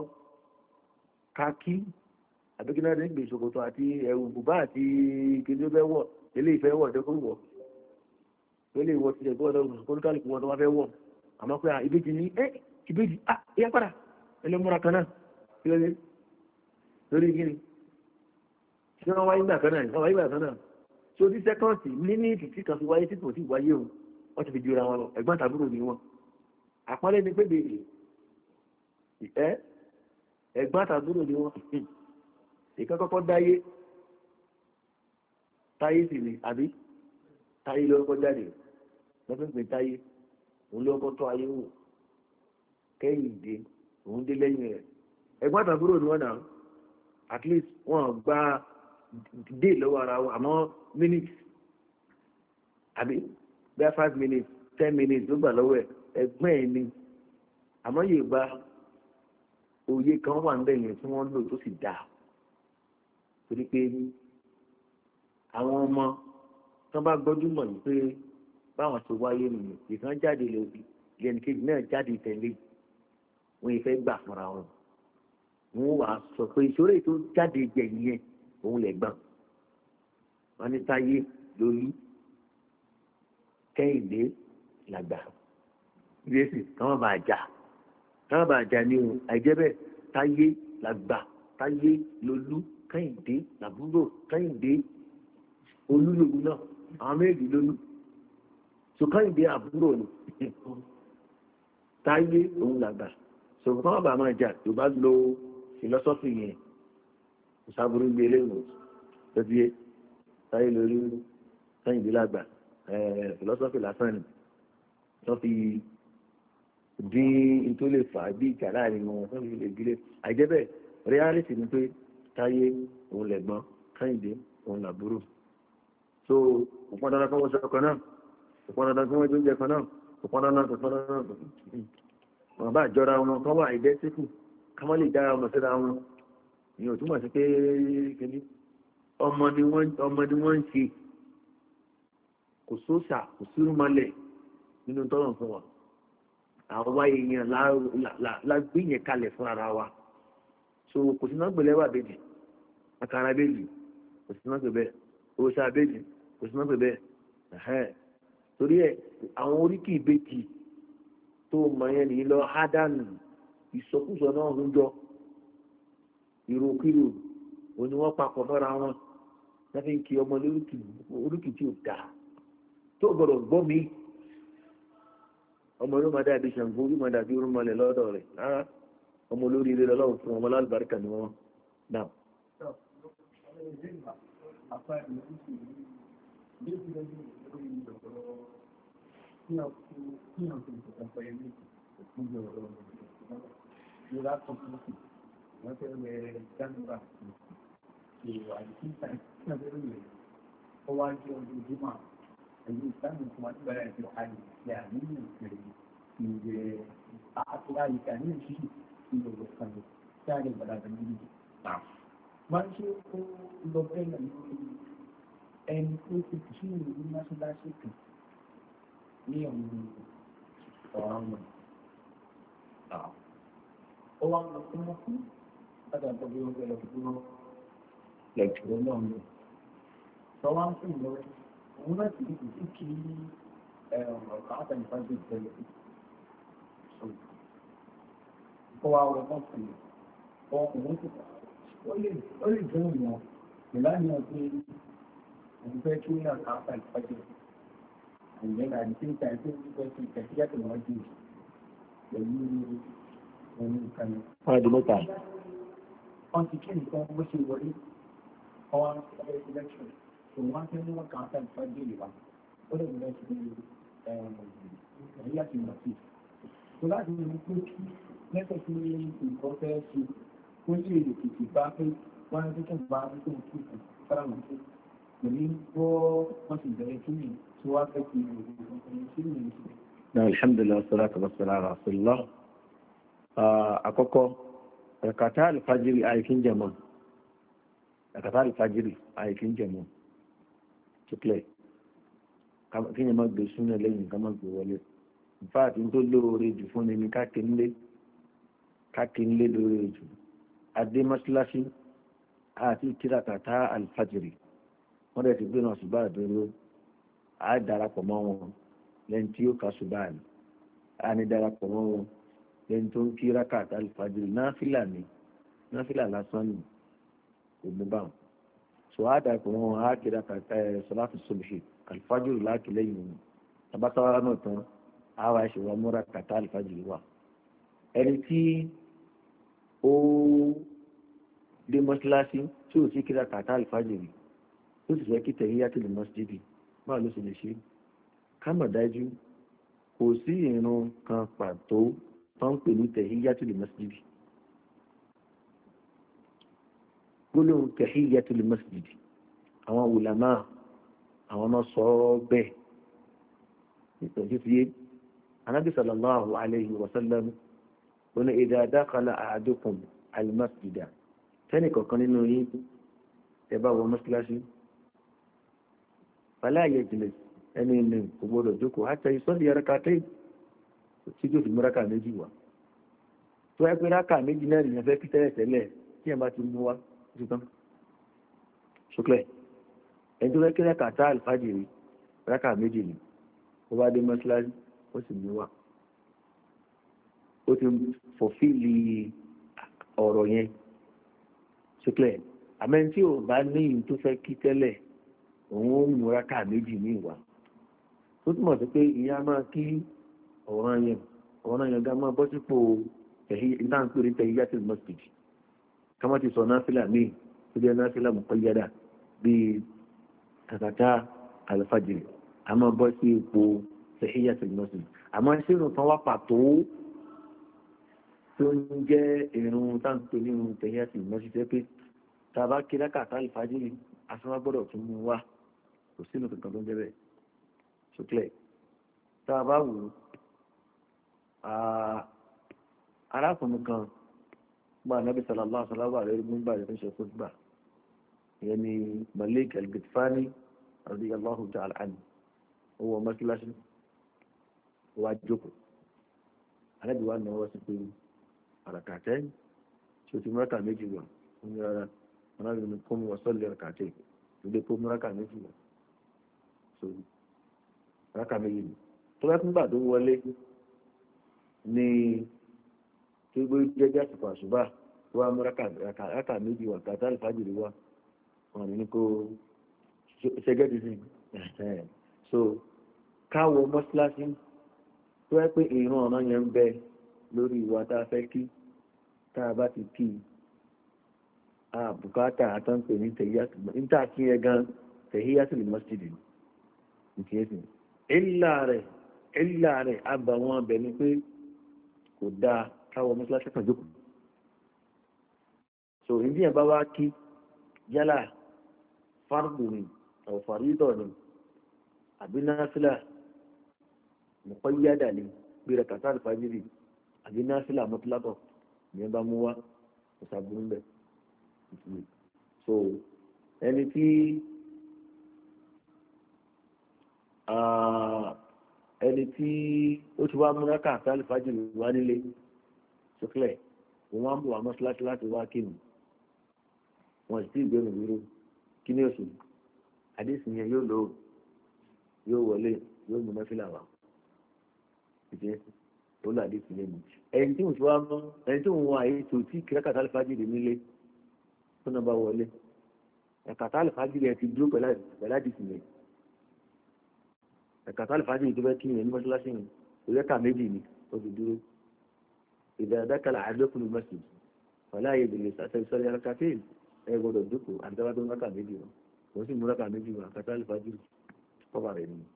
kakí àbíkínà ní gbèsè ṣòkòtò àti ẹ̀wù bùbá àti kìnìún tó fẹ́ wọ̀ ilé ìfẹ́ wọ̀ tó kó wọ̀ ilé ìwọ̀ ti ẹ̀gbọ́n ọ̀dọ́ kóníkàlùkù wọn tó wá fẹ́ wọ̀ àmọ́ pé ìbejì ní ẹ́ ìbejì ah ìyá padà ẹlẹ́múra kan náà kí ló dé lórí kíni tí wọ́n wáyé gbà kan náà wọ́n wáyé gbà kan náà tí ó di sẹ́kọ̀ǹsì míníìtì tí kan fi wáyé tí kò tí wáyé o wọ́n ti fi jura wọn lọ ẹ̀gbọ́n tàbúrò ni wọn àpọ́nlé ni pé bèèrè ẹ́ ẹ̀gbọ́n tàbúrò ni wọn ìkan kọ́kọ́ dáyé táyé sì ni àbí táyé ló kọ́ jáde lọ́fẹ́ pé táyé òun ló kọ́ tó ayé wò kẹ́yìn dé òun dé lẹ́yìn rẹ̀ ẹ̀gbọ́n tàbúrò ni wọn náà at least wọn gba dé lọ́wọ́ ara wọn àmọ́ minutes àbí bẹ́ẹ̀ five minutes ten minutes ló gbà lọ́wọ́ ẹ̀ ẹgbẹ́ ẹ̀ ni àmọ́ yìí gba òye kan wà ń bẹ̀yẹn tí wọ́n lò tó sì dáa torí pé àwọn ọmọ tó bá gbọ́dúmọ̀ yìí pé báwọn ti wáyé nìyẹn ìkan jáde lòdì lẹ́nu kejì náà jáde tẹ̀lé wọn yìí fẹ́ gbà fúnra wọn wọn wàá sọ pé ìṣòro ètò jáde gbẹ̀yìn yẹn òun lẹ̀ gbọ́n wọn ní táyé lórí kẹ́hìndé làgbà yéésì káwọn bá jà káwọn bá jà ní o àìjẹ́ bẹ́ẹ̀ táyé làgbà táyé lolú kẹ́hìndé làbúrò kẹ́hìndé olúlòlú náà àwọn méjì lolú so kẹ́hìndé àbúrò ni táyé òun làgbà so káwọn bá máa jà tó bá lo philosophy yẹn ìsàbùrù gbé eléwò tọ́jú yé táyé lolú kẹ́hìndé làgbà philosophy lásán ni wọ́n fi bí n tó lè fà á bí ìjà láàrin wọn tó lè gbélé àìjẹ́bẹ̀ reality ni pé táyé òun lẹ̀gbọ́n kẹ́hìndé òun làbúrò so òpin dandan kan wọ́n sọ kan náà òpin dandan kan wọ́n jóúnjẹ kan náà òpin dandan kan kan náà wọn bá jọra wọn kọ́ wà àìdẹ́síkù ká má lè dára ọmọ síra wọn ìyẹn ò túmọ̀ sí pé kìíní ọmọ ni wọ́n ń ṣe kò sóòṣà kò sírúmọlẹ̀ nínú tọ́lọ̀ fún wa àwa èèyàn la gbé yẹn kalẹ̀ fún ara wa so kò sí náà gbẹlẹ́wà bèjì àkàrà bèjì kò sí náà gbẹ bẹ́ẹ̀ òòṣà bèjì kò sí náà gbẹ bẹ́ẹ̀ torí ẹ̀ àwọn oríkì ìbejì tó mọ yẹn nìyí lọ hádánù ìsọkúsọ náà ń jọ ìròkìrò òní wọ́n papọ̀ mọ́ra wọn láti ń kí ọmọ oríkì tí ò dáa tó gbọ́dọ̀ gbọ́ mi ọmọ ló máa dàbí ṣàǹgó ló máa dàbí orúmọlẹ̀ lọ́dọ̀ rẹ̀ rárá ọmọ olórí ilé lọ́wọ́ fún ọmọ lálùbáríkà ni wọ́n dà.
Ẹ̀yìn ìsáàmù tí wọ́n ti bẹ̀rẹ̀ ẹ̀sìn àyè ìyá nínú ìpèrè ìjẹ́ àtúrà ìkà ní ìṣíṣù ìgbòho kan tí a lè gbàdá pẹ̀lú ìlú. Máa ń ṣe ó lọ bẹ́ẹ̀ lórí ẹni tó ti kì sí ìlú mọ́ṣáláṣí kan ní ọ̀hún ọ̀rọ̀ wọn. Ó wá lọ fún wọn fún látàgbọ́ bí wọ́n fẹ́ lọ fún wọn lẹ́kọ̀ọ́ náà lọ. Sọ wá ń fún ìlọrin. Òun náà ti di sí kí ọ̀rọ̀ àtàlù fájú ìtẹ́lẹ̀ kó wá wọ́n mọ́ sí ọkùnrin tó ó lè jẹ́ ìwọ̀n ìlànà pé òun fẹ́ kí ní ọ̀rọ̀ àtàlù fájú ìyẹn àti tí ń ta ẹgbẹ́ ìgbẹ́ sí ìtẹ̀síyà tó wọ́n jù pẹ̀lú ohun ìkànnì.
wọ́n á di mẹ́ta.
wọ́n ti kí nǹkan bó ṣe wọlé ọwọ́ ẹgbẹ́ election wọ́n tẹ́ ní wọ́n kàn án tẹ́ ìlú wa ó lè wọlé sí ẹ̀rí àti ìmọ̀sí tó láti rí pé kí lẹ́sẹ̀ sí nǹkan fẹ́ ṣe ó lè tètè bá pé wọ́n á tẹ́tẹ̀ bá tó kí kan sára wọn tó kò ní gbọ́ wọ́n sì bẹ̀rẹ̀ kí ni tó wá fẹ́ kí ìròyìn sí ìròyìn sí.
alhamdulilayi salatu wa salam ala rasulillah àkọ́kọ́ rakata alfajiri àìkín jẹmọ́ rakata alfajiri àìkín jẹmọ́ kíkẹ́ kí ni máa gbé súnà lẹ́yìn ká máa gbé wọlé ìfáàtí tó lóore jù fún ni káàkiri káàkiri lóore jù adé mọ́síláṣí àti kírakàtà alfajiri wọ́n dẹ̀ ti gbé náà ṣùgbọ́n àdúró á darapọ̀ mọ́ wọn lẹ́yìn tí ó ka ṣùgbọ́n á ní darapọ̀ mọ́ wọn lẹ́yìn tó ń kírakàtà alfajiri náfìlà ni náfìlà lásán ni ògbó báwọn so a darapọ̀ mọ́ wọn á kírakàtà sọláàtì subhi alfajiri láti lẹ́yìn wọn tabatawara náà tán á wá ṣe wọn múra kàtà alfajiri wa ẹni tí ó dé mọ́ṣáláṣí tí ò sí kíra kàtà alfajiri ó sì fẹ́ kí tahiyatul masjidi máa ló sì lè ṣe ká mọ̀ dájú kò sí ìrun kan pàtó tó ń pè ní tahiyatul masjidi gbólóhùn tahiyatul masjidi àwọn ulama àwọn náà sọ ọ́ bẹ́ẹ̀ nítorí tí yé anábì sallallahu alayhi wa sallam ó ní idha dakhala ahadukum al-masjida tẹ́nì kọ̀ọ̀kan nínú yín ẹ bá wọ mọ́síláṣí fala yajlis ẹni ní kò gbọdọ̀ jókòó hatta yusalli rak'atayn tí yóò fi mú rákà méjì wá tó ẹ pé rákà méjì náà nìyẹn fẹ́ kí tẹ́lẹ̀ tẹ́lẹ̀ tí ẹ bá ti mú wá tó tán ṣókè ẹni tó fẹ́ kí rákà tá àlùfájìrì rákà méjì ni ó bá dé mọ́síláṣí ó sì mú wá ó ti fòfíìlì ọ̀rọ̀ yẹn ṣókè àmẹ́ tí ò bá ní ìyìn tó fẹ́ kí tẹ́lẹ̀ òun ó mú rákà méjì ní ìwà tó túmọ̀ sí pé ìyá máa kí ọ̀ràn yẹn ọ̀ràn yẹn gá máa bọ́ sípò ìdáǹpẹ̀rẹ̀ tahiyatul masjid ká má ti sọ náfìlà míì tó jẹ́ náfìlà muqayyada bíi kàkàtà alfajiri a máa bọ́ sí ipò tahiyatul masjid àmọ́ ìṣirò kan wá pàtó tó ń jẹ́ ìrun táǹpé ní irun tẹ̀yẹ́ sí mọ́síṣẹ́ pé tá a bá kí rákàtà àlùfájìrì asọ́nà gbọ́dọ̀ tún mú wá kò sínú kankan tó ń jẹ́ bẹ́ẹ̀ sókè tá a bá wò ó arákùnrin kan gba anabi sallallahu alaihi wa sallam rẹ̀ mú bá rẹ̀ ṣe fún gbà ìyẹn ni Malik al-Gitfani radiyallahu ta'ala anhu owó mọ́síláṣí wá jókòó alábi wa náà wọ́n sí pé àràkàtẹ́ tí o ti mọ́ráka méjì wọ̀ ní rárá alábi ní kó mú wọ́n sọ́ọ̀lì àràkàtẹ́ ìdílé kó mọ́ráka méjì wọ̀ so mọ́ráka méjì ni tó bá tún gbà tó wọlé ní tí gbé jẹ́jẹ́ àsìkò àṣùbà tó wá mọ́ráka méjì wọ̀ kàtà àlùfáàjìrì wọ̀ wọn ní kó ṣẹgẹ́ dídì so káwọ mọ́síláṣí tó yẹ pé ìran ọ̀nà yẹn ń bẹ lórí ìwà tá a fẹ́ kí tá a bá ti kí àbùkátà àtọ́ǹpẹ̀ ní tẹ̀yíyàtì níta kí ẹ gan tẹ̀yíyàtì lè mọ́sídìí nìkí ẹ̀sìn ìlà rẹ̀ ìlà rẹ̀ àbà wọn abẹ ni pé kò dáa káwọ mọ́síláṣí kan jókòó so ìdí ẹ̀ bá wá kí yálà fárúdù ni ọ̀fàrídọ̀ ni àbí náfìlà mọ̀kọ́yádà ni gbéra kàtà àlùfájìrì àbí náfìlà mọ́tòlákọ̀ ní ẹ bá mú wá ìṣàbùrú bẹ̀. so ẹni tí ẹni tí ó ti wá múra kàtà àlùfájìrì wá nílé sókè òun wá ń bọ̀ wá mọ́ṣáláṣí láti wá kínu wọn sì ti ìgbénu dúró kí ni oṣù àdéhùn yẹn yóò lò ó yóò wọlé yóò mú mẹ́fìlà wá ìjẹ́ ó lọ àdéhùn yẹn mi ẹni tí òun ti wá mọ́ ẹni tí òun wọ àyè tó tí kìlákàtà àlùfájìrì nílé tó náà bá wọlé ẹ̀kàtà àlùfájìrì ẹ̀ ti dúró pẹ̀lú àdéhùn yẹn ẹ̀kàtà àlùfájìrì tó fẹ́ kí yẹn ní mọ́ṣáláṣí yẹn ìrẹ́kà méjì ni ó ti dúró ìdàdàkàlà àdókùnrin mọ́ṣáláṣí wàlá ayé ìdílé sàṣẹ́sọ́rí alákàtẹ́yìn ẹ gbọ́dọ̀ dúkù àtàwọn tó ń rákà méjì wọn wọ́n sì mú rákà méjì wọn àkàtà àlùfájìrì kọ́ba rẹ̀ nìyí.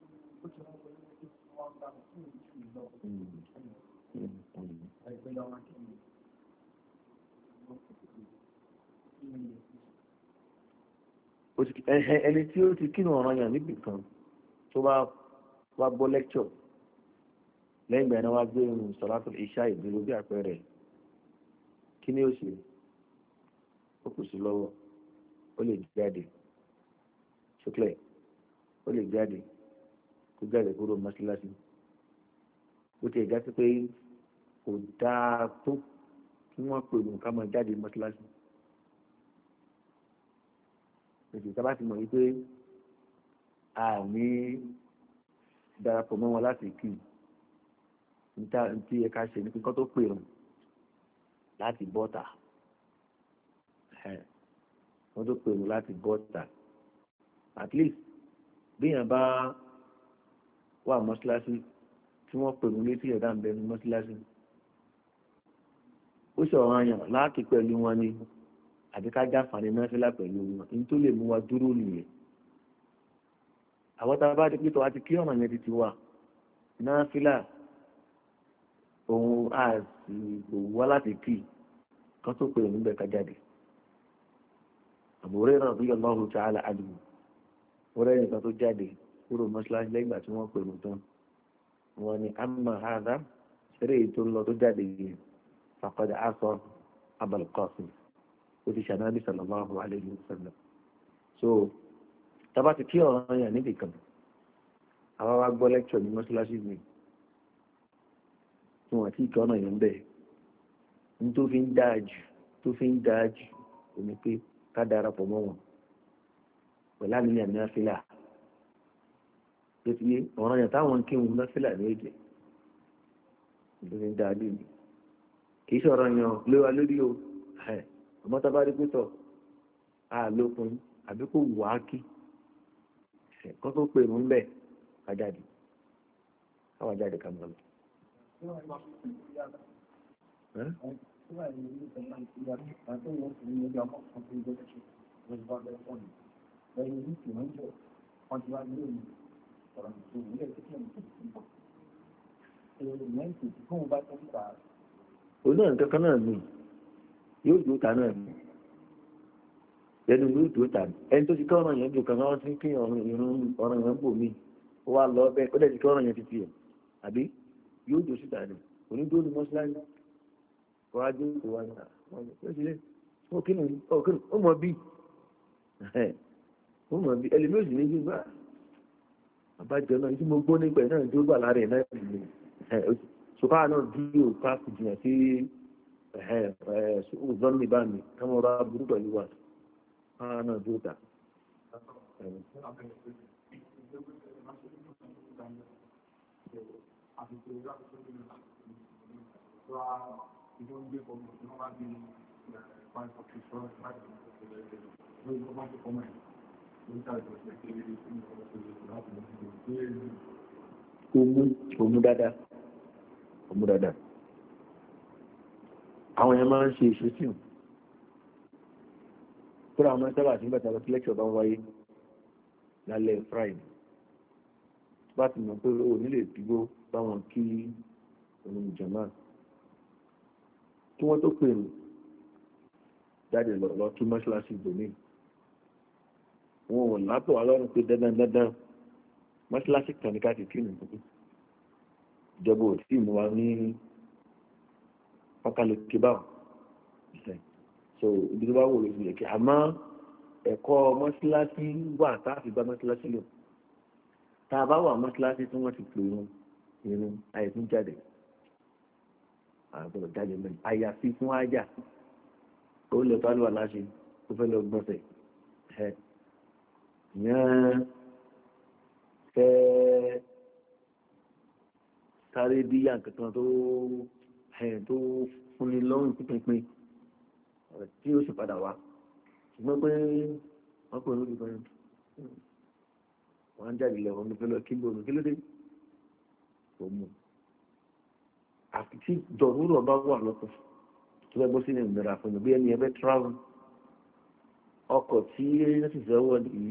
ẹni tí ó ti kínú ọ̀ràn yàn níbì kan tó bá wá gbọ́ lẹ́kṣọ̀ lẹ́yìn ìgbà yẹn wá gbé irun sọ̀rọ̀ ìṣá ìdúró bí àpẹẹrẹ kí ni ó ṣe ó kù sí lọ́wọ́ ó lè jáde ṣókè ó lè jáde kó jáde kúrò mọ́ṣáláṣí ó ti ẹ̀já sí pé kò dáa tó kí wọ́n pè ní ká máa jáde mọ́ṣáláṣí ètò ìta bá ti mọ̀ wípé àmì darapọ̀ mọ́ wọn láti kí níta tí ẹ̀ka ṣe ní kíkọ́ tó pè rùn láti bọ́ta wọ́n tó pè rùn láti bọ́ta at least bíyàn bá wà mọ́ṣáláṣí tí wọ́n pè rùn létí ẹ̀dá ń bẹ ní mọ́ṣáláṣí ó ṣọ̀rọ̀ àyàn láti pẹ̀lú wọn ni àbí ká jáfàní náfìlà pẹ̀lú wọn ní tó lè mú wa dúró nìyẹn àwọn tá a bá di pé tó a ti kí ọ̀nà yẹn ti ti wà náfìlà òun á sì wá láti kí kan tó pè níbẹ̀ ká jáde Abu Hurairah radiyallahu ta'ala anhu wọ́n nìkan tó jáde kúrò mọ́ṣáláṣí lẹ́yìn ìgbà tí wọ́n pè mí tán wọ́n ní amma hadha ṣeré èyí tó ń lọ tó jáde yìí faqad asa Abul Qasim ó ti ṣànábì sallallahu alayhi wa sallam so tábà ti kí ọ̀ràn yàn níbì kan àwa wá gbọ́ lẹ́kṣọ̀ ní mọ́ṣáláṣí mi tí wọ́n ti kí ọ̀nà yẹn bẹ́ẹ̀ ní tó fi ń dáa jù tó fi ń dáa jù ó ní pé ká darapọ̀ mọ́ wọn pẹ̀lú àníyàn náfìlà tó ti yé ọ̀ràn yàn táwọn kí wọn náfìlà ní èdè tó fi ń dáa lé mi kì í ṣọ̀rọ̀ yàn léwa lórí o ọmọ tá a bá rí pẹ́tọ̀ àlòkùn àbí kò wù á kí kó tó pè mú bẹ́ẹ̀ ká jáde káwá jáde ká mọ̀ lọ. òun náà nǹkan kan náà ni yóò dúró ta náà ni lẹ́nu yóò dúró ta ni ẹni tó ti kọ́ ọ̀ràn yẹn bí kan náà ti kí ọ̀ràn ìrún ọ̀ràn yẹn bò mí ó wá lọ bẹ́ẹ̀ ó dẹ̀ ti kọ́ ọ̀ràn yẹn ti fi ẹ̀ àbí yóò dúró síta ni onídúró ni mọ́ṣáláṣí kọ́ ajé kò wá ní àwọn ó kí ni ó mọ bí ó mọ bí ẹlẹ́mí òsì méjì gbà àbájọ náà tí mo gbọ́ nípa ẹ̀ náà tó gbà lára ẹ̀ náà nìyẹn sùpá náà dúró káàkiri jìnnà sí ọ̀zọ́n ní bá mi káwọn ọba burú pẹ̀lú wa káwọn náà dúró ta. Omu omu dáadáa omu dáadáa àwọn yẹn máa ń ṣe ìṣesí o kúrò àwọn sábà tí bàtà lọ sí lẹ́kṣọ̀ bá ń wáyé lálẹ́ friday bá ti mọ̀ pé o nílè dúró báwọn kí òun jàmá kí wọ́n tó pè ní jáde lọ lọ kí mọ́ṣáláṣí gbòmí wọn ò lápò ọlọ́run pé dandan dandan mọ́ṣáláṣí kan ní káàkiri kí nìkan ìjọba ò tí ì mú wa ní ọkàlùkì báwọn so ibi tó bá wò lóṣù yẹ kí àmọ́ ẹ̀kọ́ mọ́ṣáláṣí wà táàfin bá mọ́ṣáláṣí lò tá a bá wà mọ́ṣáláṣí tí wọ́n ti pè irun irun àìsí jáde àgbọ̀dọ̀ jáde mẹ́rin àyàfi fún ájà ó lè tó àlùwà láṣẹ tó fẹ́ lọ gbọ́nsẹ̀ ẹ̀ yẹn fẹ́ sáré bí àǹkankan tó ẹ̀ tó fúnni lọ́rùn pínpín tí ó sì padà wá ṣùgbọ́n pé wọ́n pè lórí kan wọ́n á jáde lọ wọn fẹ́ lọ kí lóòrùn kí ló dé kò mú àti tí dọ̀rúrọ̀ bá wà lọ́tọ̀ tó fẹ́ bọ́ sínú ìnira fún mi bí ẹni ẹbẹ́ travel ọkọ̀ tí ẹni sì fẹ́ wọ̀ nìyí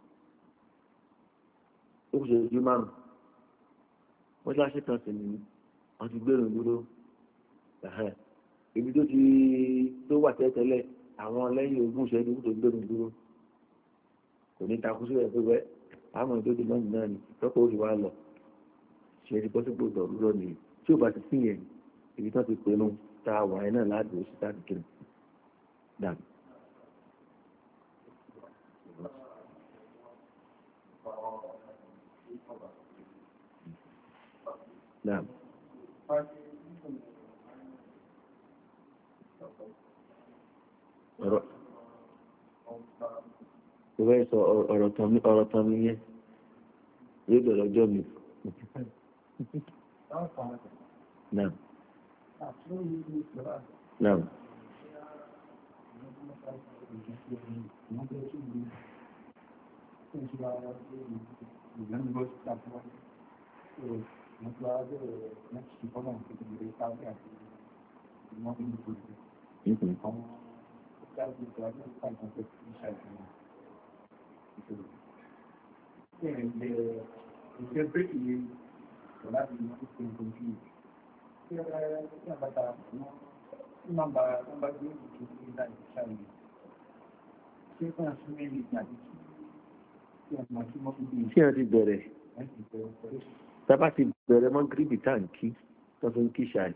ó kù ṣojú márùn wọ́n ṣe láṣẹ kan sí ni wọ́n ti gbèrò dúró ibi tó ti tó wà tẹ́tẹ́lẹ̀ àwọn lẹ́yìn ogún ìṣẹ́jú tó gbèrò dúró kò ní takú sílẹ̀ pé wẹ́ àwọn ìdójú náà náà ni tọ́kọ̀ ó sì wá lọ ṣe ti pọ́sípò dọ̀rúrọ̀ nìyí tí ó bá ti sí yẹn ibi tó ti pinnu tá a wà ẹ náà láàdùn sí táàkì kiri dàbí. Naam. Ọ̀rọ̀ ìwé sọ ọ̀rọ̀ tán mi ọ̀rọ̀ tán mi yẹn yóò bẹ̀rẹ̀ ọjọ́ mi. Naam. Naam. Tí a ti bẹ̀rẹ̀ tábà ti bẹ̀rẹ̀ mọ́ gíríbì táǹkì tó fi ń kí ṣáì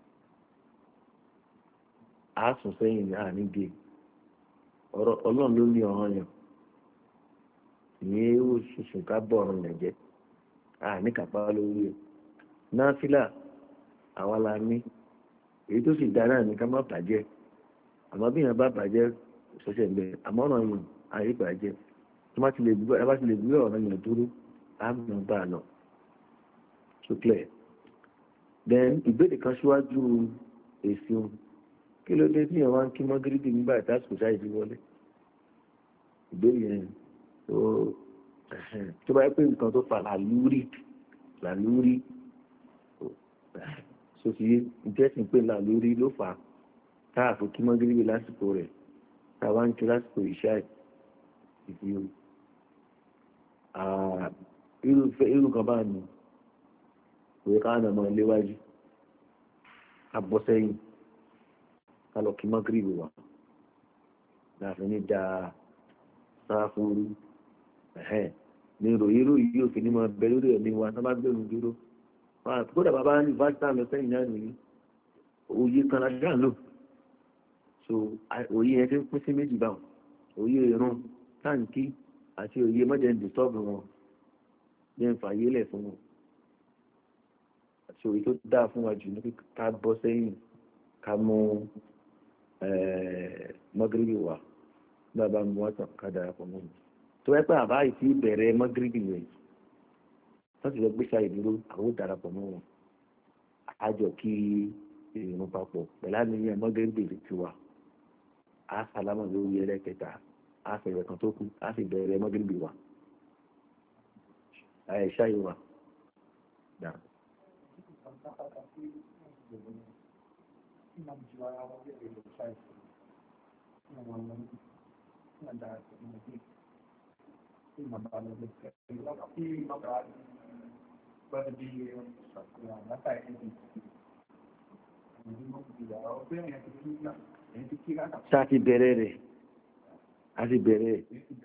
àásùn sẹ́yìn ní àníge ọ̀rọ̀ ọlọ́run ló ní ọ̀ràn yàn ìyẹn ó ṣoṣù ká bọ̀ ọ̀run rẹ̀ jẹ́ àní kápá lórí ẹ̀ náfìlà àwa la ní èyí tó sì dára ní ká má bàjẹ́ àmọ́ bí yẹn bá bàjẹ́ ṣọṣẹ́ ń bẹ àmọ́ ọ̀ràn yàn àyè bàjẹ́ tó bá ti lè gbé ọ̀ràn yàn dúró á mọ̀ bá a lọ so clear then ìbéèrè kan síwájú èsì ohun kí ló dé tí yẹn wá ń kí mọ́gírídì nígbà ìtàsùkò ṣáà ìdí wọlé ìbéèrè yẹn tó tó bá yẹ pé nǹkan tó fà làlúrí làlúrí sòfì ìjẹ́sìn pé làlúrí ló fà káàfó kí mọ́gírídì lásìkò rẹ̀ táwa ń kí lásìkò ìṣáà ìdí o irú kan bá mi òye káwọn ọmọ léwájú abọ́sẹ́yìn ká lọ kí mọ́gírìbì wa láti ní da sáfúrú ní ròyìn ròyìn yóò fi ní máa bẹ lórí ẹ̀mí wa tó bá gbẹ̀rù dúró kódà bàbá ní ìfásitì lọ sẹ́yìn náà nìyí òye kan la ṣáà lò so òye yẹn ti ń pín sí méjì báwọn òye ìrun táǹkì àti òye mọ́jẹ̀ ń dìtọ́ọ̀bù wọn ní ìfàyè lẹ̀ fún wọn àti òye tó dáa fún wa jù ní ká bọ́ sẹ́yìn ká mú mọ́gíríbì wá bàbá mu wá tàn ká darapọ̀ mọ́ mi tó wẹ́ pé àbá ìtì bẹ̀rẹ̀ mọ́gíríbì yẹn wọ́n ti lọ gbé ṣáà ìdúró àwọn ò darapọ̀ mọ́ wọn àjọ kí ìrìn papọ̀ pẹ̀lú àníyàn mọ́gíríbì ti wà á sálámà lórí ẹlẹ́kẹta á fẹ̀rẹ̀ kan tó kù á sì bẹ̀rẹ̀ mọ́gíríbì wa àìṣá yìí wà dà. Ṣá ti bẹ̀rẹ̀ rẹ̀ a ti bẹ̀rẹ̀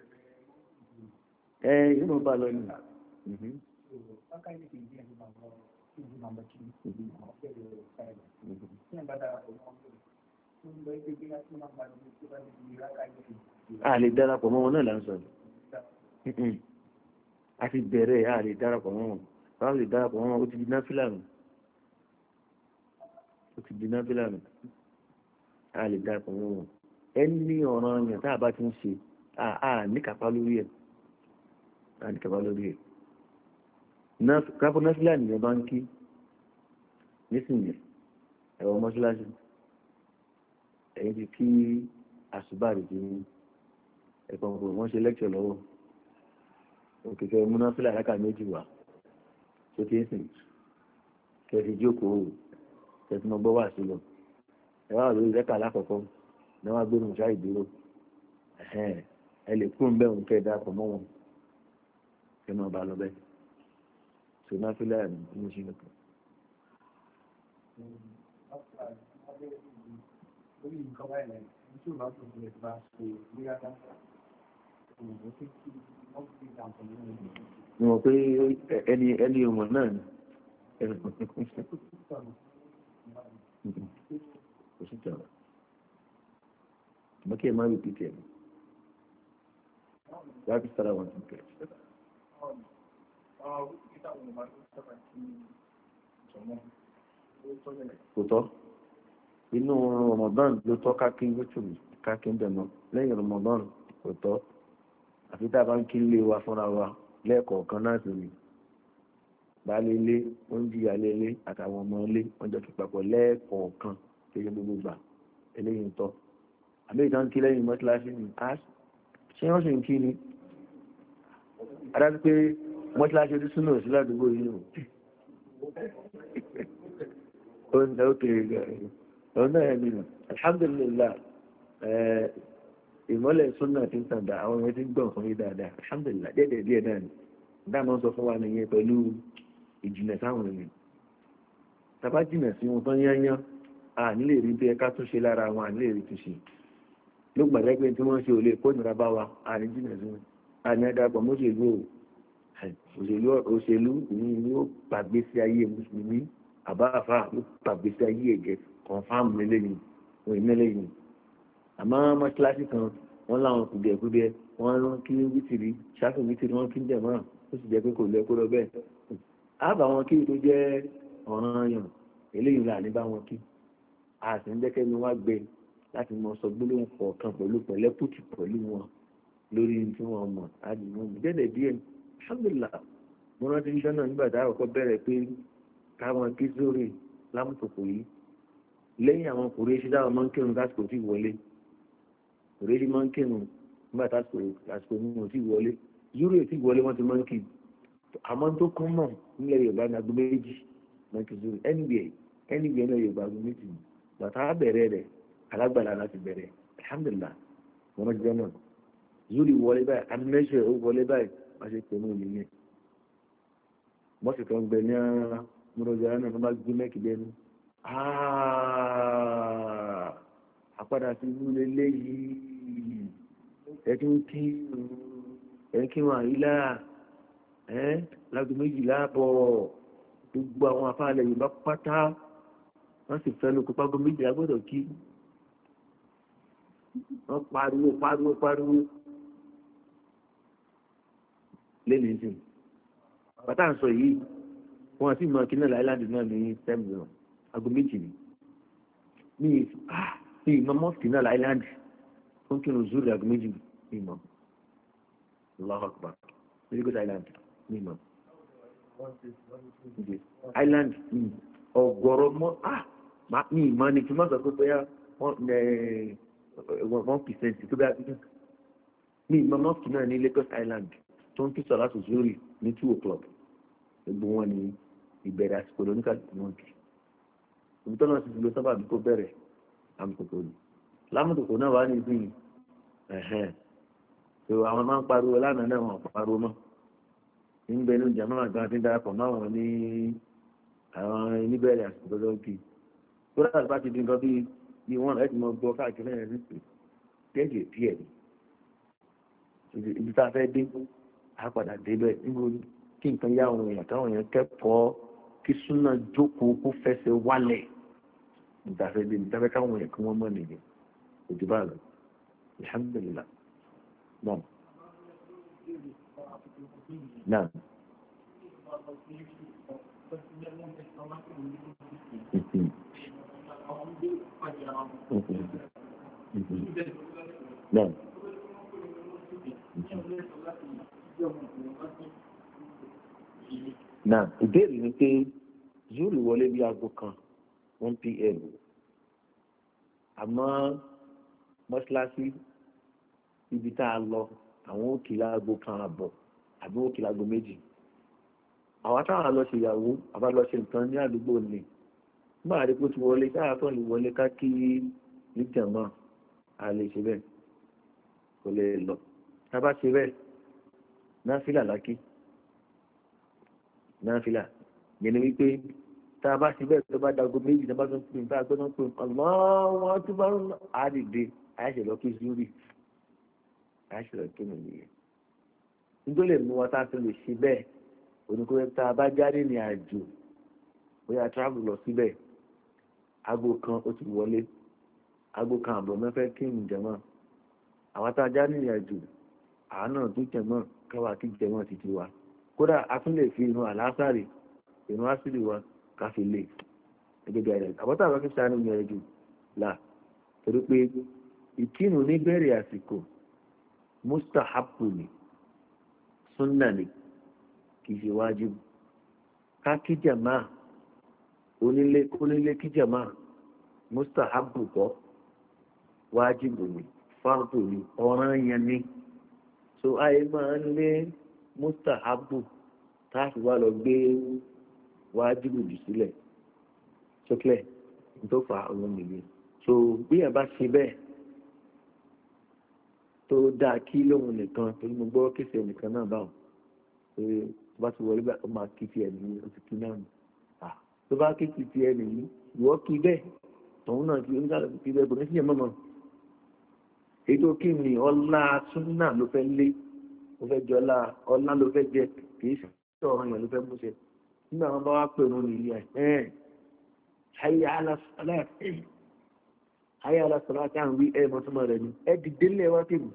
ẹ̀ yóò bá lọ nù. A lè darapọ̀ mọ́ wọn náà là ń sọ. A ti bẹ̀rẹ̀ a lè darapọ̀ mọ́ wọn. Báwo lè darapọ̀ mọ́ wọn? Ó ti di náfìlà nù. Ó ti di náfìlà nù. A lè darapọ̀ mọ́ wọn. Ẹni ọ̀ràn yẹn tá a bá ti ń ṣe, a ní kápá lórí ẹ̀. A ní kápá lórí ẹ̀. Kápọ̀ náfìlà nìyẹn bá ń kí nísìnyẹn ẹ̀wọ̀n mọ́ṣáláṣí ẹ̀yìn ti kí àṣùbà rẹ̀ ti ní ẹ̀kọ́ nǹkan wọ́n ṣe lẹ́kṣọ̀ lọ́wọ́ òkèkè mú náfìlà àrákà méjì wá tó ti ń sìn kẹfì jókòó kẹfì mọ́ gbọ́ wà sí lọ ẹ wá lórí rẹ́kà lákọ̀ọ́kọ́ ní wọ́n á gbé nùṣá ìdúró ẹ lè kún bẹ́ẹ̀ ń kẹ́ dápọ̀ mọ́ wọn ẹ máa bá lọ bẹ́ẹ̀ tó náfìlà ní ṣe nìkan. Mo mọ̀ pé ẹni ẹni ọmọ náà ni kò sí tẹ̀wọ̀ mo kí ẹ máa rí pété ẹ̀ láti sára wọn tó kẹ̀. Kò tọ́ inú Ramadan ló tọ́ kákín lótùmí kákín dẹ̀nà lẹ́yìn Ramadan kò tọ́ àfi tá a bá ń kí lé wa fúnra wa lẹ́ẹ̀kọ̀ọ̀kan náà sì ni baálé ilé oúnjẹ ìyálé ilé àtàwọn ọmọ ilé wọ́n jọ kí papọ̀ lẹ́ẹ̀kọ̀ọ̀kan kéye gbogbo gbà eléyìí ń tọ́ àbí ìtàn kí lẹ́yìn mọ́tíláṣí ni a ṣé wọ́n sì ń kí ni adájú pé mọ́tíláṣí ojú súnà sí ládùúgbò yìí o oúnjẹ ó kéré gan-an ọ̀nà ẹ̀mí alhamdulillah ìmọ́lẹ̀ súnà tí ń tàǹdà àwọn ọmọ tí ń gbọ̀n fún yí dáadáa alhamdulillah dédé díẹ̀ náà ni dáàmọ́ sọ fún wa nìyẹn pẹ̀lú ìjìnlẹ̀ sáwọn ènìyàn tàbá jìnà sí wọn tán yányán à nílè rí bí ẹka tún ṣe lára wọn à nílè rí tún ṣe ló gbàdá pé tí wọ́n ṣe ò lè kó ìnira bá wa à ní jìnà sí wọn à ní ẹ̀dàpọ̀ mọ́ṣèlú òṣèlú òṣèlú ni ó pàgbé sí ayé mùsùlùmí àbáfà ló pàgbé sí ayé ẹ̀jẹ̀ kọ̀ǹfàmù lélẹ́yìn òun ìmẹ́lẹ́yìn àmọ́ mọ́ṣáláṣí kan wọ́n láwọn kùdìẹ̀kùdìẹ̀ wọ́n rán kí wítìrí ṣáfù wítìrí wọ́n kí ń jẹ̀mọ́ ó sì jẹ́ pé kò lẹ́kọ́ lọ bẹ́ẹ̀ àbá wọn kí tó jẹ́ ọ̀ràn yàn eléyìí là ní bá wọn kí a sì ń jẹ́kẹ́ ni wọ́n gbé láti mọ sọ gbólóhùn kọ̀ọ̀kan pẹ̀lú pẹ̀lẹ́pùtù pẹ̀lú wọn lórí tí wọ́n mọ̀ àdìmọ́ mi dẹ́dẹ̀ díẹ̀ alhamdulillah mo rántí ń dáná nígbà tá a kọ́kọ́ bẹ̀rẹ̀ pé káwọn kí sórí lámùtòkò yìí lẹ́yìn àwọn kòrèṣì dáwọn máa ń kírun lásìkò tí wọlé kòrèṣì máa ń kírun nígbà tásìkò ní wọn tí wọlé zúrò tí wọlé wọn ti máa ń kí àmọ́ tó kún mọ̀ nílẹ̀ Yorùbá ní agbó méjì máa ń kí zúrò anywhere anywhere náà Yorùbá agbó méjì bàtà bẹ̀rẹ̀ rẹ̀ alágbàlá láti bẹ̀rẹ̀ alhamdulillah wọn máa jẹ́ náà zúrò wọlé báyìí amẹ́sẹ̀ ó wọlé báyìí wọ́n ṣe pè ní òní yẹn bọ́sì kan gbẹ ní mọ́rọ̀jà náà wọ́n bá gbé mẹ́kì lẹ́nu àpadà sí inú eléyìí ẹtún kí ẹ kí wọn àyílá ẹ lágbo méjìlá bọ̀ gbogbo àwọn afáàlẹ̀ yorùbá pátá wọ́n sì fẹ́ lóko págó méjìlá gbọ́dọ̀ kí wọ́n pariwo pariwo pariwo lẹ́nu ìsìn bàtà ń sọ yìí wọ́n sì mọ kí náà láìláńdì náà ní sẹ́mi náà aago méjì ni ní ní ìmọ̀ mọ́sìkì náà láìláńdì tó ń kírun zúrì aago méjì ní ìmọ̀ Allahu Akbar ní Lagos Island ní ìmọ̀ Island ọ̀gọ̀rọ̀ mọ́ ní ìmọ̀ ni kí n má sọ pé bóyá one percent tó bá ní ìmọ̀ mọ́sìkì náà ní Lagos Island tó ń kí sọ láti zúrì ní two o'clock gbogbo wọn ni ìbẹ̀rẹ̀ àsìkò lóníkàlùkù wọn kì í tọ́nà sì lo sábà bí kò bẹ̀rẹ̀ àmùkòkò ni lámùkòkò náà wà ní ìsìn ẹ̀hẹ́n tó àwọn máa ń pariwo lánàá náà wọn pariwo mọ́ ń bẹ ní ìjàmbá àgbà tí ń darapọ̀ mọ́ àwọn ní àwọn oníbẹ̀rẹ̀ àsìkò lọ́wọ́ kì í tó dáa bá ti di nǹkan bíi bíi wọn ẹ̀ ti mọ gbọ́ káàkiri ẹ̀ ní pè díẹ̀ díẹ̀ ibi tá a fẹ́ dé a padà débẹ̀ níbo kí nǹkan yá àwọn èèyàn káwọn èèyàn kẹ́kọ̀ọ́ kí súnà jókòó kó fẹsẹ̀ wálẹ̀ ìdàfẹ́ dé ìdàfẹ́ káwọn èèyàn kí wọ́n mọ̀ nìyẹn òjò bá lọ alhamdulillah náà náà náà. Náà ìbéèrè ni pé zúrù wọlé bí aago kan one pm àmọ́ mọ́ṣáláṣí ibi tá a lọ àwọn òkè láago kan àbọ̀ àbí òkè láago méjì àwọn táwọn lọ ṣe ìyàwó àbá lọ ṣe nǹkan ní àdúgbò ni máa rí pé ó ti wọlé káà tó lè wọlé ká kí níjàmọ́ a lè ṣe bẹ́ẹ̀ kò lè lọ tá a bá ṣe bẹ́ẹ̀ náà fílà lákì náfìlà yẹn ni wípé tá a bá ṣe bẹ́ẹ̀ tó bá dago méjì tó bá tó ń pè nípa gbọ́dọ̀ pé ọlọ́wọ́ tó bá ń àdìde àyàṣẹ lọ kí zúrì àyàṣẹ lọ kí nìyẹn nítorí lè mú wa tá a tó lè ṣe bẹ́ẹ̀ oníkóyè tá a bá jáde ní àjò bóyá travel lọ síbẹ̀ aago kan ó ti wọlé aago kan àbọ̀ mẹ́fẹ́ kí n jẹ̀mọ́ àwọn tá a jáde ní àjò àánà tó jẹ̀mọ́ káwa kí jẹ̀mọ́ ti ti wa kódà a tún lè fi irun àlásàrì irun àṣírí wa ká fi lè gẹ́gẹ́ bí ayẹyẹ àbọ̀tà àwọn akẹ́kọ̀ọ́ sáré yẹn jù là torí pé ìkínu níbẹ̀rẹ̀ àsìkò mustahabu ni sunna ni kì í ṣe wájibu ká kí jàmá onílé onílé kí jàmá mustahabu kọ́ wájibu ni fardu ni ọ̀ràn yẹn ni so àyè máa ń lé mustahabu táàfì wá lọ gbé wájibu jù sílẹ̀ sókè tó fa àwọn nìyẹn so bí ẹ bá ṣe bẹ́ẹ̀ tó dáa kí lóhun nìkan torí mo gbọ́ kéṣe nìkan náà báwọn pé tó bá ti wọlé bá ó máa kí tiẹ̀ ní oṣù kí náà nù tó bá kí ti tiẹ̀ nìyí ìwọ́ kí bẹ́ẹ̀ tòun náà kí oníkàlùkù kí bẹ́ẹ̀ kò ní sí ẹ̀ mọ́mọ́ ètò kí ni ọlá súnà ló fẹ́ lé ló fẹ́ jọ ọlá ọlá ló fẹ́ jẹ kìí sọ ọ̀ràn yẹn ló fẹ́ mú ṣe nígbà wọn bá wá pè wọn nìyí ẹ̀ ẹ̀ ayé alásàlá ayé alásàlá tí à ń wí ẹ̀ mọ́túmọ̀ rẹ̀ ni ẹ̀ dìde ńlẹ̀ wá kébù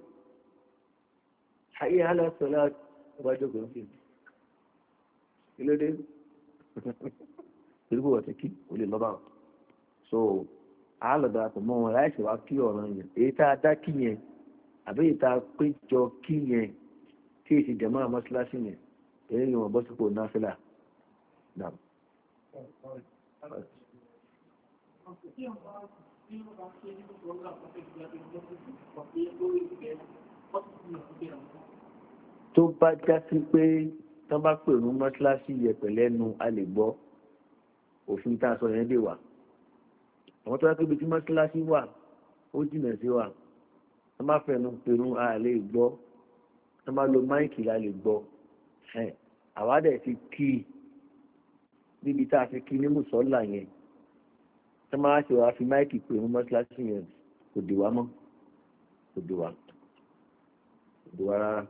ayé alásàlá wájú kò ń kébù kí ló dé ìrúbọ̀ ọ̀tẹ̀ kí o lè lọ́ba so àálọ̀dà àpò mọ́ wọn láìsí wá kí ọ̀ràn yẹn èyí tá a dá kí yẹn àbí èyí tá a péjọ kí yẹn tí èsì jẹ̀mọ́ àmọ́síláṣí yẹn èyí ni wọ́n bọ́ sípò náfìlà náà. tó bá já sí pé tán bá pèrú mọ́síláṣí yẹ pẹ̀lẹ́nu a lè gbọ́ òfin tá a sọ yẹn dé wà àwọn tó bá tóbi tí mọ́síláṣí wà ó jìnà sí wa wọ́n bá fẹ̀nu pèrú a lè gbọ́ wọ́n bá lo máìkì la lè gbọ́ àwa dẹ̀ ti kí i níbi tá a fi kí i ní mùsọ́là yẹn wọ́n máa ṣe wàá fi máìkì pèrú mọ́síláṣí yẹn kò dì wá mọ́ kò dì wá kò dì wá rárá.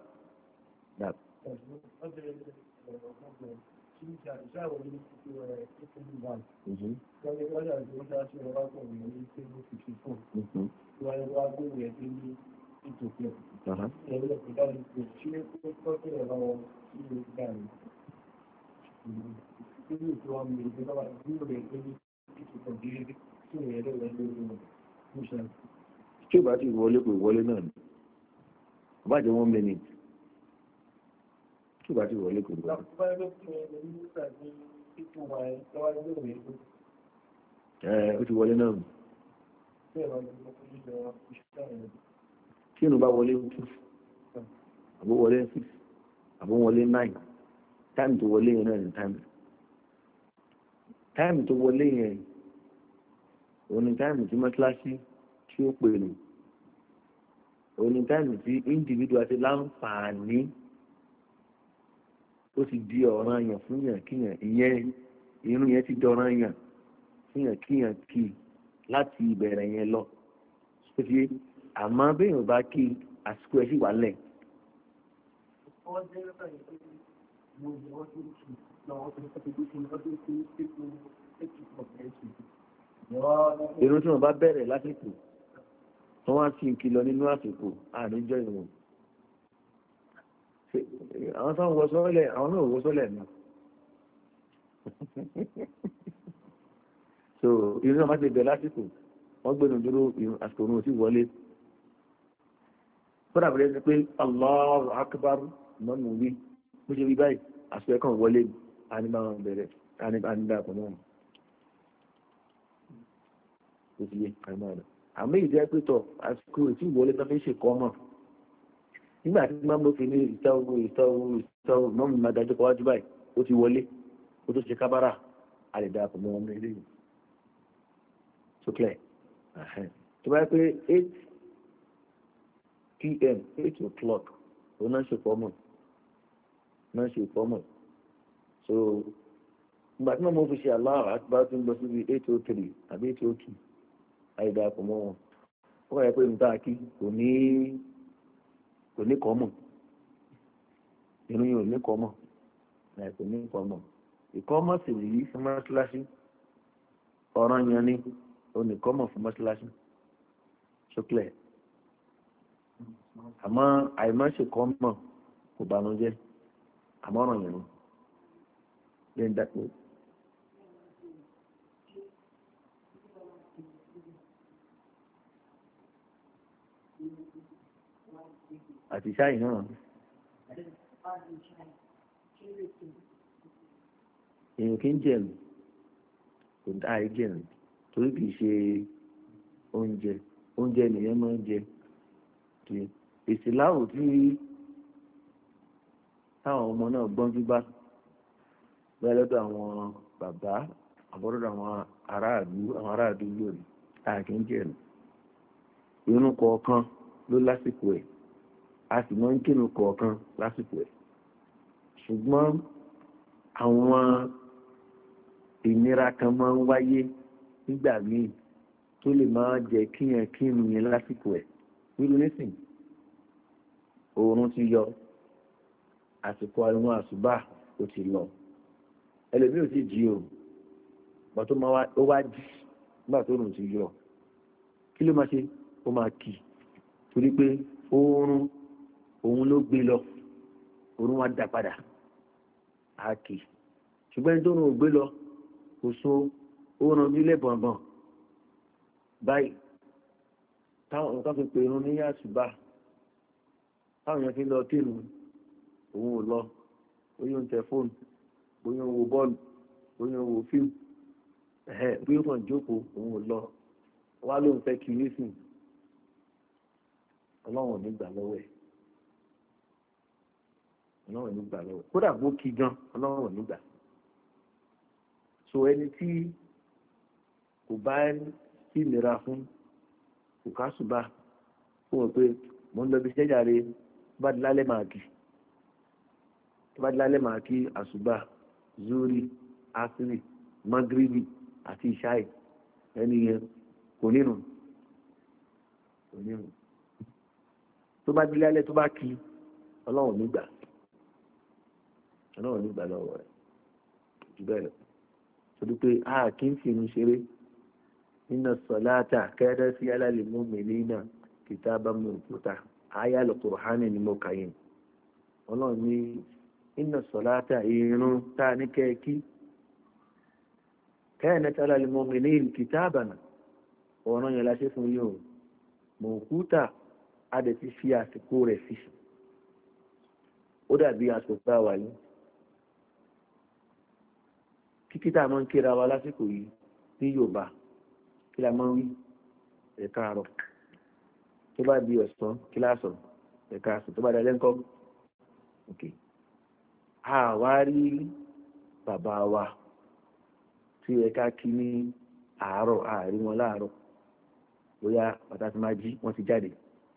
Tí o bá ti wọlé kò wọlé náà ni bá jẹ́ one minute tí o bá ti wọlé kò wọlé. Ẹ ó ti wọlé náà nù. Tí inú bá wọlé two àbó wọlé six àbó wọlé nine táìmù tó wọlé yẹn náà ní táìmù táìmù tó wọlé yẹn òun ni táìmù tí mọ́tíláṣí tí ó pè nù òun ni táìmù tí individual ti láǹfààní ó ti di ọ̀ràn yàn fún yàn kíyàn ìyẹn irun yẹn ti di ọ̀ràn yàn fún yàn kíyàn kí láti ìbẹ̀rẹ̀ yẹn lọ sófìyé àmọ́ béèyàn bá kí àsìkò ẹ̀ sì wà lẹ̀. irun tí wọ́n bá bẹ̀rẹ̀ lásìkò wọ́n wá sí ìkìlọ̀ nínú àsìkò àníjọ ìwọ̀n àwọn tó ń wọ sọ́lẹ̀ àwọn náà wọ sọ́lẹ̀ náà so irun náà má ti bẹ̀ lásìkò wọ́n gbẹ̀nu dúró àsìkò òun ò sí wọlé fọ́nà bẹ̀rẹ̀ sí pé Allahu Akbar mọ́nù wí bó ṣe wí báyìí àsìkò ẹ̀kan wọlé àníbàwọn bẹ̀rẹ̀ àníbàkọ̀ náà ó ti yé àníbàwọn àmì ìjẹ́ pé tọ̀ àsìkò tí ìwọlé tó fi ń ṣèkọ́ mọ̀ nígbà tí máa ń bó fi ní ìtọ́wò ìtọ́wò ìtọ́wò mọ́mí máa dájọ́ kọ́ wájú báyìí ó ti wọlé ó tó ṣe kábàrà a lè darapọ̀ mọ́ ọmọ ilé yìí so clear tó bá yẹ pé eight p.m. eight o'clock òun náà ṣe fọ́mọ̀ náà ṣe fọ́mọ̀ so nígbà tí wọ́n mọ̀ fi ṣe aláwọ̀ àti bá tún lọ síbi eight oh three àbí eight oh two àìdá àpò mọ́ wọn ó wáyé pé níta kí kò ní kò ní kọ́ mọ̀ inú yìí ò ní kọ́ mọ̀ ẹ̀ kò ní kọ́ mọ̀ ìkọ́ mọ̀ sì rí fún mọ́ṣáláṣí ọ̀ràn yẹn ni ó ní kọ́ mọ̀ fún mọ́ṣáláṣí ṣókèlè àmọ́ àìmọ́ṣe kọ́ mọ̀ kò bànújẹ́ àmọ́ ọ̀ràn yẹn ni lẹ́yìn dàpọ̀. àti ṣáì náà èèyàn kì í jẹun kò dáa jẹun torí kì í ṣe oúnjẹ oúnjẹ nìyẹn máa ń jẹ ìsìláwò tí táwọn ọmọ náà gbọ́njú bá bẹ́ẹ̀ lọ́dọ̀ àwọn bàbá àbọ̀dọ̀ àwọn aráàlú àwọn aráàlú lónìí àkì ń jẹun irun kọ̀ọ̀kan ló lásìkò ẹ̀ a sì máa ń kírun kọ̀ọ̀kan lásìkò ẹ̀ ṣùgbọ́n àwọn ìnira kan máa ń wáyé nígbà míì tó lè máa jẹ́ kíyàn kírun yẹn lásìkò ẹ̀ wíwú nísìn oòrùn ti yọ àsìkò àwọn àsùbà ó ti lọ ẹlòmíì ò sì jí o gbà tó máa ó wá jí nígbà tó oòrùn ti yọ kí ló máa ṣe ó máa kì torí pé oòrùn òun ló gbé lọ oòrùn wá dá padà á kì ṣùgbọ́n ẹni tó oòrùn ò gbé lọ kò so oòrùn nílé bọ̀nbọ̀n báyìí táwọn nǹkan fi pè irun ní àsùbà táwọn èèyàn fi lọ kírun òun ò lọ bóyá ń tẹ fóònù bóyá ń wo bọ́ọ̀lù bóyá ń wo fíìmù ẹ̀hẹ́ bóyá kàn jókòó òun ò lọ wá ló ń fẹ́ kí nísìn ọlọ́run ò ní gbà lọ́wọ́ ẹ̀ ọlọ́run ò ní gbà lọ́wọ́ ẹ̀ kódà bó kí gan ọlọ́run ò ní gbà so ẹni tí kò bá sí ìlera fún kò ká ṣùgbà fún wọn pé mo ń lọ bí sẹ́jà rẹ bá di lálẹ́ máa kì bá di lálẹ́ máa kí àṣùbà zuri asiri magribi àti ìṣáì ẹni yẹn kò nínú onírun tó bá délé alẹ́ tó bá kí ọlọ́run nígbà ọlọ́run nígbà lọ́wọ́ rẹ̀ jù bẹ́ẹ̀ lọ torí pé a kì í fi irun ṣeré inna salata kanat sí alal mu'minina kitaban mawquta àyá al-Qur'ani ni mo kà yẹn ọlọ́run ní inna salata irun tá a ní kẹ́ẹ̀kí kanat alal mu'minina kitaban ọ̀ràn yẹn láṣẹ fún yóò mawquta a dẹ̀ ti fi àsìkò rẹ̀ sí ó dàbí àsìkò àwà yìí kíkí tá a máa ń kíra wa lásìkò yìí ní Yorùbá kí la máa ń wí ẹ káàárọ̀ tó bá di ọ̀sán kí la sọ ẹ káàsán tó bá di alẹ́ ńkọ́ ok àwa rí bàbá wa tí ẹ ká kí ní àárọ̀ àárín wọn láàárọ̀ bóyá bàtà tí máa jí wọ́n ti jáde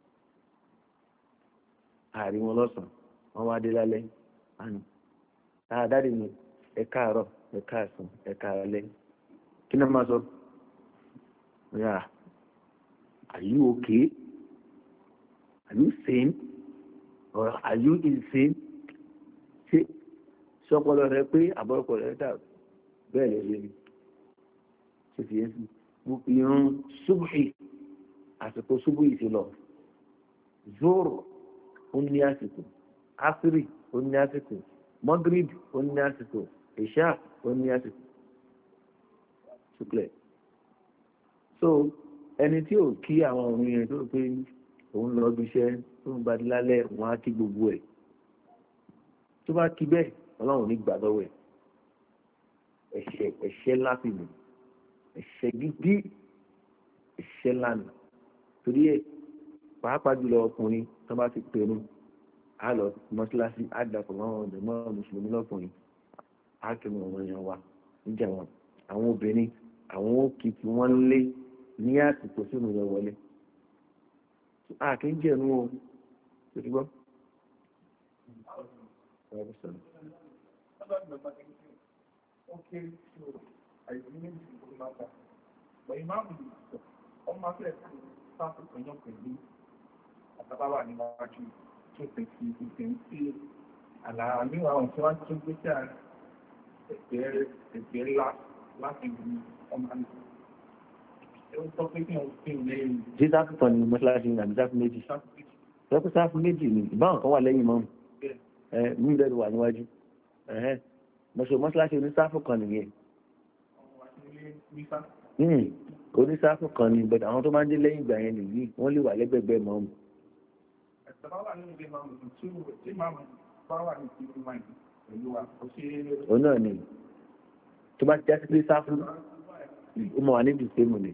àárín wọn lọ́sàn wọ́n wá dé lálẹ́ àná àádáde ni ẹ káàárọ̀ ẹ káàsán ẹ káàlẹ́ kí náà máa sọ yeah are you okay are you sane or are you insane ṣé sọpọlọ rẹ pé àbọ̀rọ̀pọ̀ rẹ dà bẹ́ẹ̀ lè rí ṣe fi yẹn sí irun ṣubúì àsìkò ṣubúì ti lọ zoro ó ní àsìkò asiri ó ní àsìkò magrib ó ní àsìkò ìṣá ó ní àsìkò ṣùklẹ̀ so ẹni tí ò kí àwọn òun yẹn tó pé òun lọ bí iṣẹ́ tó ń bá lálẹ́ wọn á kí gbogbo ẹ̀ tó bá kí bẹ́ẹ̀ ọlọ́run ní gbà lọ́wọ́ ẹ̀ ẹ̀ṣẹ̀ ẹ̀ṣẹ̀ láti nù ẹ̀ṣẹ̀ gidi ẹ̀ṣẹ̀ lánàá torí ẹ̀ pàápàá jùlọ ọkùnrin tó bá ti pèrú á lọ mọ́ṣáláṣí á dàpọ̀ mọ́ àwọn ọ̀dọ́ mọ́ mùsùlùmí lọ́kùnrin á kí wọn wọn yàn wá níjà wọn àwọn obìnrin àwọn òkè tí wọ́n lé ní àsìkò sínú rẹ̀ wọlé a kì í jẹ̀nu o tó ti gbọ́.
Ọmọ afẹ́ sáfù pẹ̀lú pẹ̀lú àtàbáwà níwájú tó pèsè ìpè ń sí àlàá níwà ohun tí wọ́n tún gbé sí ẹgbẹ́ ńlá láti ìlú ọmọ àná.
Ṣé sáfù kan ní mọ́ṣáláṣí ní àbí sáfù méjì? Sọ́kù sáfù méjì ni ìbáwọn kan wà lẹ́yìn mọ́mù. Ẹ mú ìbẹ̀rù wà níwájú. Mọ́ṣáláṣí onísáfù kan nìyẹn. Onísáfù kan ni bẹ̀rẹ̀ àwọn tó máa ń dé lẹ́yìn ìgbà yẹn nìyí wọ́n lè wà lẹ́gbẹ̀gbẹ̀ mọ́mù. Òun náà ni tó bá ti já sí pé sáfù ó mọ̀ wà ní ìdìsẹ́mù ni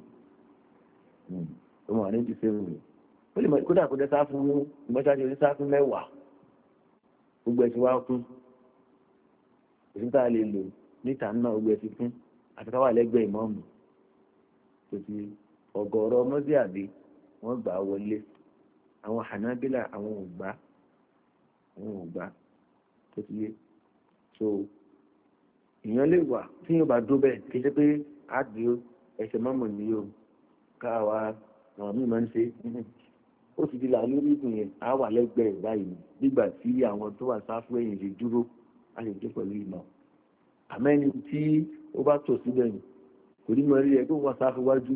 ó mọ̀ wà ní ìdìsẹ́mù ni ó lè mọ̀ kódà kó dẹ́ sáfù ìmọ̀ṣáájú oní sáfù mẹ́wàá gbogbo ẹ̀ ti wá kún òsì tá a lè lò níta náà gbogbo ẹ̀ ti kún àti káwà lẹ́gbẹ̀ẹ́ ìmọ̀ọ́mù tó ti ọ̀gọ̀ọ̀rọ̀ ọmọdé àbí wọ́n gbà á wọlé àwọn Hanabila àwọn ò gbà àwọn ò gbà tó ti yé so èèyàn lè wà tí yóò bá dó bẹ́ẹ̀ kì í ṣe pé á di ẹsẹ̀ mọ́mọ́ ni yóò káwa àwọn míì máa ń ṣe ó ti di làálù nígbìn yẹn á wà lẹ́gbẹ̀ẹ́ báyìí nígbà tí àwọn tó wà sáfù ẹ̀yìn lè dúró á lè dé pẹ̀lú ìmọ̀ àmẹ́ni tí ó bá tò síbẹ̀ ni kò ní mọ rí ẹ kó wọ́n sáfù wájú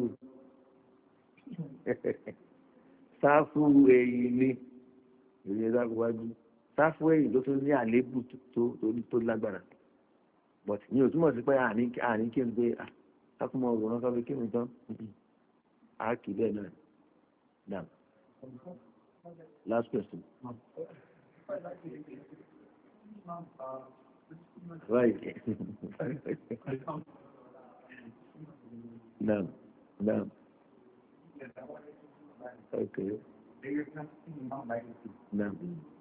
sáfù ẹ̀yìn ni ìrìn sáfù wájú sáfù ẹ̀yìn ló tún ní àléébù tó lágbára but ní òtúmọ̀ sí pé àní àní kí n pé àkúmọ̀ òwòrán kan fi kí n tán á kì bẹ́ẹ̀ náà now last question right now now okay now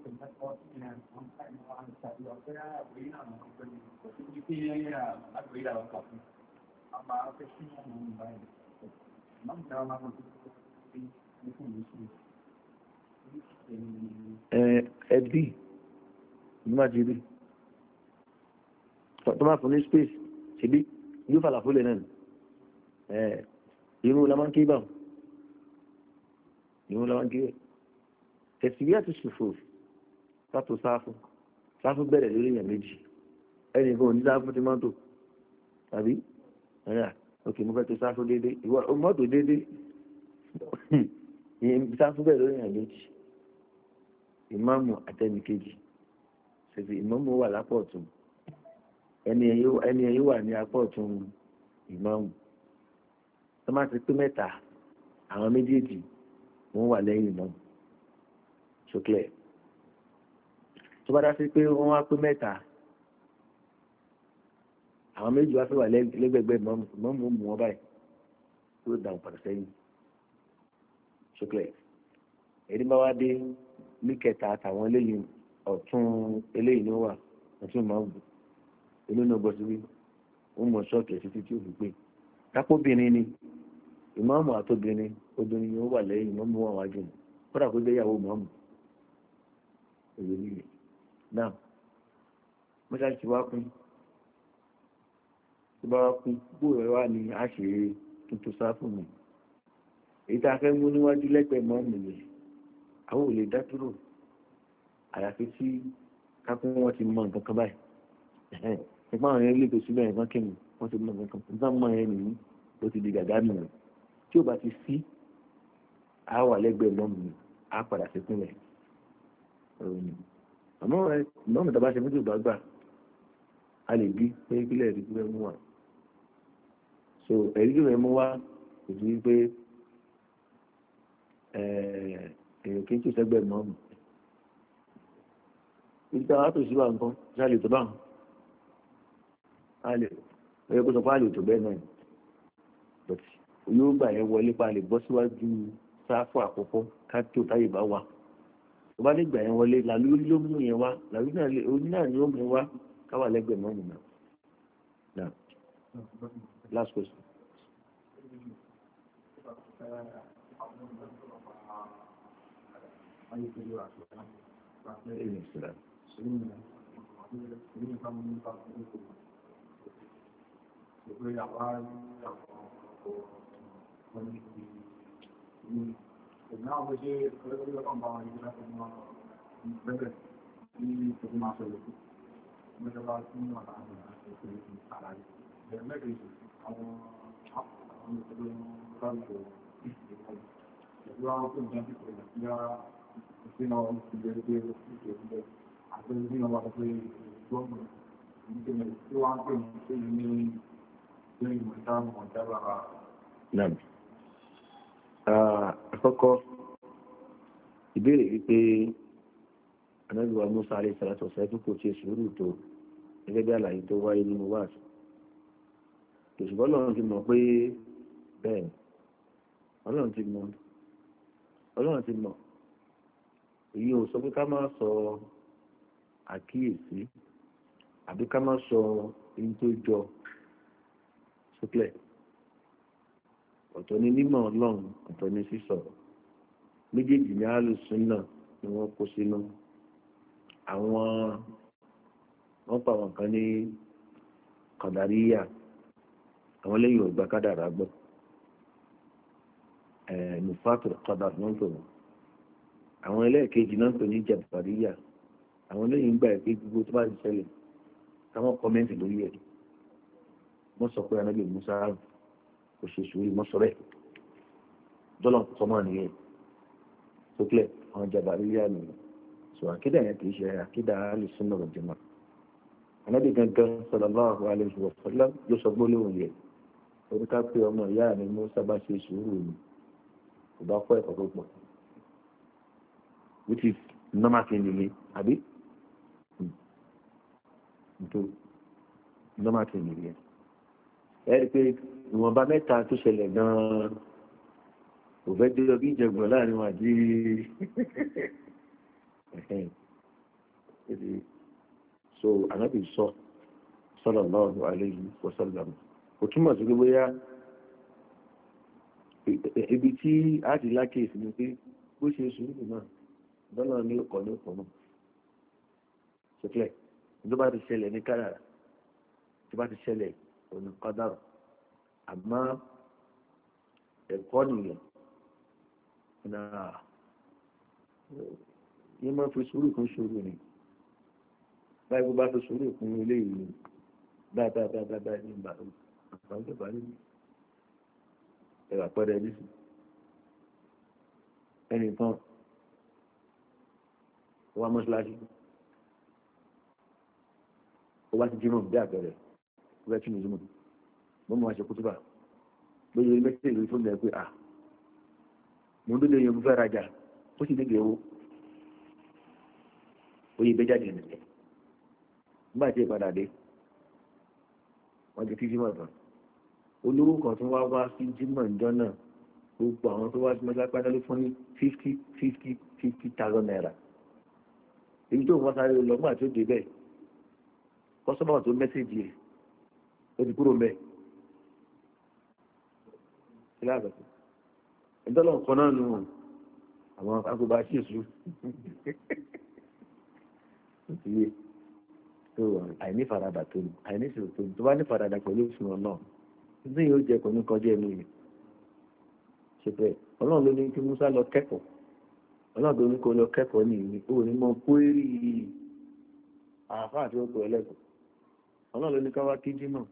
ẹbí ní máa ti rí tó máa fún ní space ṣebí yóò fàlàfó lè náà irú la máa ń kí bá ìwọ́n lọ́wọ́ gé tẹ̀síwí àti ṣòfò sátò sáfù sáfù bẹ̀rẹ̀ lórí èèyàn méjì ẹnì kan ò ní sáfù tí mọ́tò tàbí ẹ̀yà òkè mo fẹ́ tó sáfù déédéé ìwọ mọ́tò déédéé sáfù bẹ̀rẹ̀ lórí èèyàn méjì ìmáàmù àtẹnìkejì ṣèṣì ìmáàmù wà lápò ọ̀tún ẹni ẹ̀yìn wà ní apá ọ̀tún ìmáàmù tó má ti pé mẹ́ta àwọn méjèèjì wọ́n wà lẹ́yìn ìmáàmù ṣókè tó bá dá sí pé wọ́n wá pé mẹ́ta àwọn méjì wá fẹ́ wà lẹ́gbẹ̀gbẹ̀ ìmáàmù mú wọn báyìí tó dà padà sẹ́yìn ṣókè ẹni bá wá dé ní kẹta àtàwọn eléyìí ọ̀tún eléyìí ló wà ọ̀tún ìmáàmù olóńgbò bọ́ síbí ó mọ̀ ṣọ́ọ̀kì ẹ̀sìn títí ó fi pé kápóbìnrin ni ìmáàmù àtòbìnrin obìnrin yóò wà lẹ́yìn ìmáàmù wọn wájú ni kódà kó jẹ́ ìyàwó ìmáàmù èyí nílẹ̀ náà mọ́ṣáláṣí ti wá pín tó bá wá pín gbòòrò wá ní àṣírí tuntun sáfù mi èyí tá a fẹ́ mú níwájú lẹ́gbẹ̀ẹ́ ìmáàmù yìí àwọn ò lè dá dúró àyàfi tí kápẹ́ wọn ti mọ nǹkan kan báyìí nípa àwọn ẹni lẹ́gbẹ̀ẹ́ síbẹ̀ nǹkan kẹ́mi wọ́n ti mọ nǹkan kan nípa mọ ẹni yìí ó ti di gàdá nù tí ó bá ti sí á wà lẹ́gbẹ̀ẹ́ mọ́mù ni á padà sí pínlẹ̀ àmọ́ mọ́mù tàbá ṣe méjì bá gbà a lè bí pé ìpínlẹ̀ ẹ̀rí tó fẹ́ mú wa so ẹ̀rí tó fẹ́ mú wa kò sí pé èèyàn kì í tó sẹ́gbẹ̀ẹ́ mọ́mù ìgbà wa tó sí wa nǹkan ṣáà lè tó bá wọn a lè ẹ̀yẹ kó sọ pé a lè tó bẹ́ẹ̀ náà but yóò gbà yẹn wọlé pa lè bọ́ síwájú sáfù àkọ́kọ́ ká tó táyè bá wà tó bá lè gbà yẹn wọlé làlúrí ló mú yẹn wá làlúrí náà lè oní náà ni ó mú wá káwà lẹ́gbẹ̀ẹ́ mọ́mù náà now last question.
Now we see the compound is not better. We put them out of it. But about two or five, the maybe our country is the ground to jump to the are, you know, the I think you know what we do. You want to see me doing my time on Java.
None. Àkọ́kọ́ ìbéèrè wípé anábìwá Musa alayhi salatu wa sallam kò ṣe sùúrù tó gẹ́gẹ́ bí àlàyé tó wáyé nínú wáàsí òṣùpọ̀ ọlọ́run ti mọ̀ pé bẹ́ẹ̀ ọlọ́run ti mọ̀ ọlọ́run ti mọ̀ èyí ò sọ pé ká má sọ àkíyèsí àbí ká má sọ èyí tó jọ sókè ọ̀tọ̀ ní mímọ̀ ọlọ́run ọ̀tọ̀ ní sísọ̀rọ̀ méjèèjì ní alùsùn náà ni wọ́n kó sínú àwọn wọ́n pa àwọn kan ní kọ̀dàríyà àwọn lẹ́yìn ògbà kádàrá gbọ́ nùfàtò kọ́dà wọ́n pè wọ́n àwọn ẹlẹ́ẹ̀kejì náà pè ní jàbàríyà àwọn lẹ́yìn gbà pé gbogbo tó bá ti ṣẹlẹ̀ káwọn kọ́mẹ́ǹtì lórí ẹ̀ wọ́n sọ pé anábì Musa kò ṣe sùúrù mọ́ sọ́rẹ́ dọ́là sọmọ́ nìyẹn sókè àwọn jàbàríyà nìyẹn sọ àkídà yẹn kì í ṣe àkídà alùsùnnah wal jamā'ah anábì gangan sallallahu alaihi wa sallam ló sọ gbólóhùn yẹn orí ká pé ọmọ ìyá mi Musa bá ṣe sùúrù ni kò bá kọ́ ẹ̀kọ́ tó pọ̀ which is normal thing nìyẹn àbí nítorí normal thing nìyẹn ẹ rí i pé ìwọ̀nba mẹ́ta tó ṣẹlẹ̀ gan-an kò fẹ́ dé ọbí ìjẹ̀gbọ̀n láàrin wọn àti so anábì sọ sallallahu alayhi wa sallam kò túmọ̀ sí pé bóyá ibi tí a ti lákèsí ni pé bó ṣe sùúrù náà dọ́là ní ọkọ̀ ní ọkọ̀ náà ṣùkẹ́ tó bá ti ṣẹlẹ̀ ní kádàrá tó bá ti ṣẹlẹ̀ òní kádàrá àmọ́ ẹ̀kọ́ nìyẹn náà yẹn máa fi sùúrù kún sùúrù ni báyìí bó bá fi sùúrù kún ilé ìlú dáadáa dáadáa ní ìgbà àwọn tó bá nínú ẹ̀rọ àpẹẹrẹ nísìn ẹnìkan wá mọ́ṣáláṣí ó wá ti jímọ̀ bí àpẹẹrẹ ó fẹ́ tún ìjùmọ̀ mo mọ̀ àṣẹ kútúbà lóye orí mẹ́tẹ́lẹ̀ lórí fóònù ẹ̀ pé à mo ń dúdú yẹn mo fẹ́ rajà ó sì dégbé owó oyè bẹ́ jáde nìyẹn nígbà tí ìpadà dé wọ́n ti kí jímọ̀ tán olówó kan tó wá wá sí jímọ̀ ìjọ náà gbogbo àwọn tó wá sí mọ́tò pátá ló fún ní fifty fifty fifty thousand naira èyí tó wọ́n sáré lọ nígbà tó dé bẹ́ẹ̀ kọ́sọ́mọ̀ tó mẹ́sẹ̀jì ẹ̀ ó ti kúrò mẹ́ẹ̀ sílẹ̀ àgbàdo ìdọ́lọ̀ nǹkan náà nù àwọn agbóba ṣèṣù ìyè tó àìní faradà tó ní àìní ìṣòro tó ní tó bá ní faradà pẹ̀lú òṣùwọ̀n náà ní yóò jẹ kò ní kọjá ẹnu yìí ṣe bẹ́ẹ̀ ọlọ́run ló ní kí Musa lọ kẹ́kọ̀ọ́ ọlọ́run ló ní kó lọ kẹ́kọ̀ọ́ ní ìní ó ní mọ kóérì àáfàá àti ọkọ̀ ẹlẹ́kọ̀ọ́ ọlọ́run ló ní ká wá kí jímọ̀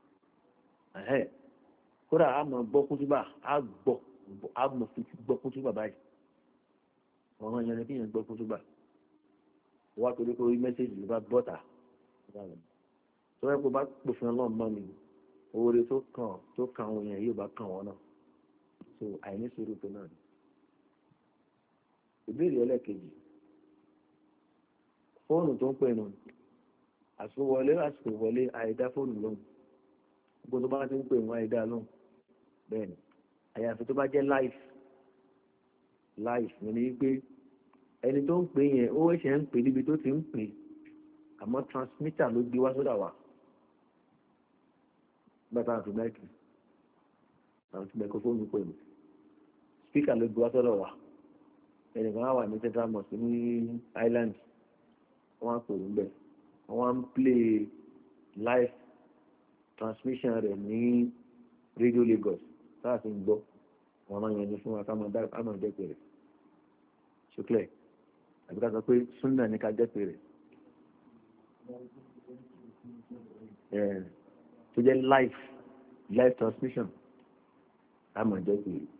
kódà a mọ̀ gbọ́ kútúbà a gbọ́ a mọ̀ fi gbọ́ kútúbà báyìí ọ̀ràn yẹn ni kí yẹn gbọ́ kútúbà wá torí pé orí mẹ́sẹ̀jì ló bá bọ́ta tó yẹ kó bá pòfin ọlọ́run mọ́ ni oore tó kàn tó kàn àwọn èèyàn yóò bá kàn wọ́n náà so àìní sùúrù tó náà ni. ìbéèrè ẹlẹ́ẹ̀kejì fóònù tó ń pè nù àsìkò wọlé àsìkò wọlé àìdá fóònù lóhùn gbogbo tó bá ti ń pè wọ́n àìdá lóhùn bẹ́ẹ̀ ni àyàfi tó bá jẹ́ live live ní ní pé ẹni tó ń pè yẹn ó ṣe ń pè níbi tó ti ń pè àmọ́ transmitter ló gbé wá sódà wá bàtà àti mẹ́kì àti mẹ́kọ́fóònù pè mí speaker ló gbé wá sọ́dọ̀ wá ẹnìkan wà ní central mosque ní island wọ́n á pè mí bẹ́ẹ̀ wọ́n á ń play live transmission rẹ̀ ní radio Lagos táà fi ń gbọ́ wọn máa yẹn ní fún wa ká máa jẹ́ pé rẹ̀ ṣókè àbí ká sọ pé súnà ní ká jẹ́ pé rẹ̀ tó jẹ́ live live transmission ká máa jẹ́ pé rẹ̀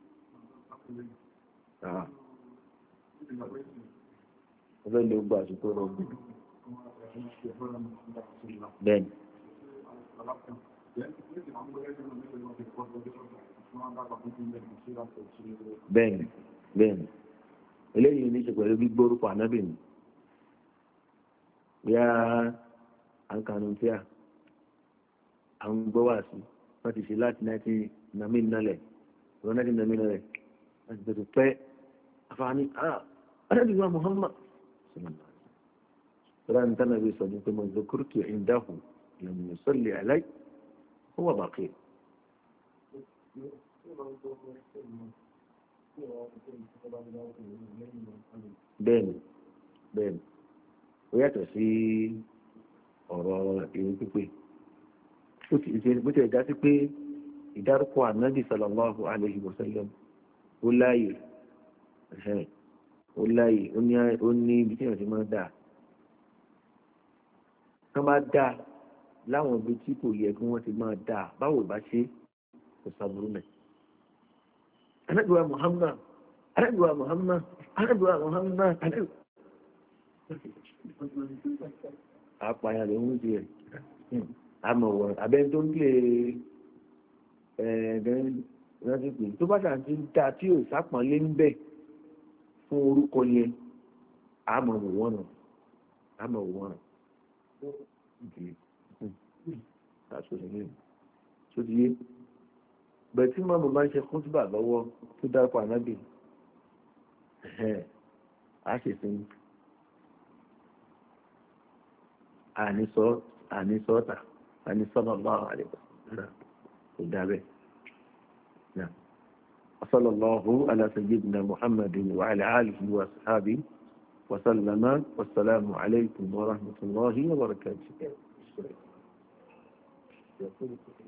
ó fẹ́ lè gbọ́ àsìkò rọ̀ bẹ́ẹ̀ni. bẹ́ẹ̀ni bẹ́ẹ̀ni eléyìí ní ṣe pẹ̀lú gbígbórúkọ ànábì mi bí a à ń kanu tí a à ń gbọ́ wá sí wọ́n ti ṣe láti náìtì nàmí nálẹ̀ wọ́n náìtì nàmí nálẹ̀ wọ́n ti tètè pẹ́ àfààní ànábì wa Muhammad sọ́dọ̀ ní tánàbí sọ̀dún pé mo zokúrútù ìdáhùn ìlànà ìsọ̀lẹ̀ àláì ó wà bàkẹ́. bẹ́ẹ̀ni bẹ́ẹ̀ni ó yàtọ̀ sí ọ̀rọ̀ ìwé pípé ó ti ṣe bó ti ẹ̀dá sí pé ìdárúkọ ànábì sallallahu alayhi wa sallam ó láàyè ó láàyè ó ní ibi tí èèyàn ti máa ń dà kán bá dà láwọn ibi tí kò yẹ kí wọ́n ti máa dà báwo bá ṣe kò sàbúrú mẹ́. anábìwá Muhammad anábìwá Muhammad anábìwá Muhammad anábìwá. apààyàn ló ń jẹ àmọ̀wọ̀ abẹ́ni tó ń lè ẹ̀ẹ́dẹ́gbẹ̀rún tó bá ṣàǹtí dá tí ò sápọ̀nlé ń bẹ̀ fún orúkọ yẹn àmọ̀ wọ́n nà àmọ̀ wọ́n nà sódìyé bẹ́ẹ̀ tí mọ́mọ́ máa ń ṣe kútùbà lọ́wọ́ tó dárúkọ ànábì á ṣe sí àníṣọ́ àníṣọ́ta àníṣọ́nà bá àlẹ́kọ̀ kò dábẹ́ وصلى الله على سيدنا محمد وعلى آله وأصحابه وسلم والسلام عليكم ورحمة الله وبركاته.